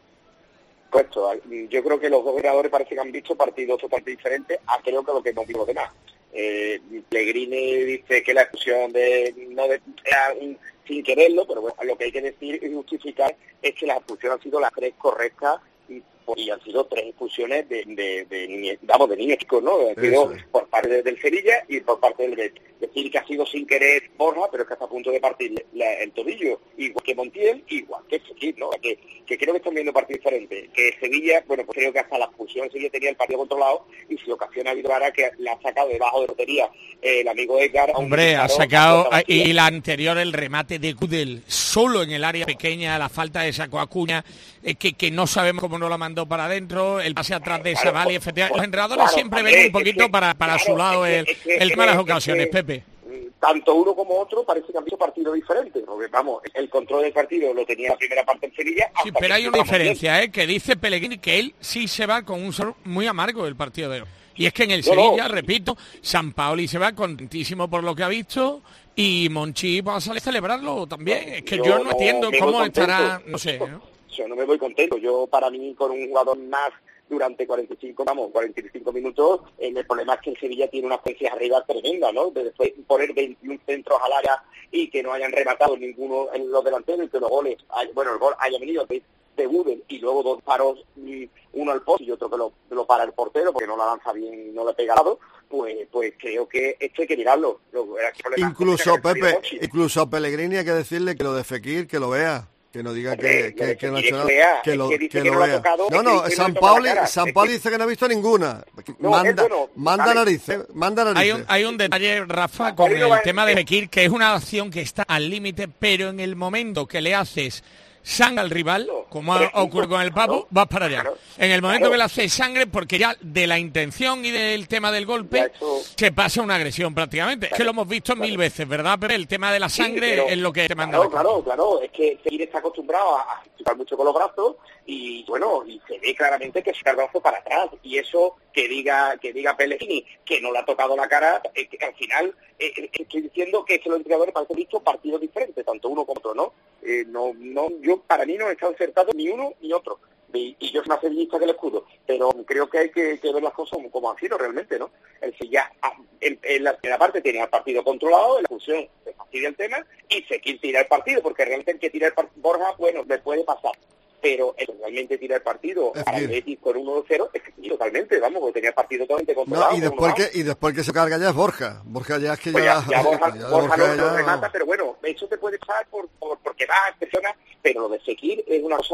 Correcto. Yo creo que los dos jugadores parece que han visto partidos totalmente diferentes a creo que lo que hemos visto los demás. Eh, Pellegrini dice que la expulsión de no de, era un, sin quererlo, pero bueno, lo que hay que decir y justificar es que las expulsiones han sido las tres correctas y, y han sido tres expulsiones de, de, de, de, vamos, de niños chicos, ¿no? Han sido por parte de, del Sevilla y por parte del Betis. Decir que ha sido sin querer Borja, pero es que está a punto de partir la, el tobillo, igual que Montiel, igual que Fekir, ¿no? Que, que creo que están viendo partidos diferentes. Que Sevilla, bueno, pues creo que hasta la expulsión Sevilla tenía el partido controlado y si ocasión ha habido ahora que la ha sacado debajo de lotería eh, el amigo Edgar. Hombre, ha sacado, y la anterior, el remate de Gudel, solo en el área pequeña, la falta de Saco Acuña, eh, que, que no sabemos cómo no la mandó para adentro, el pase atrás de claro, Savali, efectivamente. Pues, los entrenadores claro, siempre también, ven un poquito que, para, para claro, su lado es el, que, es que, el tema de las es ocasiones, que, Pepe. Tanto uno como otro parece que han visto partidos diferentes, porque vamos, el control del partido lo tenía la primera parte en Sevilla. Sí, pero hay una diferencia, ¿eh? Que dice Pellegrini que él sí se va con un sabor muy amargo del partido de hoy. Y es que en el no, Sevilla, no. repito, Sampaoli se va contentísimo por lo que ha visto y Monchi va a salir a celebrarlo también. Es que yo, yo no, no entiendo cómo estará, no sé. ¿no? Yo no me voy contento. Yo, para mí, con un jugador más durante cuarenta y cinco, vamos, cuarenta y cinco minutos, eh, el problema es que el Sevilla tiene una presencia arriba tremenda, ¿no? De después poner veintiún centros al área y que no hayan rematado ninguno en los delanteros y que los goles, hay, bueno, el gol haya venido de, de Gudel y luego dos paros, uno al poste y otro que lo, lo para el portero porque no la lanza bien, no le pega al lado, pues, pues creo que esto hay que mirarlo. Lo, incluso, es que Pepe, incluso a Pellegrini hay que decirle que lo de Fekir, que lo vea. Que no diga que, que, que no ha hecho nada, que lo, que lo vea. No, no, Sampaoli Sampaoli dice que no ha visto ninguna. Manda, manda narices, manda narices. Hay un, hay un detalle, Rafa, con el tema de Fekir, que es una acción que está al límite, pero en el momento que le haces sangre al rival, como ha ocurrido con el Papu, vas para allá. En el momento que le haces sangre, porque ya de la intención y del tema del golpe, se pasa una agresión prácticamente. Es que lo hemos visto mil veces, ¿verdad? Pero el tema de la sangre sí, pero, es lo que te manda. Claro, claro, claro. Es que Fekir está acostumbrado a chutar mucho con los brazos y, bueno, y se ve claramente que saca el brazo para atrás. Y eso que diga que diga Pellegrini que no le ha tocado la cara, eh, que al final eh, eh, estoy diciendo que es que los entrenadores parecen visto partidos diferentes, tanto uno como otro, ¿no? Eh, no, no, yo para mí no he estado acertado ni uno ni otro. Y, y yo soy más sevillista que el escudo, pero creo que hay que, que ver las cosas como, como han sido realmente, ¿no? El Sevilla en, en la primera parte tenía el partido controlado, en la función se fastidia el tema y se quiere tirar el partido, porque realmente el que tira el partido, Borja, bueno, le puede pasar. Pero el realmente tira el partido es para el Betis con uno cero, es que sí, totalmente, vamos, porque tenía el partido totalmente controlado. No, y después que y después que se carga ya es Borja. Borja ya es que pues ya... ya, ya Borja, ya Borja, Borja lo, ya lo no. remata, pero bueno, eso te puede pasar por, por, porque va a personas, pero lo de Fekir es una cosa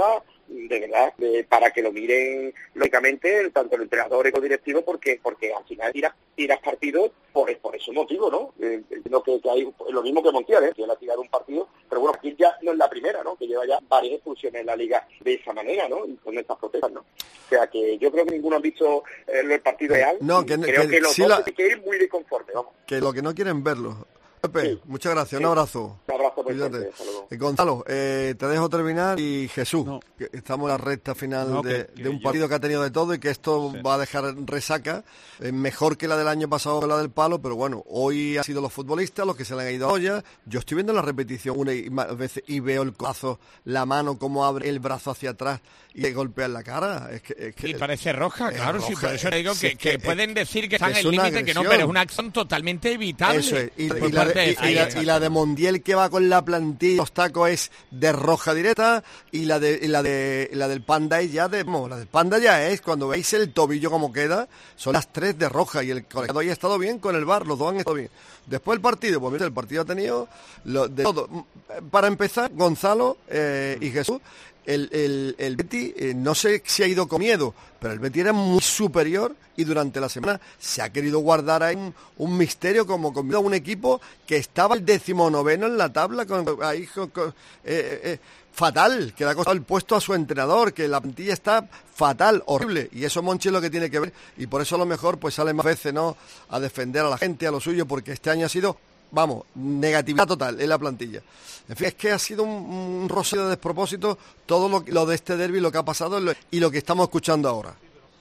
de verdad, de, para que lo miren lógicamente tanto el entrenador como el directivo, porque porque al final tiras, tiras partidos por, por ese motivo, ¿no? Eh, lo que, que hay lo mismo que Montiel, ¿eh? Que él ha tirado un partido, pero bueno, aquí ya no es la primera, ¿no? Que lleva ya varias expulsiones en la liga de esa manera, ¿no? Y con estas protestas, ¿no? O sea que yo creo que ninguno ha visto eh, el partido real. No, que, creo que, que los sí dos la... tienen que ir muy de conforme, vamos. Que lo que no quieren verlo. Pepe, sí. Muchas gracias, sí. Un abrazo. Un abrazo, Cuídate. Eh, Gonzalo, eh, te dejo terminar y Jesús, no. que estamos en la recta final no, de, que, que de un yo... partido que ha tenido de todo y que esto sí. va a dejar resaca, eh, mejor que la del año pasado que la del palo, pero bueno, hoy han sido los futbolistas los que se le han ido a olla. Yo estoy viendo la repetición una y más veces y veo el codazo, la mano, cómo abre el brazo hacia atrás y le golpea en la cara. Es que, es que, y parece roja, claro, roja, sí, por eso le digo que, es que, que pueden decir que están en el límite, que no, pero es una acción totalmente evitable. Eso es, y, y, la, de, y, y, la, y la de Montiel que va con la plantilla, los tacos es de roja directa, y la de y la de y la del Panda es ya de, bueno, la del Panda ya es, cuando veis el tobillo como queda, son las tres de roja, y el colegiado ahí ha estado bien con el V A R, los dos han estado bien. Después el partido, pues mira, el partido ha tenido lo, de todo. Para empezar, Gonzalo eh, y Jesús, El, el, el Betis, eh, no sé si ha ido con miedo, pero el Betis era muy superior y durante la semana se ha querido guardar ahí un, un misterio como con miedo a un equipo que estaba el decimonoveno en la tabla, con, ahí, con, con, eh, eh, fatal, que le ha costado el puesto a su entrenador, que la plantilla está fatal, horrible, y eso Monchi es lo que tiene que ver, y por eso a lo mejor pues sale más veces, ¿no?, a defender a la gente, a lo suyo, porque este año ha sido, vamos, negatividad total en la plantilla. En fin, es que ha sido un, un rosario de despropósito todo lo, lo de este derbi, lo que ha pasado y lo, y lo que estamos escuchando ahora.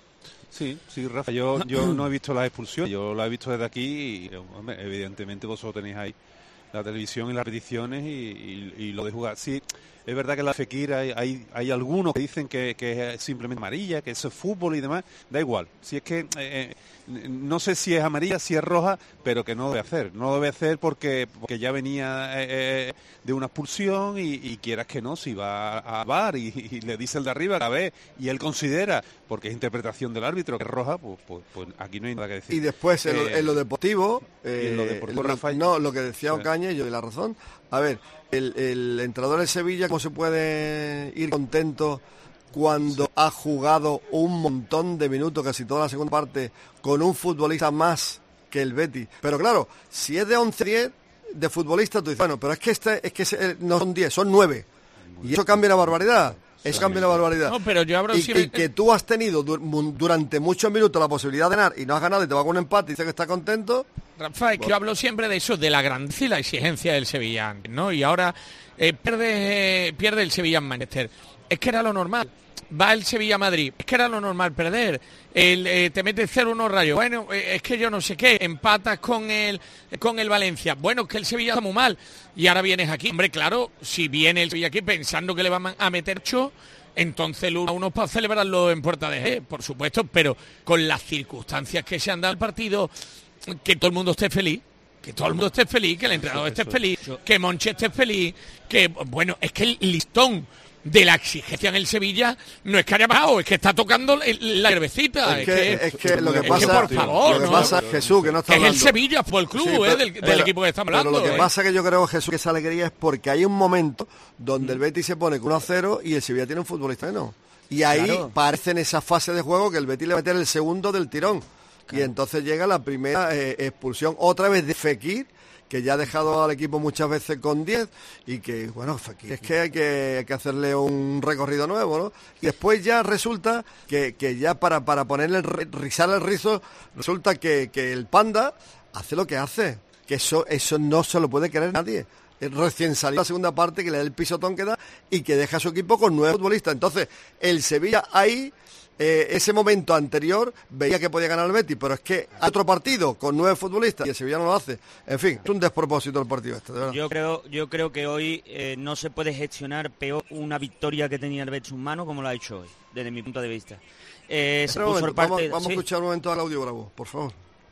Sí, sí, Rafa, yo, yo no he visto la expulsión, yo la he visto desde aquí y hombre, evidentemente vosotros tenéis ahí la televisión y las repeticiones y, y, y lo de jugar. Sí, es verdad que en la Fekir hay, hay, hay algunos que dicen que, que es simplemente amarilla, que eso es fútbol y demás, da igual. Si es que eh, no sé si es amarilla, si es roja, pero que no debe hacer. No debe hacer porque, porque ya venía eh, de una expulsión y, y quieras que no, si va a V A R y, y le dice el de arriba la ve y él considera, porque es interpretación del árbitro, que es roja, pues, pues, pues aquí no hay nada que decir. Y después en, eh, lo, en lo deportivo, eh, en lo deportivo lo, Rafael, no, lo que decía Ocaña, yo doy la razón. A ver, el, el entrenador de Sevilla, ¿cómo se puede ir contento cuando sí. ha jugado un montón de minutos, casi toda la segunda parte, con un futbolista más que el Betis? Pero claro, si es de once a diez de futbolistas, tú dices, bueno, pero es que este es que no son diez, son nueve. Y eso cambia la barbaridad. Eso cambia la barbaridad. No, pero yo abro y, siempre... y que tú has tenido durante muchos minutos la posibilidad de ganar y no has ganado y te va con un empate y dices que estás contento. Rafa, es que yo hablo siempre de eso, de la grandeza y la exigencia del Sevilla, ¿no? Y ahora eh, pierde, eh, pierde el Sevilla en Manchester. Es que era lo normal. Va el Sevilla-Madrid. Es que era lo normal perder. El, eh, te metes cero uno Rayo. Bueno, eh, es que yo no sé qué. Empatas con el con el Valencia. Bueno, es que el Sevilla está muy mal. Y ahora vienes aquí. Hombre, claro, si viene el Sevilla aquí pensando que le van a meter ocho, entonces el uno a uno para celebrarlo en Puerta de G, por supuesto, pero con las circunstancias que se han dado al partido, que todo el mundo esté feliz. Que todo el mundo esté feliz, que el entrenador esté feliz, que Monchi esté feliz, que, bueno, es que el listón de la exigencia en el Sevilla no es que haya bajado, es que está tocando la cervecita. Es, es, que, que, es que lo que pasa, es que por favor, lo que ¿no? pasa Jesús, que no está que hablando. Es el Sevilla por el club, sí, pero, eh, del, del pero, equipo que está hablando. Pero lo que eh. pasa que yo creo, Jesús, que esa alegría es porque hay un momento donde el Betis se pone con uno a cero y el Sevilla tiene un futbolista menos. Y ahí claro. parece en esa fase de juego que el Betis le va a meter el segundo del tirón. Claro. Y entonces llega la primera eh, expulsión otra vez de Fekir, que ya ha dejado al equipo muchas veces con diez y que, bueno, es que hay que, hay que hacerle un recorrido nuevo, ¿no? Y después ya resulta que, que ya para, para ponerle, el, rizar el rizo, resulta que, que el Panda hace lo que hace, que eso, eso no se lo puede creer nadie. Recién salió la segunda parte, que le da el pisotón que da y que deja a su equipo con nueve futbolistas. Entonces, el Sevilla ahí... Eh, ese momento anterior veía que podía ganar el Betis, pero es que hay otro partido con nueve futbolistas y el Sevilla no lo hace. En fin, es un despropósito el partido este, de verdad. Yo creo, yo creo que hoy eh, no se puede gestionar peor una victoria que tenía el Betis en mano como lo ha hecho hoy, desde mi punto de vista. Eh, se puso momento, parte, vamos vamos sí. a escuchar un momento al audio Bravo, por favor.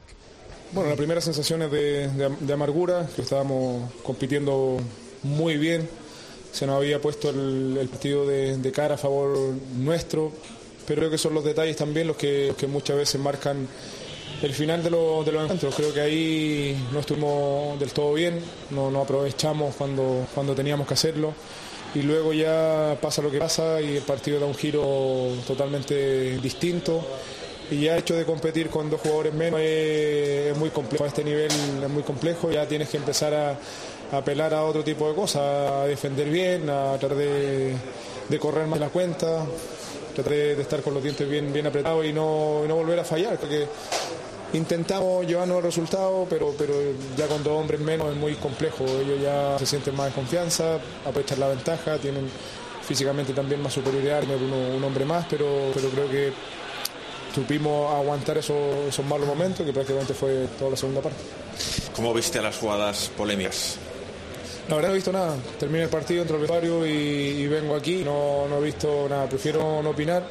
Bueno, la primera sensación es de, de, de amargura, que estábamos compitiendo muy bien, se nos había puesto el, el partido de, de cara a favor nuestro, pero creo que son los detalles también los que, los que muchas veces marcan el final de, lo, de los encuentros. Creo que ahí no estuvimos del todo bien, no, no aprovechamos cuando, cuando teníamos que hacerlo y luego ya pasa lo que pasa y el partido da un giro totalmente distinto. Y ya el hecho de competir con dos jugadores menos es, es muy complejo, a este nivel es muy complejo, ya tienes que empezar a, a apelar a otro tipo de cosas, a defender bien, a tratar de, de correr más de la cuenta, tratar de, de estar con los dientes bien, bien apretados y no, y no volver a fallar, porque intentamos llevarnos el resultado, pero, pero ya con dos hombres menos es muy complejo, ellos ya se sienten más en confianza, aprovechan la ventaja, tienen físicamente también más superioridad, tener uno, un hombre más, pero, pero creo que supimos aguantar esos, esos malos momentos, que prácticamente fue toda la segunda parte. ¿Cómo viste las jugadas polémicas? La verdad no he visto nada, terminé el partido, entro al vestuario y, y vengo aquí, no, no he visto nada, prefiero no opinar.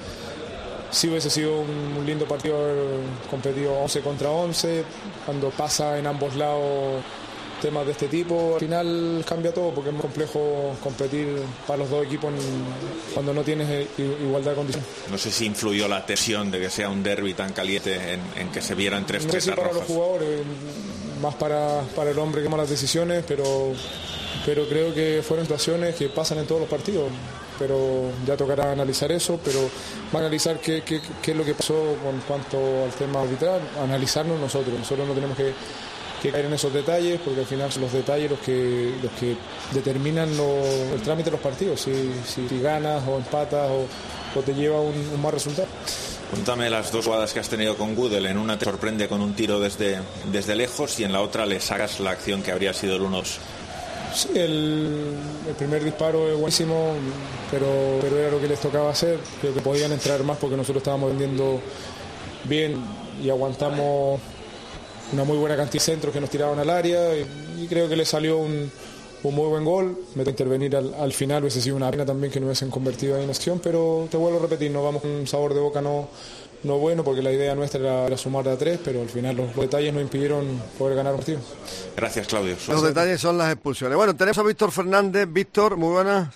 Sí hubiese sido un, un lindo partido haber competido once contra once, cuando pasa en ambos lados temas de este tipo, al final cambia todo porque es muy complejo competir para los dos equipos en, cuando no tienes igualdad de condiciones. No sé si influyó la tensión de que sea un derbi tan caliente en, en que se vieran tres no sé si para rojas. los jugadores, más para, para el hombre que toma las decisiones, pero, pero creo que fueron situaciones que pasan en todos los partidos, pero ya tocará analizar eso, pero va a analizar qué, qué, qué es lo que pasó con cuanto al tema arbitral, analizarnos nosotros, nosotros no tenemos que que caer en esos detalles, porque al final son los detalles los que los que determinan lo, el trámite de los partidos, si, si, si ganas o empatas o, o te lleva un, un mal resultado. Cuéntame las dos jugadas que has tenido con Gudel. En una te sorprende con un tiro desde, desde lejos y en la otra le sacas la acción que habría sido el uno dos. Sí, el, el primer disparo es buenísimo, pero, pero era lo que les tocaba hacer. Creo que podían entrar más porque nosotros estábamos vendiendo bien y aguantamos una muy buena cantidad de centros que nos tiraban al área y, y creo que le salió un, un muy buen gol. Me tengo que intervenir al, al final, hubiese sido una pena también que no hubiesen convertido ahí en acción, pero te vuelvo a repetir, nos vamos con un sabor de boca no, no bueno, porque la idea nuestra era, era sumar de a tres, pero al final los, los detalles nos impidieron poder ganar un partido. Gracias, Claudio. Los detalles son las expulsiones. Bueno, tenemos a Víctor Fernández. Víctor, muy buenas.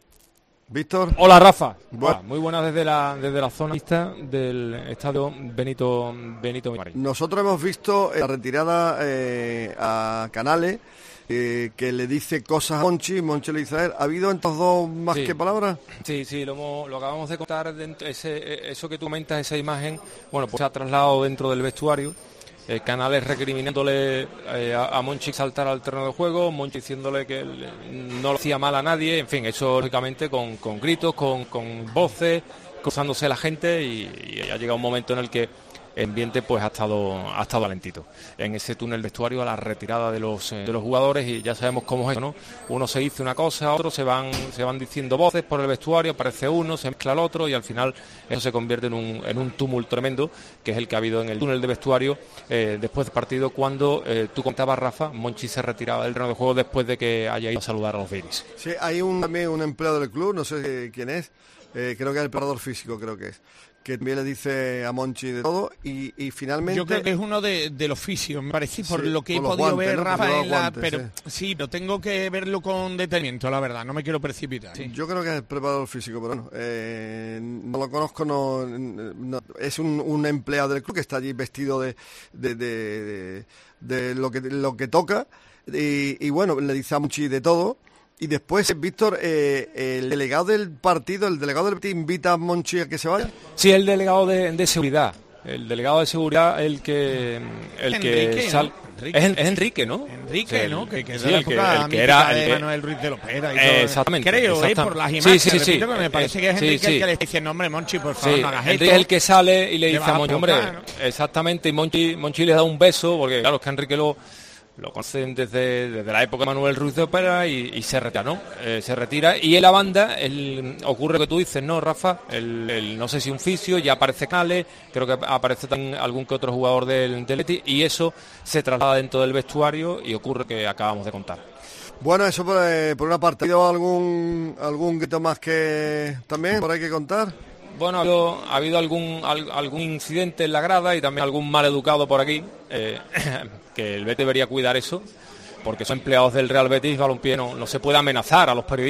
Víctor. Hola, Rafa. Bueno. Hola, muy buenas desde la desde la zona vista del estadio Benito Benito Villamarín. Nosotros hemos visto la retirada eh, a Canales eh, que le dice cosas a Monchi, Monchi le dice a él. ¿Ha habido entre los dos más Sí. que palabras? Sí, sí, lo, hemos- lo acabamos de contar, dentro, ese, eso que tú comentas, esa imagen, bueno, pues se ha trasladado dentro del vestuario. Eh, Canales recriminándole eh, a, a Monchi saltar al terreno de juego, Monchi diciéndole que él, eh, no lo hacía mal a nadie, en fin, eso lógicamente con, con gritos, con, con voces, cruzándose la gente y, y ha llegado un momento en el que el ambiente pues ha estado ha estado calentito en ese túnel vestuario a la retirada de los eh, de los jugadores y ya sabemos cómo es, ¿no? Uno se dice una cosa, otro se van se van diciendo voces por el vestuario, aparece uno, se mezcla el otro y al final eso se convierte en un en un tumulto tremendo, que es el que ha habido en el túnel de vestuario eh, después del partido cuando eh, tú contabas, Rafa, Monchi se retiraba del terreno de juego después de que haya ido a saludar a los Viris. Sí, hay un, también un empleado del club, no sé quién es, eh, creo que es el preparador físico, creo que es, que también le dice a Monchi de todo y, y finalmente... Yo creo que es uno de, del oficio, me parece, por Sí, lo que he por los podido guantes, ver, ¿no? Por Rafa, los en la- guantes, pero sí. sí, pero tengo que verlo con detenimiento, la verdad, no me quiero precipitar. Yo creo que es el preparador físico, pero bueno, eh, no lo conozco, no, no- es un, un empleado del club que está allí vestido de, de, de, de- de lo que lo que toca y, y bueno, le dice a Monchi de todo. Y después, Víctor, eh, el delegado del partido, el delegado del partido invita a Monchi a que se vaya. Sí, el delegado de, de seguridad. El delegado de seguridad, el que el que Enrique, sal... ¿no? Enrique. Es, es Enrique, ¿no? Enrique, Sí, ¿no? Que, que es sí, de la el que, época el que mítica era de el que- Manuel Ruiz de Lopera y Eh, todo. exactamente, Creo, ¿eh? exactamente. Por las Sí, imágenes, sí, sí, repito sí. que me parece Eh, que es sí, Enrique sí. el que le dice, no, hombre, Monchi, por favor, Sí, no hagas Enrique esto. es el que sale y le Te dice vas a a Monchi, hombre, provocar, ¿no? exactamente, y Monchi, Monchi le da un beso, porque claro, es que Enrique lo, lo conocen desde, desde la época de Manuel Ruiz de Opera y, y se retira, ¿no? Eh, se retira y en la banda el, ocurre lo que tú dices, ¿no, Rafa? El, el- no sé si un fisio, ya aparece Canales, creo que aparece también algún que otro jugador del, del Betis y eso se traslada dentro del vestuario y ocurre lo que acabamos de contar. Bueno, eso por, eh, por una parte. ¿Ha habido algún, algún grito más que también por ahí que contar? Bueno, ha habido, ha habido algún al- algún incidente en la grada y también algún mal educado por aquí, eh, que el Betis debería cuidar eso, porque son empleados del Real Betis Balompié, no, no se puede amenazar a los periodistas.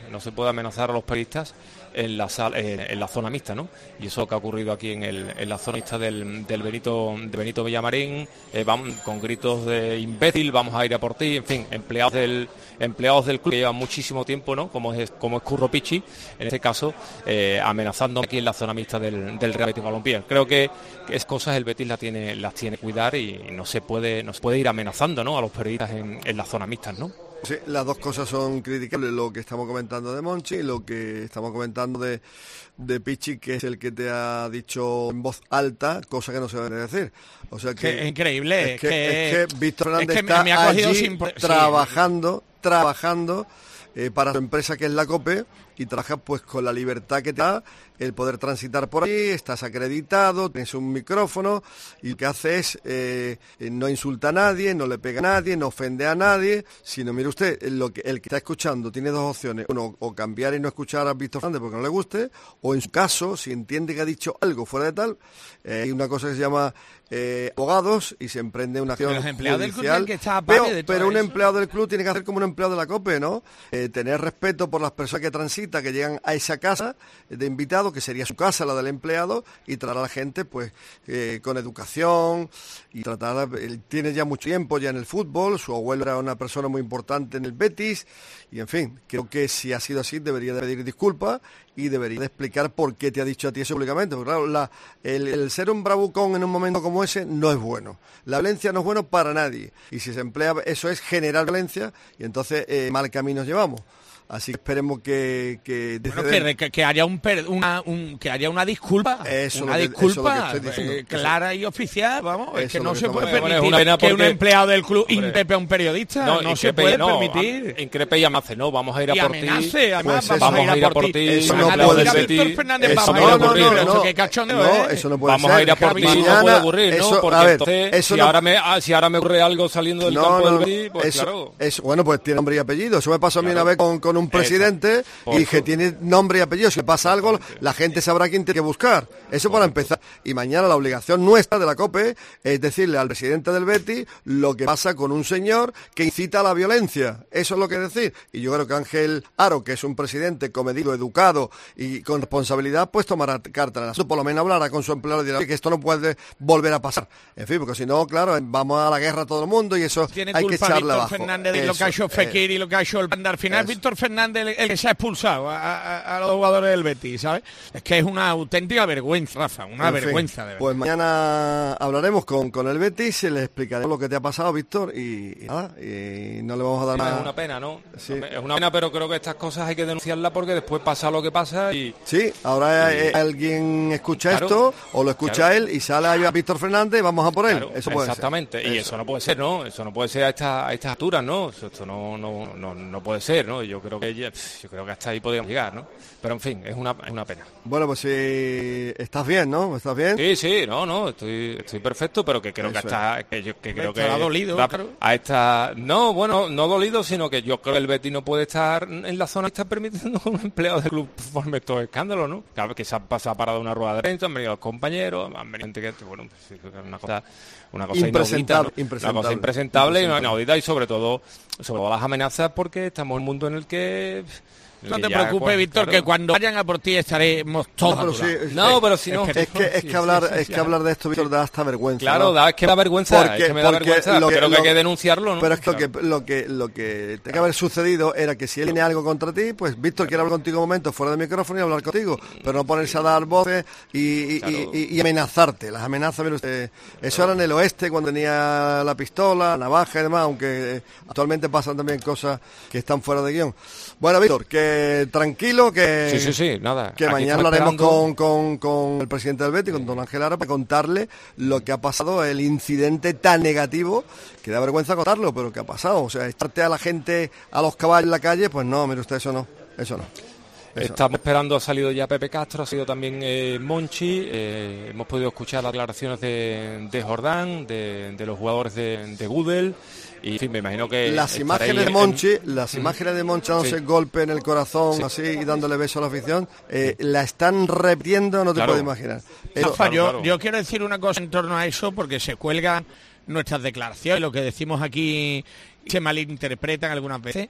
no se puede amenazar a los periodistas en la sal, eh, en la zona mixta, ¿no? Y eso que ha ocurrido aquí en, el, en la zona mixta del, del Benito de Benito Villamarín, eh, van con gritos de imbécil, vamos a ir a por ti, en fin, empleados del empleados del club que llevan muchísimo tiempo, ¿no? Como es como es Curro Pichi, en este caso, eh, amenazando aquí en la zona mixta del, del Real Betis Balompié. Creo que, que es cosas el Betis la tiene, las tiene que cuidar y no se puede, no se puede ir amenazando, ¿no? A los periodistas en, en la zona mixta, ¿no? Sí, las dos cosas son criticables, lo que estamos comentando de Monchi y lo que estamos comentando de, de Pichi, que es el que te ha dicho en voz alta, cosa que no se debe decir. O sea que es increíble. Es que, que, es que Víctor Fernández es que está me ha cogido allí sin... trabajando, sí. trabajando eh, para su empresa que es la COPE, y trabaja pues con la libertad que te da el poder transitar por ahí, estás acreditado, tienes un micrófono y lo que hace es eh, no insulta a nadie, no le pega a nadie, no ofende a nadie, sino mire usted, lo que, el que está escuchando tiene dos opciones, uno, o cambiar y no escuchar a Víctor Fernández porque no le guste, o en su caso, si entiende que ha dicho algo fuera de tal, eh, hay una cosa que se llama eh, abogados y se emprende una acción los empleados del judicial, club que está pero, de todo pero un eso. empleado del club tiene que hacer como un empleado de la COPE, ¿no? Eh, tener respeto por las personas que transitan, que llegan a esa casa de invitados, que sería su casa, la del empleado, y tratar a la gente pues eh, con educación y tratar, él tiene ya mucho tiempo ya en el fútbol, su abuelo era una persona muy importante en el Betis, y en fin, creo que si ha sido así debería de pedir disculpas y debería de explicar por qué te ha dicho a ti eso públicamente, porque claro, la, el, el ser un bravucón en un momento como ese no es bueno, la violencia no es bueno para nadie, y si se emplea eso es generar violencia, y entonces eh, mal camino llevamos. Así que esperemos que que, bueno, que, que, que haya un, per, una un, que haya una disculpa, eso una que, disculpa eso que eh, clara y oficial, vamos, eso es que no que se puede permitir bueno, una que porque, un empleado del club hombre, increpe a un periodista, no, no se puede no, permitir. Increpe y amenace, no, vamos a ir a y por amenace, ti. Además, Pues vamos, vamos a ir a por ti. Eso no puede ser. Víctor Fernández, eso vamos no, a ir a no, por ti. no, Eso no, qué cachondeo, no, ¿eh? eso no puede vamos ser. a ir a por ti, mañana, no puede ocurrir, ¿no? eso, Porque a ver, entonces, eso si, no, ahora me, si ahora me ocurre algo saliendo del no, campo no, del Betis, pues eso, claro. Eso, bueno, pues tiene nombre y apellido. Eso me pasó a mí una vez con, con un presidente y que tiene nombre y apellido. Si le pasa algo, la gente sabrá quién tiene que buscar. Eso para empezar. Y mañana la obligación nuestra de la COPE es decirle al presidente del Betis lo que pasa con un señor que incita a la violencia. Eso es lo que decir. Y yo creo que Ángel Aro, que es un presidente comedido, educado y con responsabilidad, pues tomará carta en el asunto. Por lo menos hablará con su empleado y dirá que esto no puede volver a pasar. En fin, porque si no, claro, vamos a la guerra todo el mundo y eso tiene hay que echarle Víctor abajo. Fernández de lo que ha hecho Fekir y lo que ha hecho el Banda. Al final, eso. Víctor Fernández el, el que se ha expulsado a, a, a los jugadores del Betis, ¿sabes? Es que es una auténtica vergüenza, Rafa, una En vergüenza. Fin, de verdad. Pues mañana hablaremos con, con el Betis, se le explicaremos lo que te ha pasado, Víctor, y, y nada, y no le vamos a dar Sí, más. es una pena, ¿no? Sí. Es una pena, pero creo que estas cosas hay que denunciarlas porque después pasa lo que pasa y... Sí, ahora y... eh, alguien escucha claro, esto, o lo escucha claro. él, y sale ahí a Víctor Fernández y vamos a por él. Claro, eso puede exactamente, ser. y eso. eso no puede ser, ¿no? Eso no puede ser a, esta, a estas alturas, ¿no? Eso, esto no, no, no, no puede ser, ¿no? Yo creo que ella, yo creo que hasta ahí podríamos llegar, ¿no? Pero en fin, es una, es una pena. Bueno, pues si estás bien, ¿no? ¿Estás bien? Sí, sí, no, no, estoy, estoy perfecto, pero que creo Eso que hasta, que yo que creo que ha dolido, da, claro. a esta, no, bueno, no dolido, sino que yo creo que el Betis no puede estar en la zona que está permitiendo a un empleado del club forme estos escándalos, ¿no? Cada vez que se ha pasado parado una rueda de prensa, han venido los compañeros, han venido gente que, bueno, pues, una cosa, una cosa impresentable, inaudita, ¿no? impresentable, una cosa impresentable, impresentable. y inaudita, y sobre todo, sobre todo las amenazas, porque estamos en un mundo en el que No te ya, preocupes, pues, Víctor, claro. que cuando vayan a por ti estaremos todos. No, pero a tu sí, lado. es- No, pero si no. Es que, es que, es que hablar, es que hablar de esto, Víctor, da hasta vergüenza. Claro, ¿no? da, es que da vergüenza, Porque- es que me da porque vergüenza, lo que- creo que lo- hay que denunciarlo, ¿no? Pero es que Claro. lo que lo que lo que tenía que haber sucedido era que si él tiene algo contra ti, pues Víctor quiere hablar contigo un momento fuera del micrófono y hablar contigo, pero no ponerse a dar voces y, y, Claro. y- y amenazarte. Las amenazas, mire usted, eso era en el oeste cuando tenía la pistola, la navaja y demás, aunque actualmente pasan también cosas que están fuera de guión. Bueno, Víctor, que tranquilo, que Sí, sí, sí, nada. que Aquí mañana estamos hablaremos esperando. con, con, con el presidente del Betis, con don Ángel Aro, para contarle lo que ha pasado, el incidente tan negativo, que da vergüenza contarlo, pero que ha pasado. O sea, echarte a la gente, a los caballos en la calle, pues no, mire usted, eso no, eso no. Eso. Estamos esperando, ha salido ya Pepe Castro, ha sido también eh, Monchi, eh, hemos podido escuchar las declaraciones de, de Jordán, de, de los jugadores de, de Gudel, y en fin, me imagino que... Las estaréis imágenes de en- Monchi, en- las Mm. imágenes de Monchi dándose Sí. golpe en el corazón, Sí. así, y dándole beso a la afición, eh, la están repitiendo, no te Claro. puedes imaginar. Eso- Rafa, yo, claro. yo quiero decir una cosa en torno a eso, porque se cuelgan nuestras declaraciones, lo que decimos aquí se malinterpretan algunas veces.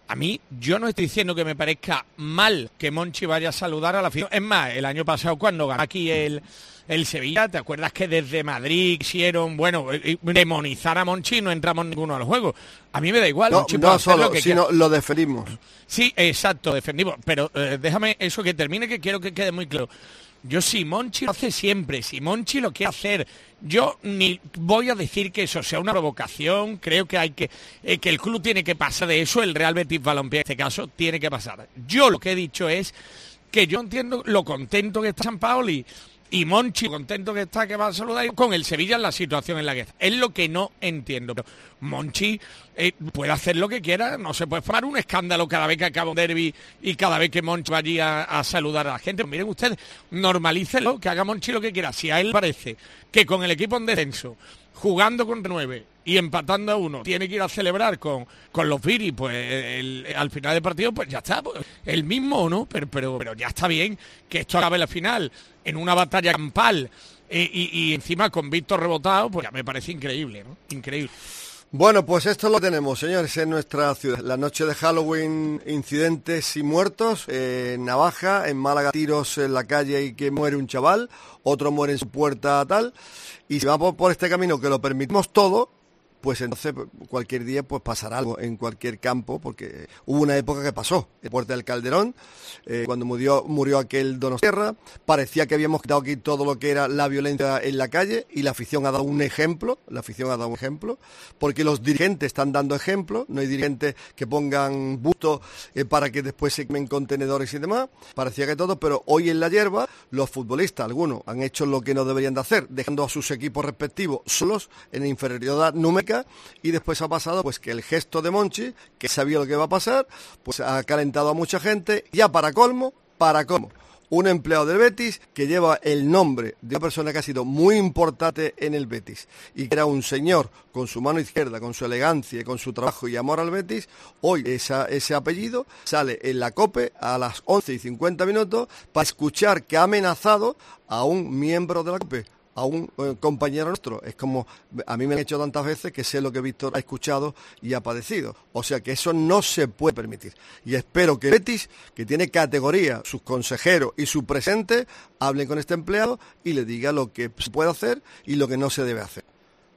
A mí, yo no estoy diciendo que me parezca mal que Monchi vaya a saludar a la afición. Es más, el año pasado cuando ganó aquí el, el Sevilla, ¿te acuerdas que desde Madrid quisieron, bueno, demonizar a Monchi y no entramos ninguno al juego? A mí me da igual. No, Monchi no solo, lo sino lo defendimos. Sí, exacto, defendimos. Pero eh, déjame eso que termine, que quiero que quede muy claro. Yo si Monchi lo hace siempre, si Monchi lo quiere hacer, yo ni voy a decir que eso sea una provocación, creo que hay que eh, que el club tiene que pasar de eso, el Real Betis Balompié en este caso tiene que pasar. Yo lo que he dicho es que yo entiendo lo contento que está Sampaoli y Monchi, contento que está que va a saludar con el Sevilla en la situación en la que está. Es lo que no entiendo. Pero Monchi eh, puede hacer lo que quiera, no se puede formar un escándalo cada vez que acaba un derbi y cada vez que Monchi vaya a, a saludar a la gente. Miren ustedes, normalícenlo, que haga Monchi lo que quiera. Si a él parece que con el equipo en descenso, jugando con nueve y empatando a uno, tiene que ir a celebrar con, con los Viri, pues el, el, al final del partido, pues ya está, pues, el mismo, ¿no? Pero, pero, pero ya está bien que esto acabe la final en una batalla campal eh, y, y encima con Víctor rebotado, pues ya me parece increíble, ¿no? Increíble. Bueno, pues esto lo tenemos, señores, en nuestra ciudad. La noche de Halloween, incidentes y muertos. Eh, en Navaja, en Málaga, tiros en la calle y que muere un chaval. Otro muere en su puerta tal. Y si vamos por este camino que lo permitimos todo, pues entonces cualquier día pues pasará algo en cualquier campo, porque hubo una época que pasó, en Puerta del Calderón, eh, cuando murió, murió aquel Donostierra, parecía que habíamos quitado aquí todo lo que era la violencia en la calle, y la afición ha dado un ejemplo, la afición ha dado un ejemplo, porque los dirigentes están dando ejemplo, no hay dirigentes que pongan bustos eh, para que después se quemen contenedores y demás, parecía que todo, pero hoy en la hierba, los futbolistas, algunos, han hecho lo que no deberían de hacer, dejando a sus equipos respectivos solos en inferioridad numérica. Y después ha pasado pues que el gesto de Monchi, que sabía lo que iba a pasar, pues ha calentado a mucha gente. Ya para colmo, para colmo, un empleado del Betis que lleva el nombre de una persona que ha sido muy importante en el Betis y que era un señor con su mano izquierda, con su elegancia y con su trabajo y amor al Betis. Hoy esa, ese apellido sale en la COPE a las once y cincuenta minutos para escuchar que ha amenazado a un miembro de la COPE, a un eh, compañero nuestro. Es como, a mí me han hecho tantas veces que sé lo que Víctor ha escuchado y ha padecido. O sea que eso no se puede permitir. Y espero que Betis, que tiene categoría, sus consejeros y su presente, hablen con este empleado y le diga lo que se puede hacer y lo que no se debe hacer.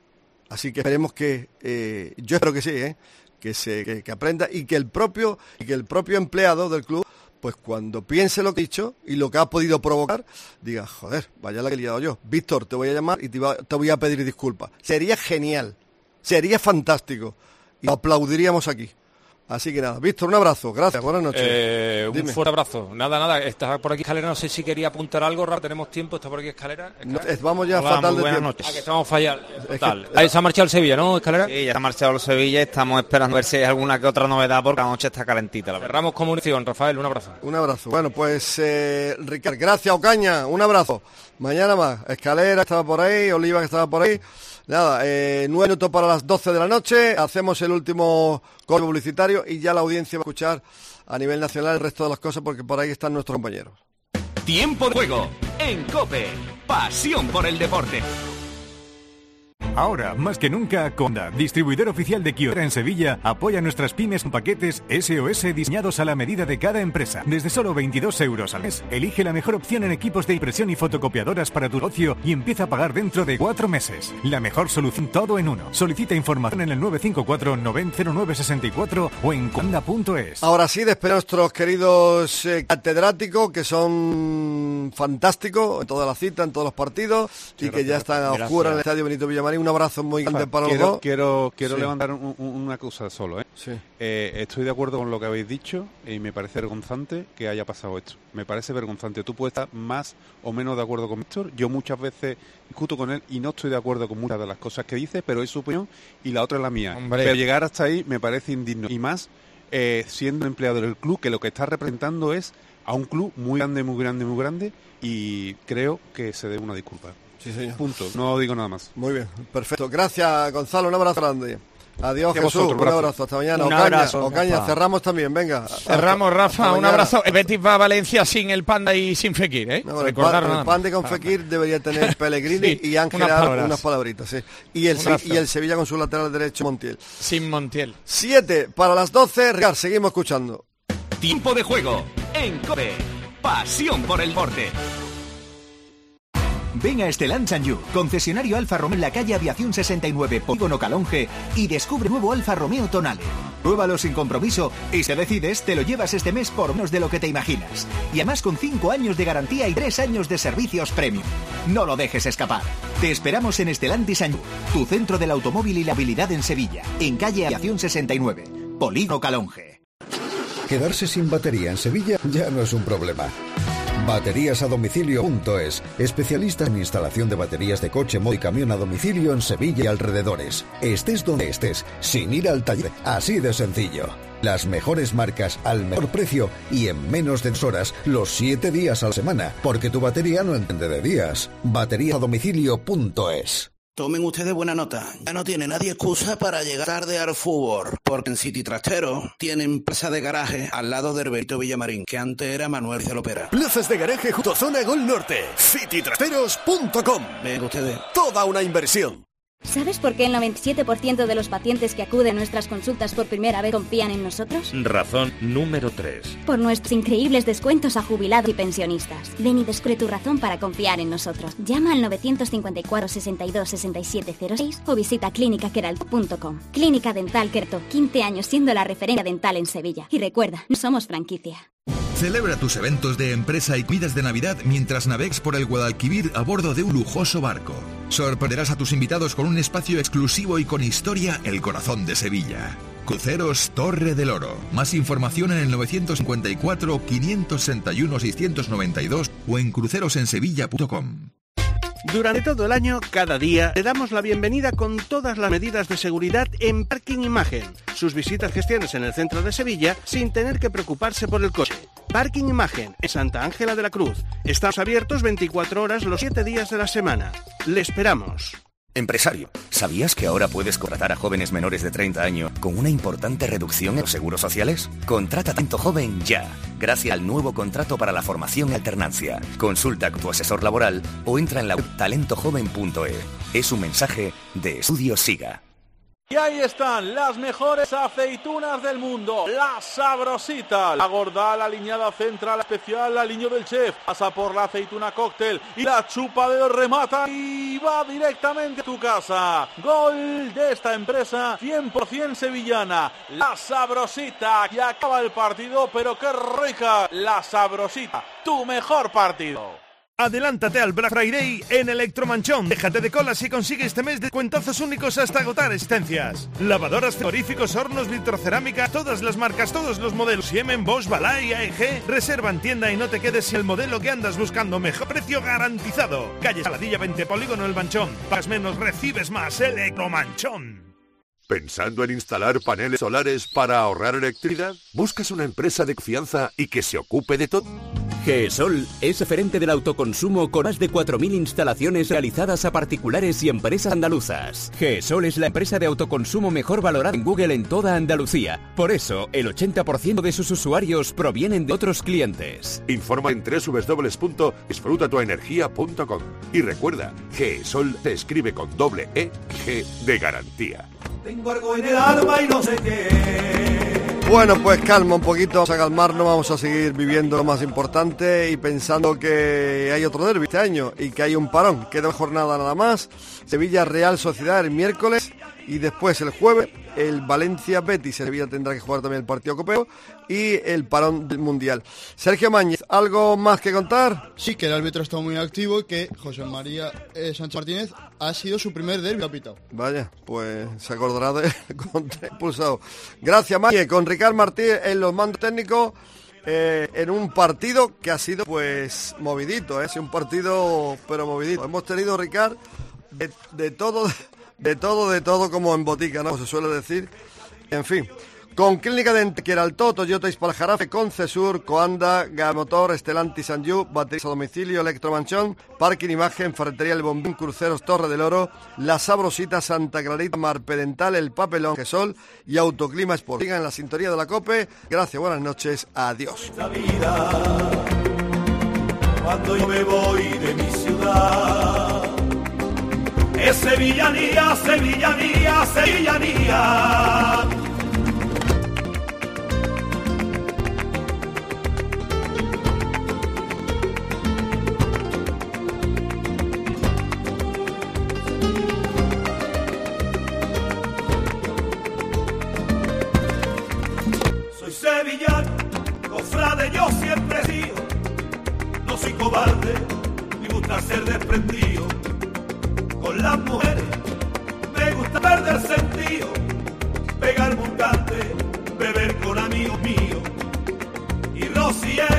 Así que esperemos que, eh, yo espero que sí, eh, que se que, que aprenda y que el propio y que el propio empleado del club, pues cuando piense lo que he dicho y lo que ha podido provocar, diga, joder, vaya la que he liado yo. Víctor, te voy a llamar y te, iba, te voy a pedir disculpas. Sería genial, sería fantástico y lo aplaudiríamos aquí. Así que nada, Víctor, un abrazo, gracias, buenas noches. Eh, un fuerte abrazo. Nada, nada, está por aquí Escalera, no sé si quería apuntar algo, Rafa, tenemos tiempo, está por aquí Escalera. No, vamos ya Hola, fatal de buenas tiempo. noches. Ah, que estamos fallando. Es Total. que- Ahí se ha marchado el Sevilla, ¿no, Escalera? Sí, ya se ha marchado el Sevilla, estamos esperando a ver si hay alguna que otra novedad porque la noche está calentita. La verdad. Cerramos comunicación, Rafael, un abrazo. Un abrazo. Bueno, pues eh, Ricardo, gracias Ocaña, un abrazo. Mañana más. Escalera estaba por ahí, Oliva que estaba por ahí. Nada, eh, nueve minutos para las doce de la noche, hacemos el último corte publicitario y ya la audiencia va a escuchar a nivel nacional el resto de las cosas porque por ahí están nuestros compañeros. Tiempo de juego en COPE. Pasión por el deporte. Ahora, más que nunca, Conda, distribuidor oficial de Kiosera en Sevilla, apoya a nuestras pymes con paquetes S O S diseñados a la medida de cada empresa. Desde solo veintidós euros al mes, elige la mejor opción en equipos de impresión y fotocopiadoras para tu negocio y empieza a pagar dentro de cuatro meses. La mejor solución, todo en uno. Solicita información en el nueve cinco cuatro nueve cero nueve seis cuatro o en conda punto es. Ahora sí, despedir a nuestros queridos eh, catedráticos que son fantásticos en toda la cita, en todos los partidos y que ya están a Gracias. oscuras en el Estadio Benito Villamarín. Un abrazo muy grande para los quiero, dos. Quiero, quiero Sí. levantar un- un- una cosa solo. ¿eh? Sí. Eh, estoy de acuerdo con lo que habéis dicho y me parece vergonzante que haya pasado esto. Me parece vergonzante. Tú puedes estar más o menos de acuerdo con Víctor. Yo muchas veces discuto con él y no estoy de acuerdo con muchas de las cosas que dice, pero es su opinión y la otra es la mía. Hombre. Pero llegar hasta ahí me parece indigno. Y más eh, siendo empleado del club, que lo que está representando es a un club muy grande, muy grande, muy grande y creo que se debe una disculpa. Sí, señor. Punto. No digo nada más. Muy bien, perfecto. Gracias, Gonzalo. Un abrazo grande. Adiós, Que Jesús. vosotros, Un Rafa. abrazo. Hasta mañana. Un Ocaña, abrazo, Ocaña, Rafa. cerramos también. Venga. Cerramos, Rafa. Hasta Un mañana. abrazo. El Betis va a Valencia sin el Panda y sin Fekir, ¿eh? No, bueno, el, Recordar pan, nada el más. Pande con Fekir debería tener Pellegrini Sí, y Ángel unas Ar- palabras. unas palabritas, sí. Y el, Unas Se- y el Sevilla con su lateral derecho, Montiel. Sin Montiel. Siete para las doce. Ricardo, seguimos escuchando. Tiempo de juego en COPE. Pasión por el deporte. Ven a Estelan Sanyu, concesionario Alfa Romeo en la calle Aviación sesenta y nueve, Polígono Calonge, y descubre nuevo Alfa Romeo Tonale. Pruébalo sin compromiso y si decides, te lo llevas este mes por menos de lo que te imaginas. Y además con cinco años de garantía y tres años de servicios premium. No lo dejes escapar. Te esperamos en Estelantis Sanyu, tu centro del automóvil y la habilidad en Sevilla, en calle Aviación sesenta y nueve, Polígono Calonge. Quedarse sin batería en Sevilla ya no es un problema. Baterías a domicilio punto es, especialistas en instalación de baterías de coche, moto y camión a domicilio en Sevilla y alrededores. Estés donde estés, sin ir al taller, así de sencillo. Las mejores marcas al mejor precio y en menos de dos horas, los siete días a la semana, porque tu batería no entiende de días. Baterías a domicilio punto es. Tomen ustedes buena nota. Ya no tiene nadie excusa para llegar tarde al fútbol, porque en City Trastero tienen plaza de garaje al lado de Herberto Villamarín, que antes era Manuel Celopera. Plazas de garaje junto a Zona Gol Norte. city trasteros punto com. Venga ustedes. Toda una inversión. ¿Sabes por qué el noventa y siete por ciento de los pacientes que acuden a nuestras consultas por primera vez confían en nosotros? Razón número tres. Por nuestros increíbles descuentos a jubilados y pensionistas. Ven y descubre tu razón para confiar en nosotros. Llama al novecientos cincuenta y cuatro, sesenta y dos, sesenta y siete cero seis o visita clínica queralto punto com. Clínica Dental Queralto, quince años siendo la referencia dental en Sevilla. Y recuerda, no somos franquicia. Celebra tus eventos de empresa y comidas de Navidad mientras navegas por el Guadalquivir a bordo de un lujoso barco. Sorprenderás a tus invitados con un espacio exclusivo y con historia, el corazón de Sevilla. Cruceros Torre del Oro. Más información en el novecientos cincuenta y cuatro, quinientos sesenta y uno, seiscientos noventa y dos o en crucerosensevilla punto com. Durante todo el año, cada día, le damos la bienvenida con todas las medidas de seguridad en Parking Imagen. Sus visitas gestiones en el centro de Sevilla sin tener que preocuparse por el coche. Parking Imagen, en Santa Ángela de la Cruz. Estamos abiertos veinticuatro horas los siete días de la semana. Le esperamos. Empresario, ¿sabías que ahora puedes contratar a jóvenes menores de treinta años con una importante reducción en los seguros sociales? Contrata Talento Joven ya, gracias al nuevo contrato para la formación y alternancia. Consulta con tu asesor laboral o entra en la web talento joven punto e. Es un mensaje de Estudio Siga. Y ahí están las mejores aceitunas del mundo, la Sabrosita, la gorda, la aliñada central especial, la aliño del chef, pasa por la aceituna cóctel y la chupa de remata y va directamente a tu casa. Gol de esta empresa cien por ciento sevillana, la Sabrosita, y acaba el partido, pero qué rica, la Sabrosita, tu mejor partido. Adelántate al Black Friday en Electromanchón. Déjate de colas y consigue este mes descuentazos únicos hasta agotar existencias. Lavadoras, frigoríficos, hornos, vitrocerámica, todas las marcas, todos los modelos. Siemens, Bosch, Balay, A E G. Reserva en tienda y no te quedes sin el modelo que andas buscando. Mejor precio garantizado. Calle Saladilla veinte, Polígono El Manchón. Pagas menos, recibes más. Electromanchón. ¿Pensando en instalar paneles solares para ahorrar electricidad? ¿Buscas una empresa de confianza y que se ocupe de todo? GESOL es referente del autoconsumo con más de cuatro mil instalaciones realizadas a particulares y empresas andaluzas. GESOL es la empresa de autoconsumo mejor valorada en Google en toda Andalucía. Por eso, el ochenta por ciento de sus usuarios provienen de otros clientes. Informa en doble u doble u doble u punto disfruta tu energía punto com. Y recuerda, GESOL se escribe con doble E, G de garantía. Tengo algo en el alma y no sé qué. Bueno, pues calma un poquito, vamos a calmarnos, vamos a seguir viviendo lo más importante y pensando que hay otro derbi este año y que hay un parón, queda jornada nada más. Sevilla Real Sociedad el miércoles y después el jueves el Valencia Betis. Sevilla tendrá que jugar también el partido copero y el parón del Mundial. Sergio Mañez, ¿algo más que contar? Sí, que el árbitro está muy activo y que José María eh, Sánchez Martínez ha sido su primer derbi apitado. Vaya, pues se acordará de contra expulsado. Gracias, Mañez. Con Ricard Martínez en los mandos técnicos. Eh, en un partido que ha sido pues movidito, ¿eh? Sí, un partido pero movidito. Hemos tenido, Ricard, de, de todo, de todo, de todo como en botica, ¿no? Se suele decir. En fin, Con Clínica Dental Queraltó, Toyota Ispaljarafe, Concesur, Coanda, Gamotor, Estelanti, Sanyu, baterías a domicilio, Electromanchón, Parking Imagen, Ferretería El Bombín, Cruceros, Torre del Oro, La Sabrosita, Santa Clarita, Marpedental, El Papelón, Gesol y Autoclima Sport. Sigan en la sintonía de la COPE. Gracias, buenas noches, adiós. Cuando yo me voy de mi ciudad, es sevillanía, sevillanía, sevillanía. Soy sevillano, cofrade, yo siempre he sido. No soy cobarde, me gusta ser desprendido. Con las mujeres me gusta perder sentido. Pegar montante, beber con amigos míos. Y Rosy